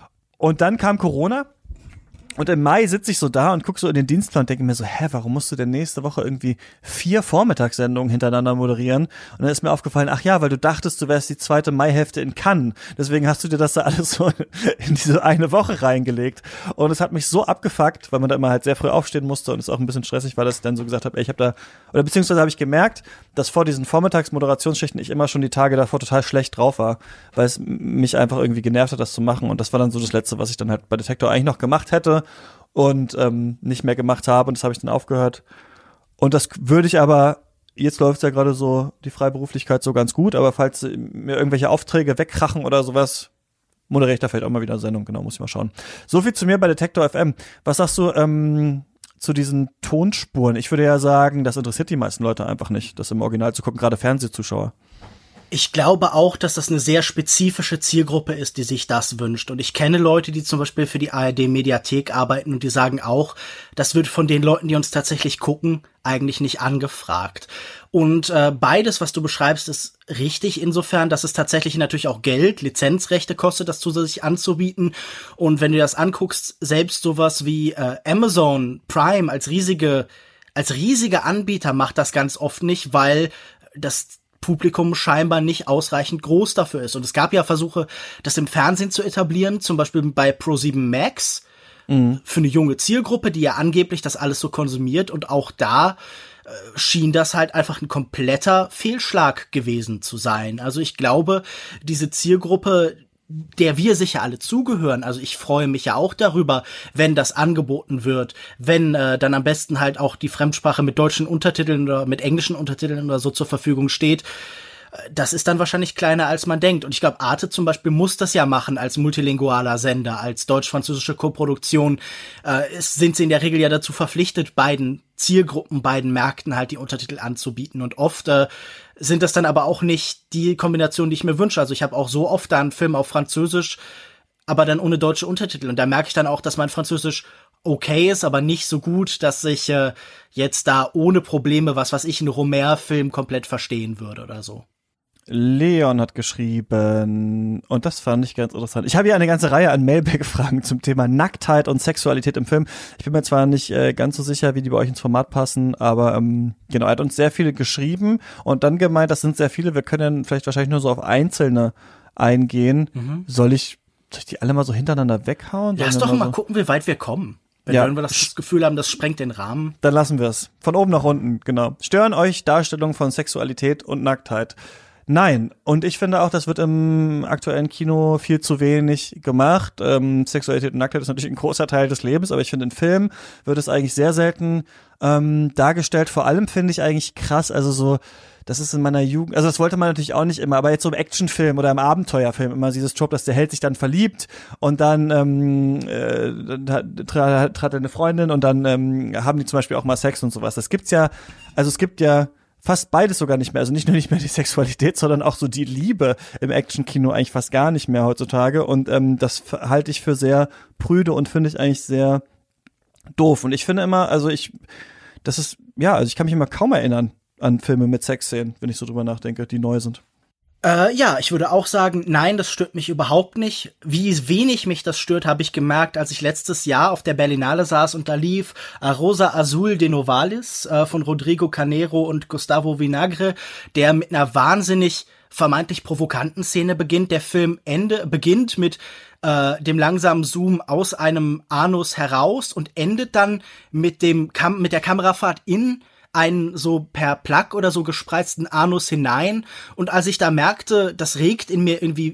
Und dann kam Corona. Und im Mai sitze ich so da und gucke so in den Dienstplan und denke mir so, hä, warum musst du denn nächste Woche irgendwie vier Vormittagssendungen hintereinander moderieren? Und dann ist mir aufgefallen, ach ja, weil du dachtest, du wärst die zweite Maihälfte in Cannes. Deswegen hast du dir das da alles so in diese eine Woche reingelegt. Und es hat mich so abgefuckt, weil man da immer halt sehr früh aufstehen musste und es auch ein bisschen stressig war, dass ich dann so gesagt habe, ey, ich habe da, oder beziehungsweise habe ich gemerkt, dass vor diesen Vormittagsmoderationsschichten ich immer schon die Tage davor total schlecht drauf war, weil es mich einfach irgendwie genervt hat, das zu machen. Und das war dann so das Letzte, was ich dann halt bei Detektor eigentlich noch gemacht hätte und ähm, nicht mehr gemacht habe, und das habe ich dann aufgehört. Und das würde ich aber, jetzt läuft ja gerade so die Freiberuflichkeit so ganz gut, aber falls mir irgendwelche Aufträge wegkrachen oder sowas, moderiere ich da vielleicht auch mal wieder eine Sendung, genau, muss ich mal schauen. So viel zu mir bei Detektor F M. Was sagst du ähm, zu diesen Tonspuren? Ich würde ja sagen, das interessiert die meisten Leute einfach nicht, das im Original zu gucken, gerade Fernsehzuschauer. Ich glaube auch, dass das eine sehr spezifische Zielgruppe ist, die sich das wünscht. Und ich kenne Leute, die zum Beispiel für die A R D-Mediathek arbeiten, und die sagen auch, das wird von den Leuten, die uns tatsächlich gucken, eigentlich nicht angefragt. Und äh, beides, was du beschreibst, ist richtig insofern, dass es tatsächlich natürlich auch Geld, Lizenzrechte kostet, das zusätzlich anzubieten. Und wenn du das anguckst, selbst sowas wie äh, Amazon Prime als riesige, als riesiger Anbieter macht das ganz oft nicht, weil das Publikum scheinbar nicht ausreichend groß dafür ist. Und es gab ja Versuche, das im Fernsehen zu etablieren, zum Beispiel bei ProSieben Max, mhm. für eine junge Zielgruppe, die ja angeblich das alles so konsumiert. Und auch da äh, schien das halt einfach ein kompletter Fehlschlag gewesen zu sein. Also ich glaube, diese Zielgruppe, der wir sicher alle zugehören. Also ich freue mich ja auch darüber, wenn das angeboten wird, wenn äh, dann am besten halt auch die Fremdsprache mit deutschen Untertiteln oder mit englischen Untertiteln oder so zur Verfügung steht. Das ist dann wahrscheinlich kleiner, als man denkt. Und ich glaube, Arte zum Beispiel muss das ja machen als multilingualer Sender, als deutsch-französische Koproduktion. Äh, es sind sie in der Regel ja dazu verpflichtet, beiden Zielgruppen, beiden Märkten halt die Untertitel anzubieten. Und oft äh, sind das dann aber auch nicht die Kombination, die ich mir wünsche. Also ich habe auch so oft da einen Film auf Französisch, aber dann ohne deutsche Untertitel. Und da merke ich dann auch, dass mein Französisch okay ist, aber nicht so gut, dass ich äh, jetzt da ohne Probleme, was weiß ich, einen Romer-Film komplett verstehen würde oder so. Leon hat geschrieben, und das fand ich ganz interessant. Ich habe hier eine ganze Reihe an Mailback-Fragen zum Thema Nacktheit und Sexualität im Film. Ich bin mir zwar nicht äh, ganz so sicher, wie die bei euch ins Format passen, aber ähm, genau, er hat uns sehr viele geschrieben und dann gemeint, das sind sehr viele, wir können vielleicht wahrscheinlich nur so auf einzelne eingehen. Mhm. Soll ich, soll ich die alle mal so hintereinander weghauen? Lass doch mal so gucken, wie weit wir kommen. Wenn ja. wir das Gefühl haben, das sprengt den Rahmen. Dann lassen wir es. Von oben nach unten, genau. Stören euch Darstellungen von Sexualität und Nacktheit? Nein. Und ich finde auch, das wird im aktuellen Kino viel zu wenig gemacht. Ähm, Sexualität und Nacktheit ist natürlich ein großer Teil des Lebens, aber ich finde, in Filmen wird es eigentlich sehr selten ähm, dargestellt. Vor allem finde ich eigentlich krass, also so, das ist in meiner Jugend, also das wollte man natürlich auch nicht immer, aber jetzt so im Actionfilm oder im Abenteuerfilm immer dieses Trope, dass der Held sich dann verliebt und dann ähm, äh, trat er eine Freundin und dann ähm, haben die zum Beispiel auch mal Sex und sowas. Das gibt's ja, also es gibt ja fast beides sogar nicht mehr, also nicht nur nicht mehr die Sexualität, sondern auch so die Liebe im Actionkino eigentlich fast gar nicht mehr heutzutage und ähm, das halte ich für sehr prüde und finde ich eigentlich sehr doof und ich finde immer, also ich, das ist, ja, also ich kann mich immer kaum erinnern an Filme mit Sexszenen, wenn ich so drüber nachdenke, die neu sind. Äh, ja, ich würde auch sagen, nein, das stört mich überhaupt nicht. Wie wenig mich das stört, habe ich gemerkt, als ich letztes Jahr auf der Berlinale saß und da lief A Rosa Azul de Novalis äh, von Rodrigo Canero und Gustavo Vinagre, der mit einer wahnsinnig vermeintlich provokanten Szene beginnt. Der Film Ende beginnt mit äh, dem langsamen Zoom aus einem Anus heraus und endet dann mit dem Kam- mit der Kamerafahrt in einen so per Plug oder so gespreizten Anus hinein. Und als ich da merkte, das regt in mir irgendwie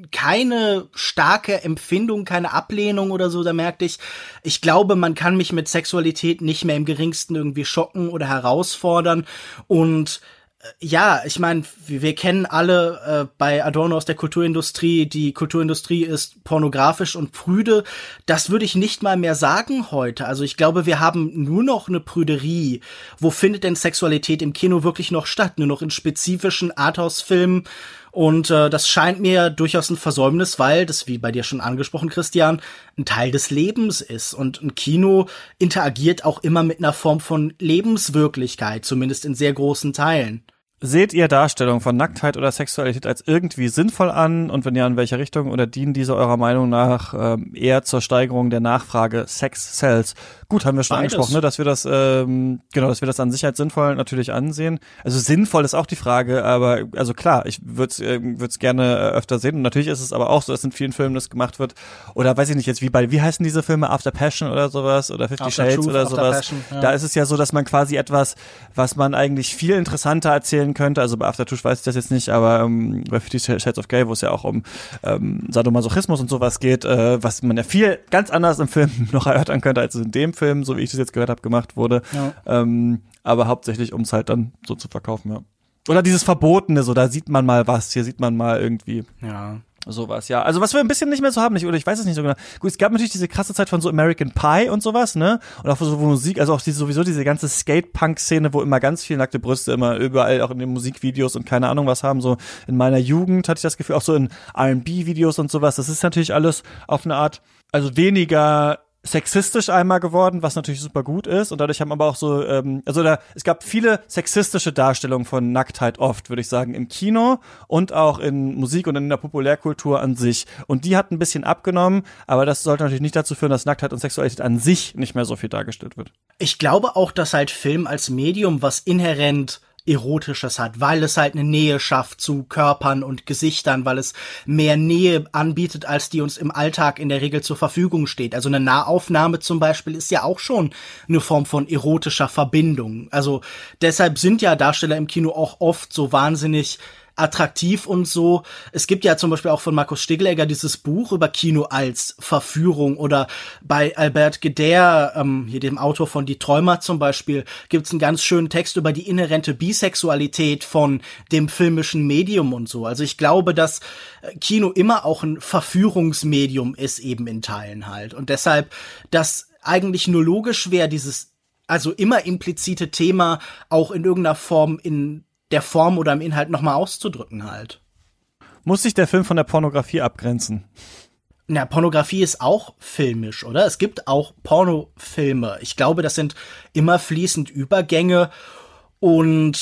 keine starke Empfindung, keine Ablehnung oder so, da merkte ich, ich glaube, man kann mich mit Sexualität nicht mehr im geringsten irgendwie schocken oder herausfordern. Und ja, ich meine, wir kennen alle äh, bei Adorno aus der Kulturindustrie, die Kulturindustrie ist pornografisch und prüde. Das würde ich nicht mal mehr sagen heute. Also ich glaube, wir haben nur noch eine Prüderie. Wo findet denn Sexualität im Kino wirklich noch statt? Nur noch in spezifischen Arthouse-Filmen. Und äh, das scheint mir durchaus ein Versäumnis, weil das, wie bei dir schon angesprochen, Christian, ein Teil des Lebens ist. Und ein Kino interagiert auch immer mit einer Form von Lebenswirklichkeit, zumindest in sehr großen Teilen. Seht ihr Darstellung von Nacktheit oder Sexualität als irgendwie sinnvoll an? Und wenn ja, in welcher Richtung? Oder dienen diese eurer Meinung nach ähm, eher zur Steigerung der Nachfrage Sex Sells? Gut, haben wir schon Beides. angesprochen, ne, dass wir das ähm, genau, dass wir das an sich als sinnvoll natürlich ansehen. Also sinnvoll ist auch die Frage, aber also klar, ich würde es äh, würd's gerne äh, öfter sehen. Und natürlich ist es aber auch so, dass in vielen Filmen das gemacht wird. Oder weiß ich nicht jetzt, wie bei, wie heißen diese Filme? After Passion oder sowas? Oder Fifty After Shades Truth, oder After sowas. Passion, ja. Da ist es ja so, dass man quasi etwas, was man eigentlich viel interessanter erzählen könnte, also bei After Touch weiß ich das jetzt nicht, aber ähm, bei Fifty Shades of Grey, wo es ja auch um ähm, Sadomasochismus und sowas geht, äh, was man ja viel ganz anders im Film noch erörtern könnte, als es in dem Film, so wie ich das jetzt gehört habe, gemacht wurde. Ja. Ähm, aber hauptsächlich, um es halt dann so zu verkaufen, ja. Oder dieses Verbotene, so, da sieht man mal was, hier sieht man mal irgendwie. Ja. Sowas, ja. Also was wir ein bisschen nicht mehr so haben, nicht, oder ich weiß es nicht so genau. Gut, es gab natürlich diese krasse Zeit von so American Pie und sowas, ne? Und auch so Musik, also auch diese, sowieso diese ganze Skate-Punk-Szene, wo immer ganz viel nackte Brüste immer überall auch in den Musikvideos und keine Ahnung was haben. So in meiner Jugend hatte ich das Gefühl, auch so in R and B-Videos und sowas. Das ist natürlich alles auf eine Art, also weniger sexistisch einmal geworden, was natürlich super gut ist und dadurch haben aber auch so, ähm, also da, es gab viele sexistische Darstellungen von Nacktheit oft, würde ich sagen, im Kino und auch in Musik und in der Populärkultur an sich und die hat ein bisschen abgenommen, aber das sollte natürlich nicht dazu führen, dass Nacktheit und Sexualität an sich nicht mehr so viel dargestellt wird. Ich glaube auch, dass halt Film als Medium was inhärent Erotisches hat, weil es halt eine Nähe schafft zu Körpern und Gesichtern, weil es mehr Nähe anbietet, als die uns im Alltag in der Regel zur Verfügung steht. Also eine Nahaufnahme zum Beispiel ist ja auch schon eine Form von erotischer Verbindung. Also deshalb sind ja Darsteller im Kino auch oft so wahnsinnig attraktiv und so. Es gibt ja zum Beispiel auch von Markus Stiglegger dieses Buch über Kino als Verführung oder bei Albert Gueder, ähm, hier dem Autor von Die Träumer zum Beispiel, gibt's einen ganz schönen Text über die inhärente Bisexualität von dem filmischen Medium und so. Also ich glaube, dass Kino immer auch ein Verführungsmedium ist eben in Teilen halt und deshalb, dass eigentlich nur logisch wäre, dieses also immer implizite Thema auch in irgendeiner Form in der Form oder im Inhalt nochmal auszudrücken halt. Muss sich der Film von der Pornografie abgrenzen? Na, Pornografie ist auch filmisch, oder? Es gibt auch Pornofilme. Ich glaube, das sind immer fließend Übergänge und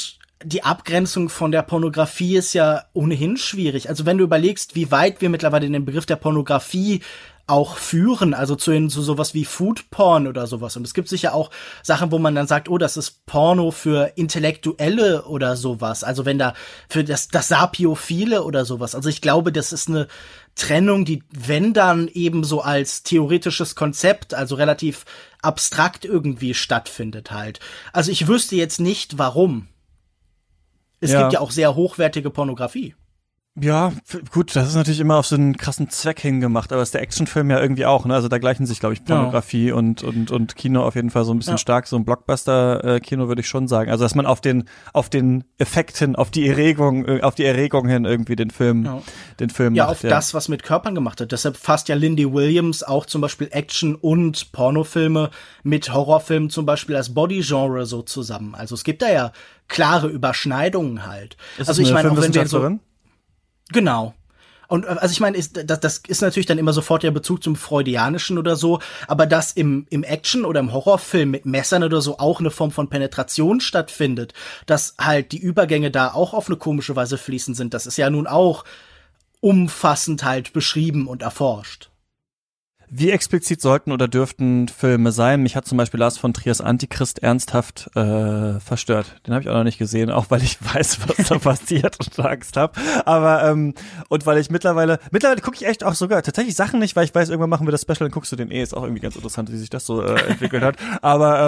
die Abgrenzung von der Pornografie ist ja ohnehin schwierig. Also wenn du überlegst, wie weit wir mittlerweile den Begriff der Pornografie auch führen, also zu, zu sowas wie Foodporn oder sowas. Und es gibt sicher auch Sachen, wo man dann sagt, oh, das ist Porno für Intellektuelle oder sowas. Also wenn da für das, das Sapiophile oder sowas. Also ich glaube, das ist eine Trennung, die, wenn dann eben so als theoretisches Konzept, also relativ abstrakt irgendwie stattfindet halt. Also ich wüsste jetzt nicht, warum. Es ja. gibt ja auch sehr hochwertige Pornografie. Ja, f- gut, das ist natürlich immer auf so einen krassen Zweck hingemacht, aber ist der Actionfilm ja irgendwie auch, ne? Also da gleichen sich, glaube ich, Pornografie ja. und und und Kino auf jeden Fall so ein bisschen ja. stark, so ein Blockbuster-Kino würde ich schon sagen. Also dass man auf den auf den Effekt hin, auf die Erregung, auf die Erregung hin irgendwie den Film, ja. den Film ja, macht. auf ja, auf das, was mit Körpern gemacht hat. Deshalb fasst ja Lindy Williams auch zum Beispiel Action- und Pornofilme mit Horrorfilmen zum Beispiel als Bodygenre so zusammen. Also es gibt da ja klare Überschneidungen halt. Ist also ich meine, auch wenn wir so Genau. Und also ich meine, ist, das, das ist natürlich dann immer sofort der Bezug zum Freudianischen oder so, aber dass im, im Action- oder im Horrorfilm mit Messern oder so auch eine Form von Penetration stattfindet, dass halt die Übergänge da auch auf eine komische Weise fließend sind, das ist ja nun auch umfassend halt beschrieben und erforscht. Wie explizit sollten oder dürften Filme sein? Mich hat zum Beispiel Lars von Triers Antichrist ernsthaft äh, verstört. Den habe ich auch noch nicht gesehen, auch weil ich weiß, was da passiert und Angst habe. Aber ähm, und weil ich mittlerweile, mittlerweile gucke ich echt auch sogar tatsächlich Sachen nicht, weil ich weiß, irgendwann machen wir das Special, dann guckst du den eh. Ist auch irgendwie ganz interessant, wie sich das so äh, entwickelt hat. Aber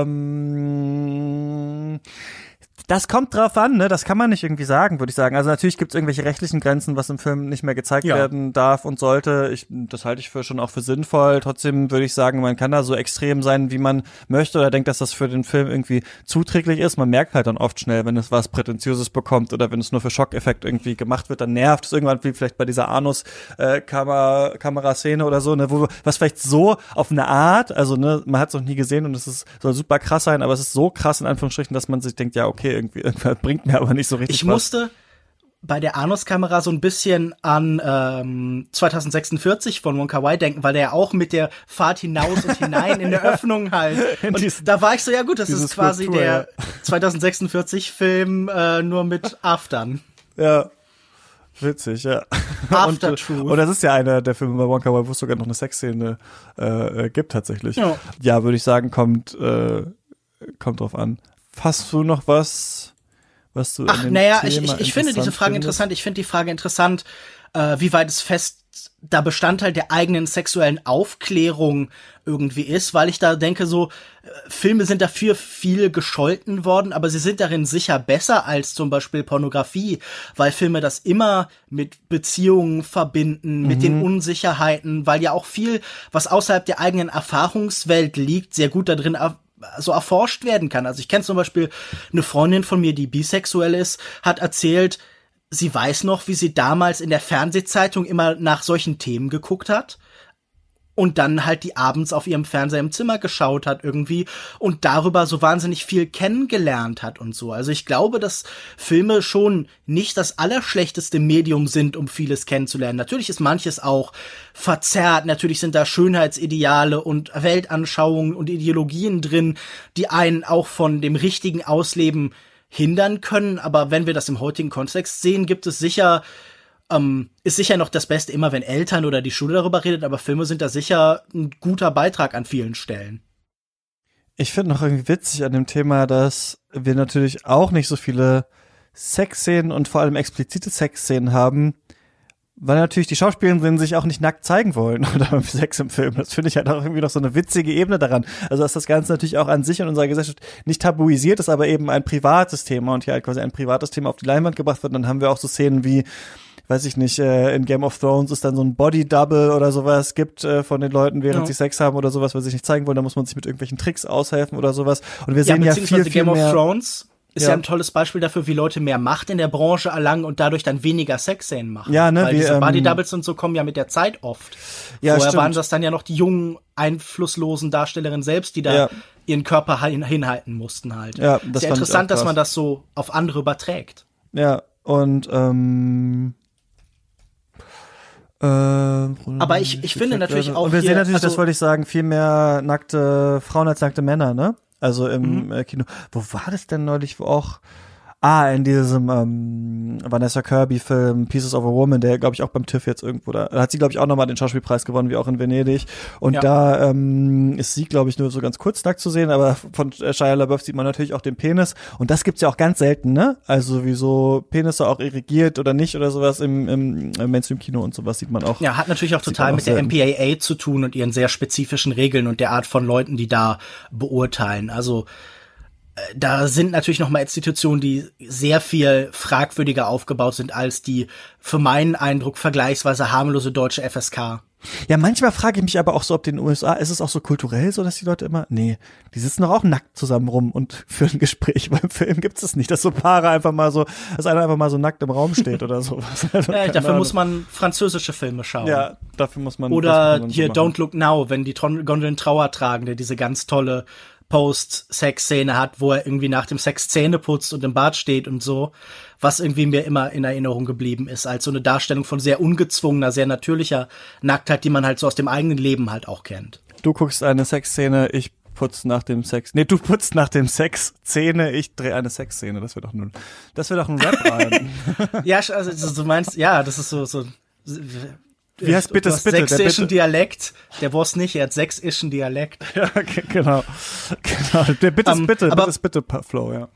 ähm, das kommt drauf an, ne? Das kann man nicht irgendwie sagen, würde ich sagen. Also natürlich gibt es irgendwelche rechtlichen Grenzen, was im Film nicht mehr gezeigt ja. werden darf und sollte. Ich, das halte ich für schon auch für sinnvoll. Trotzdem würde ich sagen, man kann da so extrem sein, wie man möchte oder denkt, dass das für den Film irgendwie zuträglich ist. Man merkt halt dann oft schnell, wenn es was Prätentiöses bekommt oder wenn es nur für Schockeffekt irgendwie gemacht wird, dann nervt es irgendwann, wie vielleicht bei dieser Anus-Kameraszene oder so, ne? Wo, was vielleicht so auf eine Art, also ne, man hat es noch nie gesehen und es ist, soll super krass sein, aber es ist so krass in Anführungsstrichen, dass man sich denkt, ja, okay, irgendwie, irgendwie bringt mir aber nicht so richtig ich was. Musste bei der Anus-Kamera so ein bisschen an ähm, zweitausendsechsundvierzig von Wong Kar-wai denken, weil der ja auch mit der Fahrt hinaus und hinein in der Öffnung halt. Und dies, da war ich so, ja gut, das ist quasi Kultur, der ja. zweitausendsechsundvierzig-Film äh, nur mit Aftern. Ja. Witzig, ja. After und, Truth. Und das ist ja einer der Filme bei Wong Kar-wai, wo es sogar noch eine Sexszene äh, gibt tatsächlich. Ja, ja würde ich sagen, kommt äh, kommt drauf an. Hast du noch was, was du Ach, naja, ich, ich, ich finde diese Frage findest? interessant. Ich finde die Frage interessant, äh, wie weit es fest da Bestandteil der eigenen sexuellen Aufklärung irgendwie ist, weil ich da denke so, äh, Filme sind dafür viel gescholten worden, aber sie sind darin sicher besser als zum Beispiel Pornografie, weil Filme das immer mit Beziehungen verbinden, mhm. mit den Unsicherheiten, weil ja auch viel, was außerhalb der eigenen Erfahrungswelt liegt, sehr gut da drin er- so erforscht werden kann. Also ich kenne zum Beispiel eine Freundin von mir, die bisexuell ist, hat erzählt, sie weiß noch, wie sie damals in der Fernsehzeitung immer nach solchen Themen geguckt hat und dann halt die abends auf ihrem Fernseher im Zimmer geschaut hat irgendwie und darüber so wahnsinnig viel kennengelernt hat und so. Also ich glaube, dass Filme schon nicht das allerschlechteste Medium sind, um vieles kennenzulernen. Natürlich ist manches auch verzerrt, natürlich sind da Schönheitsideale und Weltanschauungen und Ideologien drin, die einen auch von dem richtigen Ausleben hindern können, aber wenn wir das im heutigen Kontext sehen, gibt es sicher Ähm, ist sicher noch das Beste immer, wenn Eltern oder die Schule darüber redet, aber Filme sind da sicher ein guter Beitrag an vielen Stellen. Ich finde noch irgendwie witzig an dem Thema, dass wir natürlich auch nicht so viele Sexszenen und vor allem explizite Sexszenen haben, weil natürlich die Schauspielerinnen sich auch nicht nackt zeigen wollen oder beim Sex im Film. Das finde ich halt auch irgendwie noch so eine witzige Ebene daran. Also dass das Ganze natürlich auch an sich in unserer Gesellschaft nicht tabuisiert ist, aber eben ein privates Thema und hier halt quasi ein privates Thema auf die Leinwand gebracht wird. Und dann haben wir auch so Szenen wie, weiß ich nicht, äh, in Game of Thrones ist dann so ein Body-Double oder sowas gibt äh, von den Leuten, während ja. sie Sex haben oder sowas, weil sie sich nicht zeigen wollen, da muss man sich mit irgendwelchen Tricks aushelfen oder sowas. Und wir sehen ja, ja viel, viel Game mehr. of Thrones ist ja. ja ein tolles Beispiel dafür, wie Leute mehr Macht in der Branche erlangen und dadurch dann weniger Sexszenen machen. Ja, ne, weil wie, diese ähm, Body-Doubles und so kommen ja mit der Zeit oft. Ja, Vorher stimmt. waren das dann ja noch die jungen, einflusslosen Darstellerinnen selbst, die da ja. ihren Körper hin- hinhalten mussten halt. Ja, das Sehr fand interessant, ich auch dass krass. man das so auf andere überträgt. Ja, und ähm Äh, Aber ich, ich finde natürlich auch und wir hier, sehen natürlich, also, das wollte ich sagen, viel mehr nackte Frauen als nackte Männer, ne? Also im Mhm. äh, Kino. Wo war das denn neulich, wo auch Ah, in diesem ähm, Vanessa Kirby-Film Pieces of a Woman, der, glaube ich, auch beim TÜV jetzt irgendwo, da hat sie, glaube ich, auch nochmal den Schauspielpreis gewonnen, wie auch in Venedig. Und ja. da ähm, ist sie, glaube ich, nur so ganz kurz nackt zu sehen, aber von Shia LaBeouf sieht man natürlich auch den Penis. Und das gibt's ja auch ganz selten, ne? Also wie so Penisse auch irrigiert oder nicht oder sowas im, im, im Mainstream-Kino und sowas sieht man auch. Ja, hat natürlich auch total mit der M P A A zu tun und ihren sehr spezifischen Regeln und der Art von Leuten, die da beurteilen. Also da sind natürlich noch mal Institutionen, die sehr viel fragwürdiger aufgebaut sind als die, für meinen Eindruck, vergleichsweise harmlose deutsche F S K. Ja, manchmal frage ich mich aber auch so, ob den U S A, ist es auch so kulturell so, dass die Leute immer, nee, die sitzen doch auch nackt zusammen rum und führen ein Gespräch. Beim Film gibt es nicht, dass so Paare einfach mal so, dass einer einfach mal so nackt im Raum steht oder sowas. Also, ja, dafür Ahnung. Muss man französische Filme schauen. Ja, dafür muss man. Oder man hier so Don't Look Now, wenn die Gondeln Trauer tragen, der diese ganz tolle Post-Sex-Szene hat, wo er irgendwie nach dem Sex Zähne putzt und im Bad steht und so, was irgendwie mir immer in Erinnerung geblieben ist, als so eine Darstellung von sehr ungezwungener, sehr natürlicher Nacktheit, die man halt so aus dem eigenen Leben halt auch kennt. Du guckst eine Sexszene, ich putz nach dem Sex, nee, du putzt nach dem Sex Zähne, ich drehe eine Sexszene, das wäre doch nun, das wäre doch ein Rap rein. Ja, also du meinst, ja, das ist so, so, wie heißt bitte, bitte? Sächsischen Dialekt, der Boss nicht, er hat sächsischen Dialekt. Ja, okay, genau. Genau, der bitte um, bitte, aber, bitte bitte Flow, ja.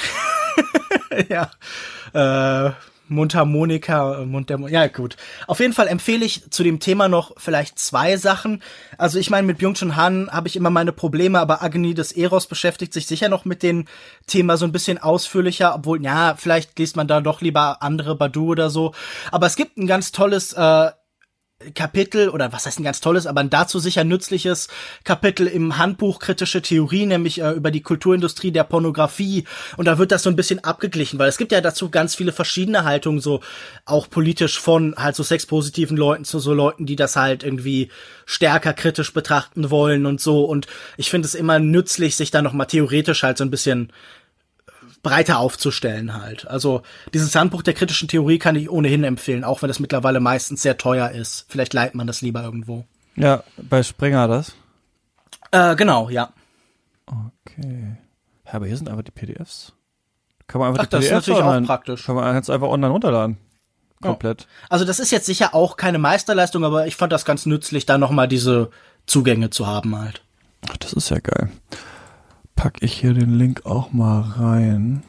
ja, äh, Mundharmonika, Mundharmonika, ja gut. Auf jeden Fall empfehle ich zu dem Thema noch vielleicht zwei Sachen. Also ich meine, mit Byung-Chun Han habe ich immer meine Probleme, aber Agni des Eros beschäftigt sich sicher noch mit dem Thema so ein bisschen ausführlicher, obwohl, ja, vielleicht liest man da doch lieber andere Badu oder so. Aber es gibt ein ganz tolles äh, Kapitel, oder was heißt ein ganz tolles, aber ein dazu sicher nützliches Kapitel im Handbuch Kritische Theorie, nämlich äh, über die Kulturindustrie der Pornografie. Und da wird das so ein bisschen abgeglichen, weil es gibt ja dazu ganz viele verschiedene Haltungen, so auch politisch von halt so sexpositiven Leuten zu so Leuten, die das halt irgendwie stärker kritisch betrachten wollen und so. Und ich finde es immer nützlich, sich da nochmal theoretisch halt so ein bisschen breiter aufzustellen halt. Also dieses Handbuch der kritischen Theorie kann ich ohnehin empfehlen, auch wenn das mittlerweile meistens sehr teuer ist. Vielleicht leiht man das lieber irgendwo. Ja, bei Springer das? Äh, genau, ja. Okay. Ja, aber hier sind einfach die P D Fs. Kann man einfach Ach, die P D Fs das ist natürlich online, auch praktisch. Kann man ganz einfach online runterladen. Komplett. Ja. Also das ist jetzt sicher auch keine Meisterleistung, aber ich fand das ganz nützlich, da nochmal diese Zugänge zu haben halt. Ach, das ist ja geil. Pack ich hier den Link auch mal rein.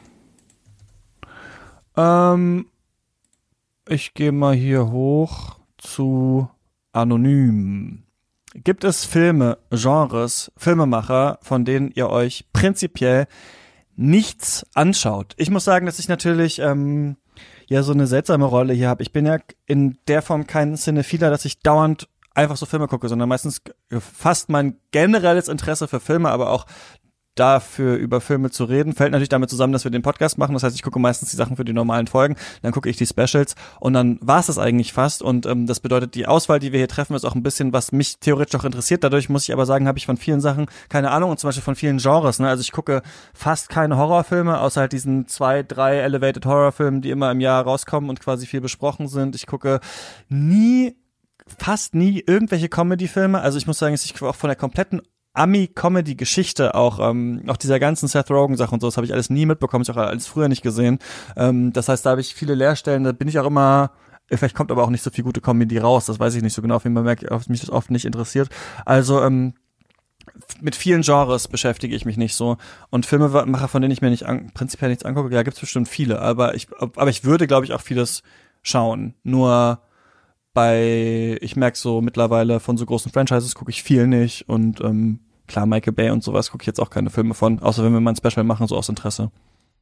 Ähm, ich gehe mal hier hoch zu Anonym. Gibt es Filme, Genres, Filmemacher, von denen ihr euch prinzipiell nichts anschaut? Ich muss sagen, dass ich natürlich ähm, ja so eine seltsame Rolle hier habe. Ich bin ja in der Form kein Cinephiler, dass ich dauernd einfach so Filme gucke, sondern meistens fast mein generelles Interesse für Filme, aber auch dafür über Filme zu reden, fällt natürlich damit zusammen, dass wir den Podcast machen. Das heißt, ich gucke meistens die Sachen für die normalen Folgen, dann gucke ich die Specials und dann war es das eigentlich fast. Und ähm, das bedeutet, die Auswahl, die wir hier treffen, ist auch ein bisschen, was mich theoretisch auch interessiert. Dadurch muss ich aber sagen, habe ich von vielen Sachen keine Ahnung und zum Beispiel von vielen Genres. Ne? Also ich gucke fast keine Horrorfilme, außer halt diesen zwei, drei Elevated Horrorfilmen, die immer im Jahr rauskommen und quasi viel besprochen sind. Ich gucke nie, fast nie irgendwelche Comedy-Filme. Also ich muss sagen, ich auch von der kompletten Ami-Comedy-Geschichte auch, ähm, auch dieser ganzen Seth Rogen-Sache und so, das habe ich alles nie mitbekommen, ich auch alles früher nicht gesehen. Ähm, das heißt, da habe ich viele Leerstellen, da bin ich auch immer, vielleicht kommt aber auch nicht so viel gute Comedy raus, das weiß ich nicht so genau, auf jeden Fall merke ich, dass mich das oft nicht interessiert. Also, ähm, mit vielen Genres beschäftige ich mich nicht so. Und Filmemacher, von denen ich mir nicht an, prinzipiell nichts angucke, ja, gibt's bestimmt viele, aber ich, aber ich würde, glaube ich, auch vieles schauen. Nur bei, ich merke so mittlerweile von so großen Franchises gucke ich viel nicht und ähm, klar, Michael Bay und sowas gucke ich jetzt auch keine Filme von, außer wenn wir mal ein Special machen, so aus Interesse.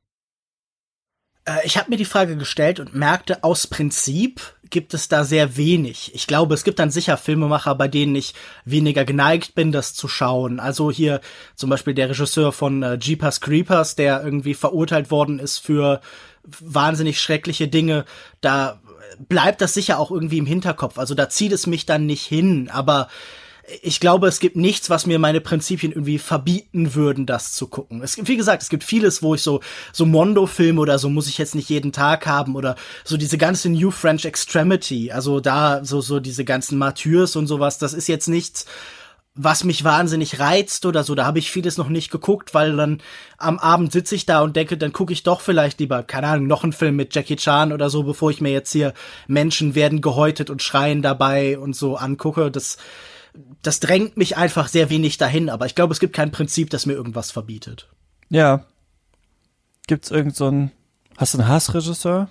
Äh, ich habe mir die Frage gestellt und merkte, aus Prinzip gibt es da sehr wenig. Ich glaube, es gibt dann sicher Filmemacher, bei denen ich weniger geneigt bin, das zu schauen. Also hier zum Beispiel der Regisseur von äh, Jeepers Creepers, der irgendwie verurteilt worden ist für wahnsinnig schreckliche Dinge, da bleibt das sicher auch irgendwie im Hinterkopf. Also da zieht es mich dann nicht hin, aber ich glaube, es gibt nichts, was mir meine Prinzipien irgendwie verbieten würden, das zu gucken. Es gibt, wie gesagt, es gibt vieles, wo ich so, so Mondo-Filme oder so muss ich jetzt nicht jeden Tag haben oder so diese ganze New French Extremity, also da so, so diese ganzen Martyrs und sowas, das ist jetzt nichts, was mich wahnsinnig reizt oder so. Da habe ich vieles noch nicht geguckt, weil dann am Abend sitze ich da und denke, dann gucke ich doch vielleicht lieber, keine Ahnung, noch einen Film mit Jackie Chan oder so, bevor ich mir jetzt hier Menschen werden gehäutet und schreien dabei und so angucke. Das, das drängt mich einfach sehr wenig dahin, aber ich glaube, es gibt kein Prinzip, das mir irgendwas verbietet. Ja. Gibt's irgend so ein, hast du einen Hassregisseur?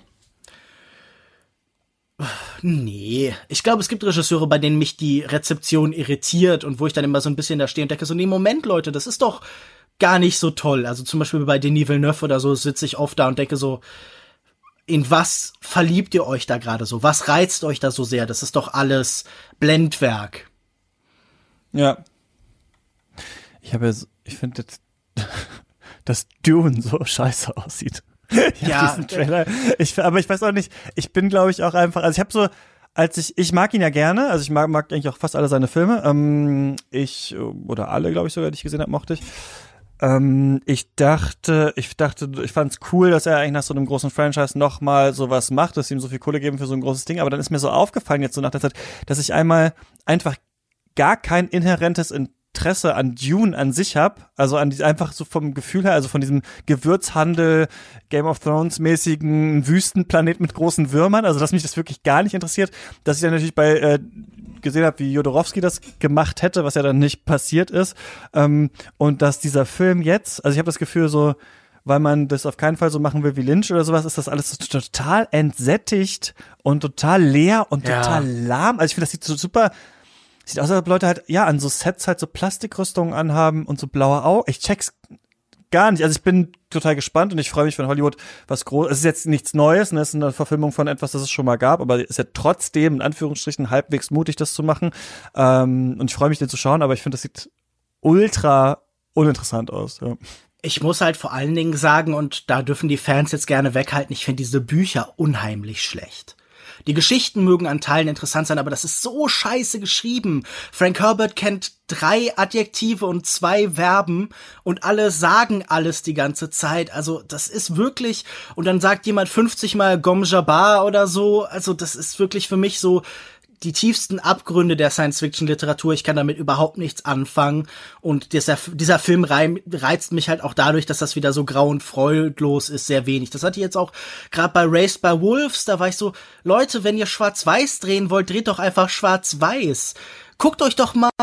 Nee, ich glaube, es gibt Regisseure, bei denen mich die Rezeption irritiert und wo ich dann immer so ein bisschen da stehe und denke so, nee, Moment, Leute, das ist doch gar nicht so toll. Also zum Beispiel bei Denis Villeneuve oder so sitze ich oft da und denke so, in was verliebt ihr euch da gerade so? Was reizt euch da so sehr? Das ist doch alles Blendwerk. Ja. Ich habe ja, so, ich finde jetzt, dass Dune so scheiße aussieht. Ich ja, diesen Trailer. Ich, aber ich weiß auch nicht, ich bin, glaube ich, auch einfach, also ich habe so, als ich, ich mag ihn ja gerne, also ich mag, mag eigentlich auch fast alle seine Filme, ähm, ich, oder alle, glaube ich sogar, die ich gesehen habe, mochte ich. Ähm, ich dachte, ich dachte, ich fand's cool, dass er eigentlich nach so einem großen Franchise nochmal sowas macht, dass sie ihm so viel Kohle geben für so ein großes Ding, aber dann ist mir so aufgefallen jetzt so nach der Zeit, dass ich einmal einfach gar kein inhärentes Interesse an Dune an sich hab, also an die, einfach so vom Gefühl her, also von diesem Gewürzhandel, Game of Thrones mäßigen Wüstenplanet mit großen Würmern, also dass mich das wirklich gar nicht interessiert, dass ich dann natürlich bei äh, gesehen habe, wie Jodorowsky das gemacht hätte, was ja dann nicht passiert ist, ähm, und dass dieser Film jetzt, also ich habe das Gefühl so, weil man das auf keinen Fall so machen will wie Lynch oder sowas, ist das alles so total entsättigt und total leer und ja. total lahm, also ich finde, das sieht so super. Sieht aus, als ob Leute halt, ja, an so Sets halt so Plastikrüstungen anhaben und so blaue Augen. Ich check's gar nicht. Also ich bin total gespannt und ich freue mich, wenn Hollywood was groß, es ist jetzt nichts Neues, ne, es ist eine Verfilmung von etwas, das es schon mal gab, aber es ist ja trotzdem, in Anführungsstrichen, halbwegs mutig, das zu machen. Ähm, und ich freue mich, den zu schauen, aber ich finde, das sieht ultra uninteressant aus, ja. Ich muss halt vor allen Dingen sagen, und da dürfen die Fans jetzt gerne weghalten, ich finde diese Bücher unheimlich schlecht. Die Geschichten mögen an Teilen interessant sein, aber das ist so scheiße geschrieben. Frank Herbert kennt drei Adjektive und zwei Verben und alle sagen alles die ganze Zeit. Also das ist wirklich, und dann sagt jemand fünfzig Mal Gom Jabbar oder so. Also das ist wirklich für mich so die tiefsten Abgründe der Science-Fiction-Literatur. Ich kann damit überhaupt nichts anfangen. Und dieser, dieser Film reizt mich halt auch dadurch, dass das wieder so grau und freudlos ist, sehr wenig. Das hatte ich jetzt auch gerade bei Raised by Wolves. Da war ich so, Leute, wenn ihr schwarz-weiß drehen wollt, dreht doch einfach schwarz-weiß. Guckt euch doch mal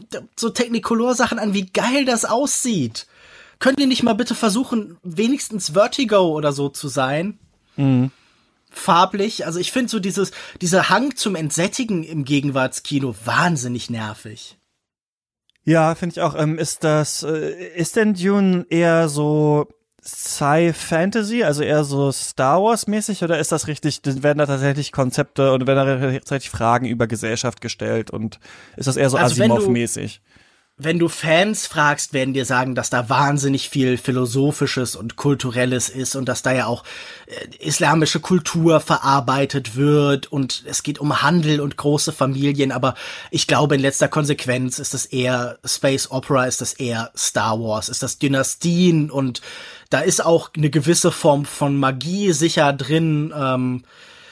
so Technicolor-Sachen an, wie geil das aussieht. Könnt ihr nicht mal bitte versuchen, wenigstens Vertigo oder so zu sein? Mhm. Farblich, also ich finde so dieses, dieser Hang zum Entsättigen im Gegenwartskino wahnsinnig nervig. Ja, finde ich auch. Ähm, ist das, äh, ist denn Dune eher so Sci-Fantasy, also eher so Star Wars-mäßig, oder ist das richtig, werden da tatsächlich Konzepte und werden da tatsächlich Fragen über Gesellschaft gestellt und ist das eher so also Asimov-mäßig? Wenn du Fans fragst, werden dir sagen, dass da wahnsinnig viel Philosophisches und Kulturelles ist und dass da ja auch äh, islamische Kultur verarbeitet wird und es geht um Handel und große Familien, aber ich glaube, in letzter Konsequenz ist das eher Space Opera, ist das eher Star Wars, ist das Dynastien und da ist auch eine gewisse Form von Magie sicher drin, ähm,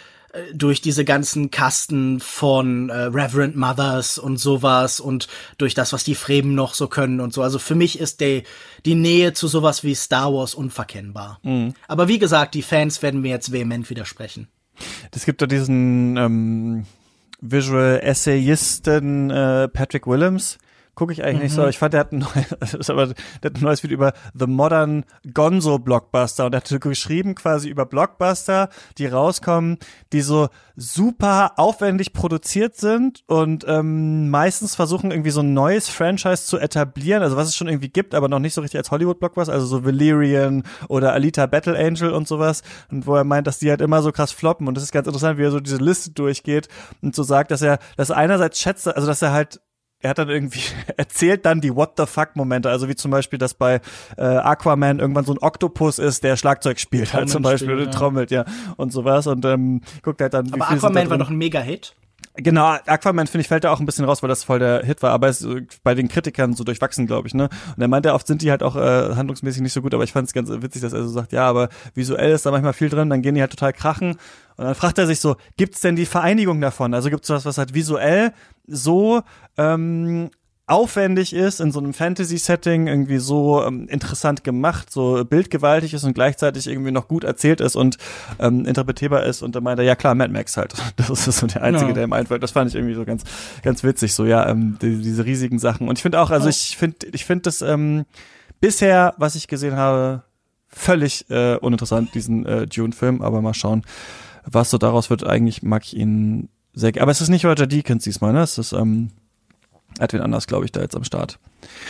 durch diese ganzen Kasten von äh, Reverend Mothers und sowas und durch das, was die Fremen noch so können und so. Also für mich ist die, die Nähe zu sowas wie Star Wars unverkennbar. Mhm. Aber wie gesagt, die Fans werden mir jetzt vehement widersprechen. Es gibt doch diesen ähm, Visual Essayisten äh, Patrick Willems. Gucke ich eigentlich mhm. nicht so, aber ich fand, der hat, ein neues, aber, der hat ein neues Video über The Modern Gonzo Blockbuster und er hat geschrieben quasi über Blockbuster, die rauskommen, die so super aufwendig produziert sind und ähm, meistens versuchen irgendwie so ein neues Franchise zu etablieren, also was es schon irgendwie gibt, aber noch nicht so richtig als Hollywood-Blockbuster, also so Valerian oder Alita Battle Angel und sowas, und wo er meint, dass die halt immer so krass floppen und das ist ganz interessant, wie er so diese Liste durchgeht und so sagt, dass er, dass er einerseits schätzt, also dass er halt er hat dann irgendwie, erzählt dann die What-the-fuck-Momente, also wie zum Beispiel, dass bei äh, Aquaman irgendwann so ein Oktopus ist, der Schlagzeug spielt, halt zum Beispiel, spielt, ja. trommelt, ja, und sowas und ähm, guckt halt dann, wie aber viel Aquaman war doch ein Mega-Hit. Genau, Aquaman, finde ich, fällt da auch ein bisschen raus, weil das voll der Hit war, aber es ist bei den Kritikern so durchwachsen, glaube ich, ne? Und er meinte, oft sind die halt auch äh, handlungsmäßig nicht so gut, aber ich fand es ganz witzig, dass er so sagt, ja, aber visuell ist da manchmal viel drin, dann gehen die halt total krachen. Und dann fragt er sich so, gibt's denn die Vereinigung davon? Also gibt's was, was halt visuell so ähm, aufwendig ist, in so einem Fantasy-Setting irgendwie so ähm, interessant gemacht, so bildgewaltig ist und gleichzeitig irgendwie noch gut erzählt ist und ähm, interpretierbar ist. Und da meinte er, ja klar, Mad Max halt. Das ist so der Einzige, no. der ihm einfällt. Das fand ich irgendwie so ganz ganz witzig, so ja, ähm, die, diese riesigen Sachen. Und ich finde auch, also ich finde ich finde das ähm, bisher, was ich gesehen habe, völlig äh, uninteressant, diesen äh, Dune-Film. Aber mal schauen, was so daraus wird. Eigentlich mag ich ihn sehr gerne. Aber es ist nicht Roger Deakins diesmal, ne? Es ist ähm, Edwin anders, glaube ich, da jetzt am Start.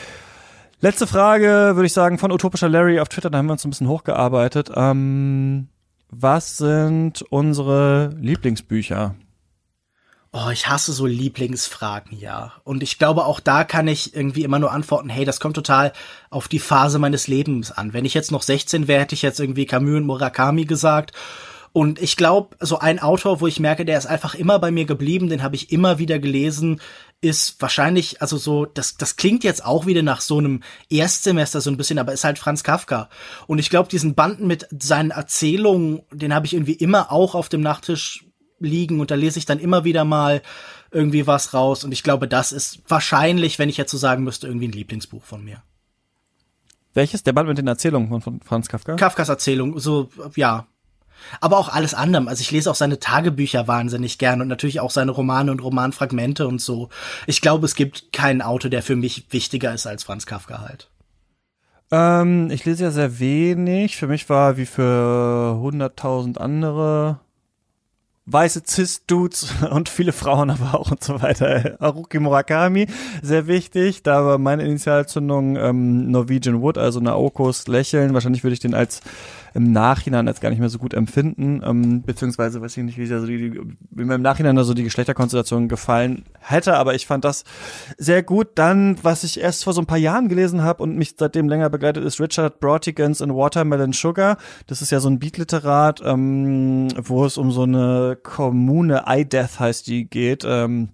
Letzte Frage, würde ich sagen, von Utopischer Larry auf Twitter, da haben wir uns ein bisschen hochgearbeitet. Ähm, was sind unsere Lieblingsbücher? Oh, ich hasse so Lieblingsfragen, ja. Und ich glaube, auch da kann ich irgendwie immer nur antworten, hey, das kommt total auf die Phase meines Lebens an. Wenn ich jetzt noch sechzehn wäre, hätte ich jetzt irgendwie Camus und Murakami gesagt. Und ich glaube, so ein Autor, wo ich merke, der ist einfach immer bei mir geblieben, den habe ich immer wieder gelesen, ist wahrscheinlich, also so, das das klingt jetzt auch wieder nach so einem Erstsemester so ein bisschen, aber ist halt Franz Kafka. Und ich glaube, diesen Banden mit seinen Erzählungen, den habe ich irgendwie immer auch auf dem Nachttisch liegen und da lese ich dann immer wieder mal irgendwie was raus. Und ich glaube, das ist wahrscheinlich, wenn ich jetzt so sagen müsste, irgendwie ein Lieblingsbuch von mir. Welches? Der Band mit den Erzählungen von, von Franz Kafka? Kafkas Erzählung, so, ja. Aber auch alles andere. Also ich lese auch seine Tagebücher wahnsinnig gern und natürlich auch seine Romane und Romanfragmente und so. Ich glaube, es gibt keinen Autor, der für mich wichtiger ist als Franz Kafka halt. Ähm, ich lese ja sehr wenig. Für mich war wie für hunderttausend andere weiße Cis-Dudes und viele Frauen aber auch und so weiter. Haruki Murakami, sehr wichtig. Da war meine Initialzündung ähm, Norwegian Wood, also Naokos Lächeln. Wahrscheinlich würde ich den als im Nachhinein als gar nicht mehr so gut empfinden, ähm, beziehungsweise weiß ich nicht, wie, so die, wie mir im Nachhinein da so die Geschlechterkonstellation gefallen hätte, aber ich fand das sehr gut. Dann, was ich erst vor so ein paar Jahren gelesen habe und mich seitdem länger begleitet, ist Richard Brautigan's in Watermelon Sugar. Das ist ja so ein Beatliterat, ähm, wo es um so eine Kommune, iDeath heißt die, geht, ähm,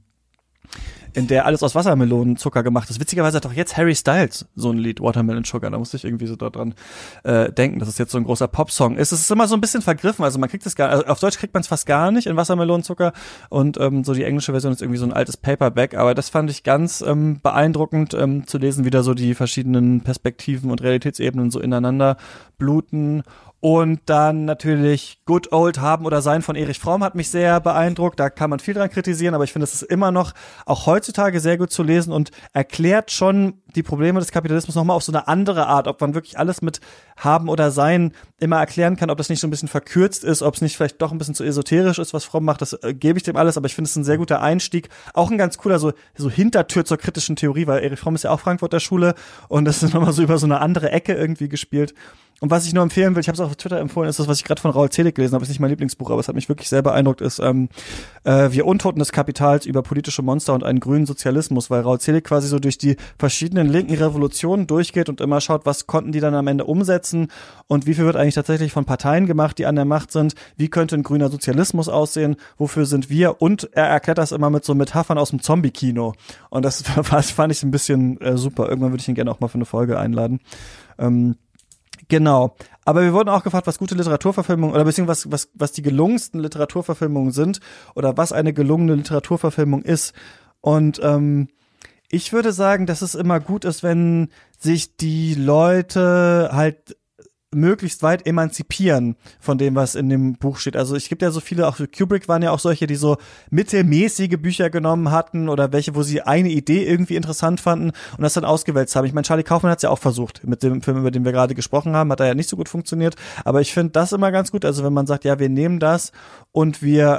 in der alles aus Wassermelonenzucker gemacht ist. Witzigerweise hat doch jetzt Harry Styles so ein Lied, Watermelon Sugar. Da musste ich irgendwie so daran äh, denken, dass es jetzt so ein großer Popsong ist. Es ist immer so ein bisschen vergriffen. Also man kriegt es gar, also auf Deutsch kriegt man es fast gar nicht in Wassermelonenzucker. Und ähm, so die englische Version ist irgendwie so ein altes Paperback. Aber das fand ich ganz ähm, beeindruckend ähm, zu lesen, wie da so die verschiedenen Perspektiven und Realitätsebenen so ineinander bluten. Und dann natürlich Good Old Haben oder Sein von Erich Fromm hat mich sehr beeindruckt. Da kann man viel dran kritisieren, aber ich finde, es ist immer noch auch heutzutage sehr gut zu lesen und erklärt schon die Probleme des Kapitalismus nochmal auf so eine andere Art, ob man wirklich alles mit Haben oder Sein immer erklären kann, ob das nicht so ein bisschen verkürzt ist, ob es nicht vielleicht doch ein bisschen zu esoterisch ist, was Fromm macht, das äh, gebe ich dem alles, aber ich finde es ein sehr guter Einstieg. Auch ein ganz cooler so, so Hintertür zur kritischen Theorie, weil Erich Fromm ist ja auch Frankfurter Schule und das ist nochmal so über so eine andere Ecke irgendwie gespielt. Und was ich nur empfehlen will, ich habe es auch auf Twitter empfohlen, ist das, was ich gerade von Raoul Zelig gelesen habe, ist nicht mein Lieblingsbuch, aber es hat mich wirklich sehr beeindruckt, ist ähm, äh, Wir Untoten des Kapitals über politische Monster und einen grünen Sozialismus, weil Raoul Zelig quasi so durch die verschiedenen linken Revolutionen durchgeht und immer schaut, was konnten die dann am Ende umsetzen und wie viel wird eigentlich tatsächlich von Parteien gemacht, die an der Macht sind, wie könnte ein grüner Sozialismus aussehen, wofür sind wir, und er erklärt das immer mit so Metaphern aus dem Zombie-Kino und das, das fand ich ein bisschen äh, super. Irgendwann würde ich ihn gerne auch mal für eine Folge einladen. Ähm, Genau, aber wir wurden auch gefragt, was gute Literaturverfilmungen oder beziehungsweise was, was, was die gelungensten Literaturverfilmungen sind oder was eine gelungene Literaturverfilmung ist. Und ähm, ich würde sagen, dass es immer gut ist, wenn sich die Leute halt möglichst weit emanzipieren von dem, was in dem Buch steht. Also es gibt ja so viele, auch Kubrick waren ja auch solche, die so mittelmäßige Bücher genommen hatten oder welche, wo sie eine Idee irgendwie interessant fanden und das dann ausgewälzt haben. Ich meine, Charlie Kaufman hat es ja auch versucht, mit dem Film, über den wir gerade gesprochen haben, hat er ja nicht so gut funktioniert, aber ich finde das immer ganz gut, also wenn man sagt, ja, wir nehmen das und wir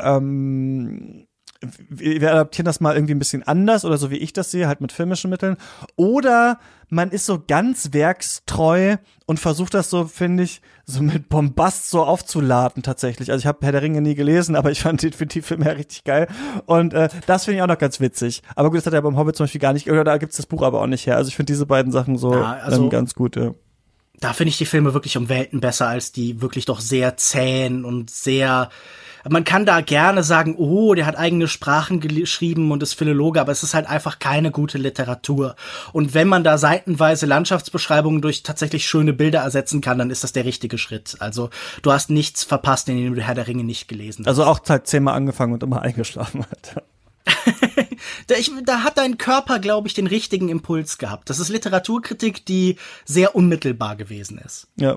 ähm wir adaptieren das mal irgendwie ein bisschen anders oder so wie ich das sehe, halt mit filmischen Mitteln. Oder man ist so ganz werkstreu und versucht das so, finde ich, so mit Bombast so aufzuladen tatsächlich. Also ich habe Herr der Ringe nie gelesen, aber ich fand die, die Filme ja richtig geil. Und äh, das finde ich auch noch ganz witzig. Aber gut, das hat er beim Hobbit zum Beispiel gar nicht, oder da gibt's das Buch aber auch nicht her. Also ich finde diese beiden Sachen so ja, also ähm, ganz gut, ja. Da finde ich die Filme wirklich um Welten besser als die wirklich doch sehr zähen und sehr. Man kann da gerne sagen, oh, der hat eigene Sprachen geschrieben und ist Philologe, aber es ist halt einfach keine gute Literatur. Und wenn man da seitenweise Landschaftsbeschreibungen durch tatsächlich schöne Bilder ersetzen kann, dann ist das der richtige Schritt. Also du hast nichts verpasst, indem du Herr der Ringe nicht gelesen hast. Also auch halt zehnmal angefangen und immer eingeschlafen hat. da, ich, da hat dein Körper, glaube ich, den richtigen Impuls gehabt. Das ist Literaturkritik, die sehr unmittelbar gewesen ist. Ja.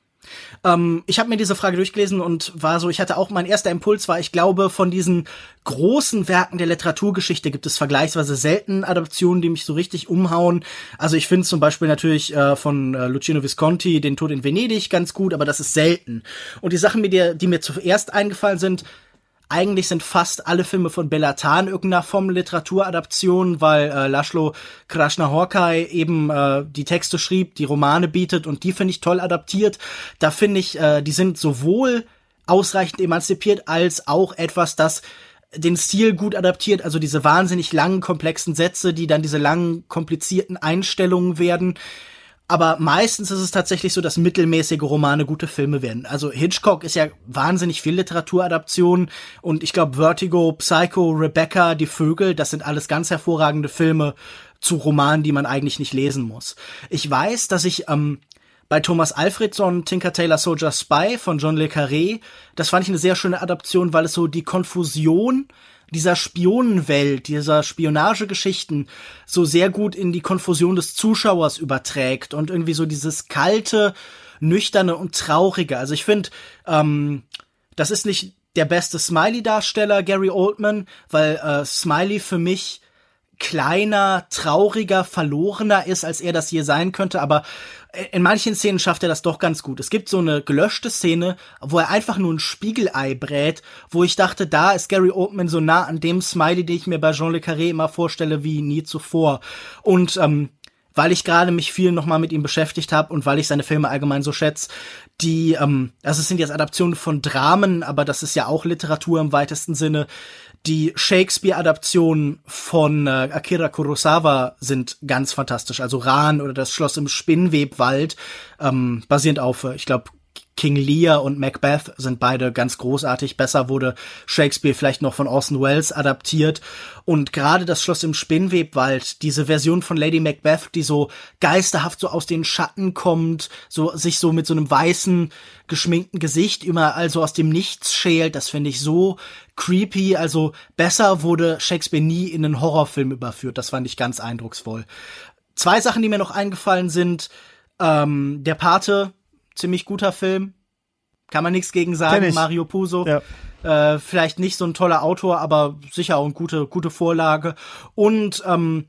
Ähm, ich habe mir diese Frage durchgelesen und war so, ich hatte auch, mein erster Impuls war, ich glaube, von diesen großen Werken der Literaturgeschichte gibt es vergleichsweise selten Adaptionen, die mich so richtig umhauen. Also ich finde zum Beispiel natürlich äh, von äh, Luciano Visconti den Tod in Venedig ganz gut, aber das ist selten. Und die Sachen, die, die mir zuerst eingefallen sind, eigentlich sind fast alle Filme von Bela Tarn irgendeiner Form Literaturadaption, weil äh, Laszlo Krasznahorkai eben äh, die Texte schrieb, die Romane bietet und die finde ich toll adaptiert. Da finde ich, äh, die sind sowohl ausreichend emanzipiert als auch etwas, das den Stil gut adaptiert, also diese wahnsinnig langen, komplexen Sätze, die dann diese langen, komplizierten Einstellungen werden. Aber meistens ist es tatsächlich so, dass mittelmäßige Romane gute Filme werden. Also Hitchcock ist ja wahnsinnig viel Literaturadaption und ich glaube Vertigo, Psycho, Rebecca, Die Vögel, das sind alles ganz hervorragende Filme zu Romanen, die man eigentlich nicht lesen muss. Ich weiß, dass ich ähm, bei Thomas Alfredson Tinker Tailor Soldier Spy von John le Carré, das fand ich eine sehr schöne Adaption, weil es so die Konfusion dieser Spionenwelt, dieser Spionagegeschichten so sehr gut in die Konfusion des Zuschauers überträgt und irgendwie so dieses kalte, nüchterne und traurige. Also ich finde, ähm, das ist nicht der beste Smiley-Darsteller, Gary Oldman, weil äh, Smiley für mich kleiner, trauriger, verlorener ist, als er das je sein könnte, aber in manchen Szenen schafft er das doch ganz gut. Es gibt so eine gelöschte Szene, wo er einfach nur ein Spiegelei brät, wo ich dachte, da ist Gary Oldman so nah an dem Smiley, den ich mir bei Jean le Carré immer vorstelle, wie nie zuvor. Und ähm, weil ich gerade mich viel nochmal mit ihm beschäftigt habe und weil ich seine Filme allgemein so schätze, die, ähm, also es sind jetzt Adaptionen von Dramen, aber das ist ja auch Literatur im weitesten Sinne. Die Shakespeare-Adaptionen von äh, Akira Kurosawa sind ganz fantastisch. Also Ran oder das Schloss im Spinnwebwald, ähm, basierend auf, ich glaube, King Lear und Macbeth sind beide ganz großartig. Besser wurde Shakespeare vielleicht noch von Orson Welles adaptiert. Und gerade das Schloss im Spinnwebwald, diese Version von Lady Macbeth, die so geisterhaft so aus den Schatten kommt, so sich so mit so einem weißen, geschminkten Gesicht immer also aus dem Nichts schält, das finde ich so creepy. Also besser wurde Shakespeare nie in einen Horrorfilm überführt. Das fand ich ganz eindrucksvoll. Zwei Sachen, die mir noch eingefallen sind. Ähm, der Pate, ziemlich guter Film. Kann man nichts gegen sagen. Mario Puzo. Ja. Äh, vielleicht nicht so ein toller Autor, aber sicher auch eine gute, gute Vorlage. Und ähm,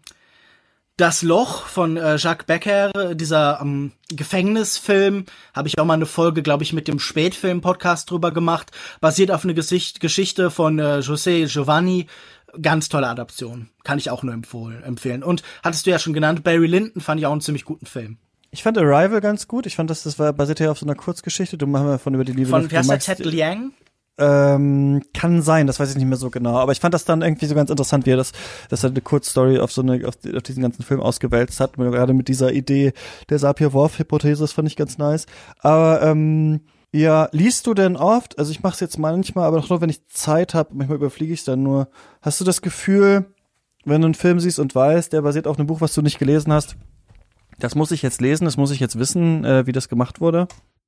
Das Loch von äh, Jacques Becker, dieser ähm, Gefängnisfilm, habe ich auch mal eine Folge, glaube ich, mit dem Spätfilm-Podcast drüber gemacht. Basiert auf eine Gesicht- Geschichte von äh, José Giovanni. Ganz tolle Adaption. Kann ich auch nur empfohlen, empfehlen. Und hattest du ja schon genannt, Barry Lyndon fand ich auch einen ziemlich guten Film. Ich fand Arrival ganz gut. Ich fand, dass das war basiert ja auf so einer Kurzgeschichte. Du machen wir von über die Liebe. Von, wie heißt der, Ted Liang? Ähm, kann sein, das weiß ich nicht mehr so genau. Aber ich fand das dann irgendwie so ganz interessant, wie er das, dass er eine Kurzstory auf so eine, auf, die, auf diesen ganzen Film ausgewälzt hat. Gerade mit dieser Idee der Sapir-Whorf-Hypothese, das fand ich ganz nice. Aber, ähm, ja, liest du denn oft, also ich mache es jetzt manchmal, aber auch nur, wenn ich Zeit habe, manchmal überfliege ich es dann nur. Hast du das Gefühl, wenn du einen Film siehst und weißt, der basiert auf einem Buch, was du nicht gelesen hast, das muss ich jetzt lesen, das muss ich jetzt wissen, äh, wie das gemacht wurde?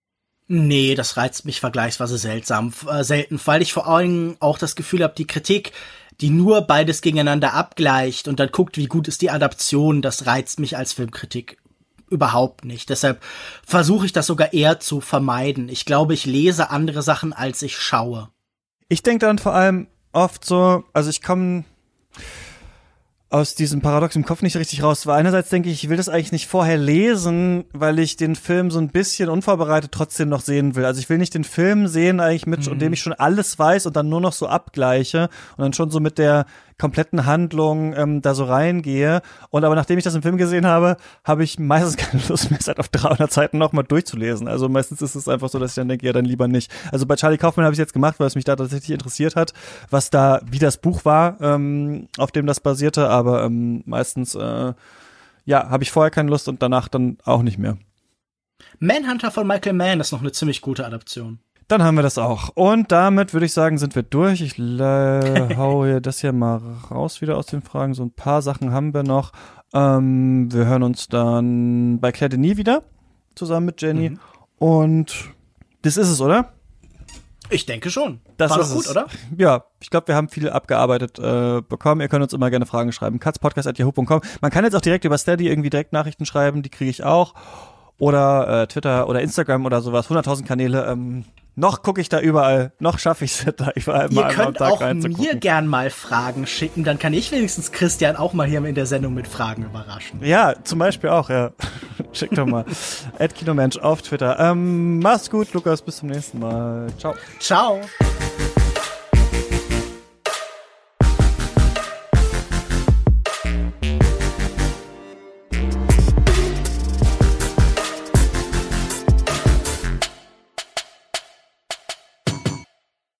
Nee, das reizt mich vergleichsweise seltsam, äh, selten, weil ich vor allem auch das Gefühl habe, die Kritik, die nur beides gegeneinander abgleicht und dann guckt, wie gut ist die Adaption, das reizt mich als Filmkritik überhaupt nicht. Deshalb versuche ich das sogar eher zu vermeiden. Ich glaube, ich lese andere Sachen, als ich schaue. Ich denke dann vor allem oft so, also ich komme aus diesem Paradox im Kopf nicht richtig raus. Weil einerseits denke ich, ich will das eigentlich nicht vorher lesen, weil ich den Film so ein bisschen unvorbereitet trotzdem noch sehen will. Also ich will nicht den Film sehen eigentlich mit, mhm. indem ich schon alles weiß und dann nur noch so abgleiche und dann schon so mit der kompletten Handlung ähm, da so reingehe. Und aber nachdem ich das im Film gesehen habe, habe ich meistens keine Lust mehr, seit auf dreihundert Seiten noch mal durchzulesen. Also meistens ist es einfach so, dass ich dann denke, ja, dann lieber nicht. Also bei Charlie Kaufman habe ich es jetzt gemacht, weil es mich da tatsächlich interessiert hat, was da, wie das Buch war, ähm, auf dem das basierte. Aber ähm, meistens, äh, ja, habe ich vorher keine Lust und danach dann auch nicht mehr. Manhunter von Michael Mann ist noch eine ziemlich gute Adaption. Dann haben wir das auch. Und damit würde ich sagen, sind wir durch. Ich äh, hau hier das hier mal raus wieder aus den Fragen. So ein paar Sachen haben wir noch. Ähm, wir hören uns dann bei Claire Denis wieder, zusammen mit Jenny. Mhm. Und das ist es, oder? Ich denke schon. Das war ist doch gut, es. oder? Ja, ich glaube, wir haben viel abgearbeitet äh, bekommen. Ihr könnt uns immer gerne Fragen schreiben. katzpodcast at yahoo punkt com. Man kann jetzt auch direkt über Steady irgendwie direkt Nachrichten schreiben, die kriege ich auch. Oder äh, Twitter oder Instagram oder sowas. hunderttausend Kanäle. Ähm, noch gucke ich da überall. Noch schaffe ich es da überall Ihr mal am könnt Tag auch reinzugucken. mir gern mal Fragen schicken. Dann kann ich wenigstens Christian auch mal hier in der Sendung mit Fragen überraschen. Ja, zum Beispiel auch, ja. Schick doch mal. at Kinomensch auf Twitter. Ähm, mach's gut, Lukas. Bis zum nächsten Mal. Ciao. Ciao.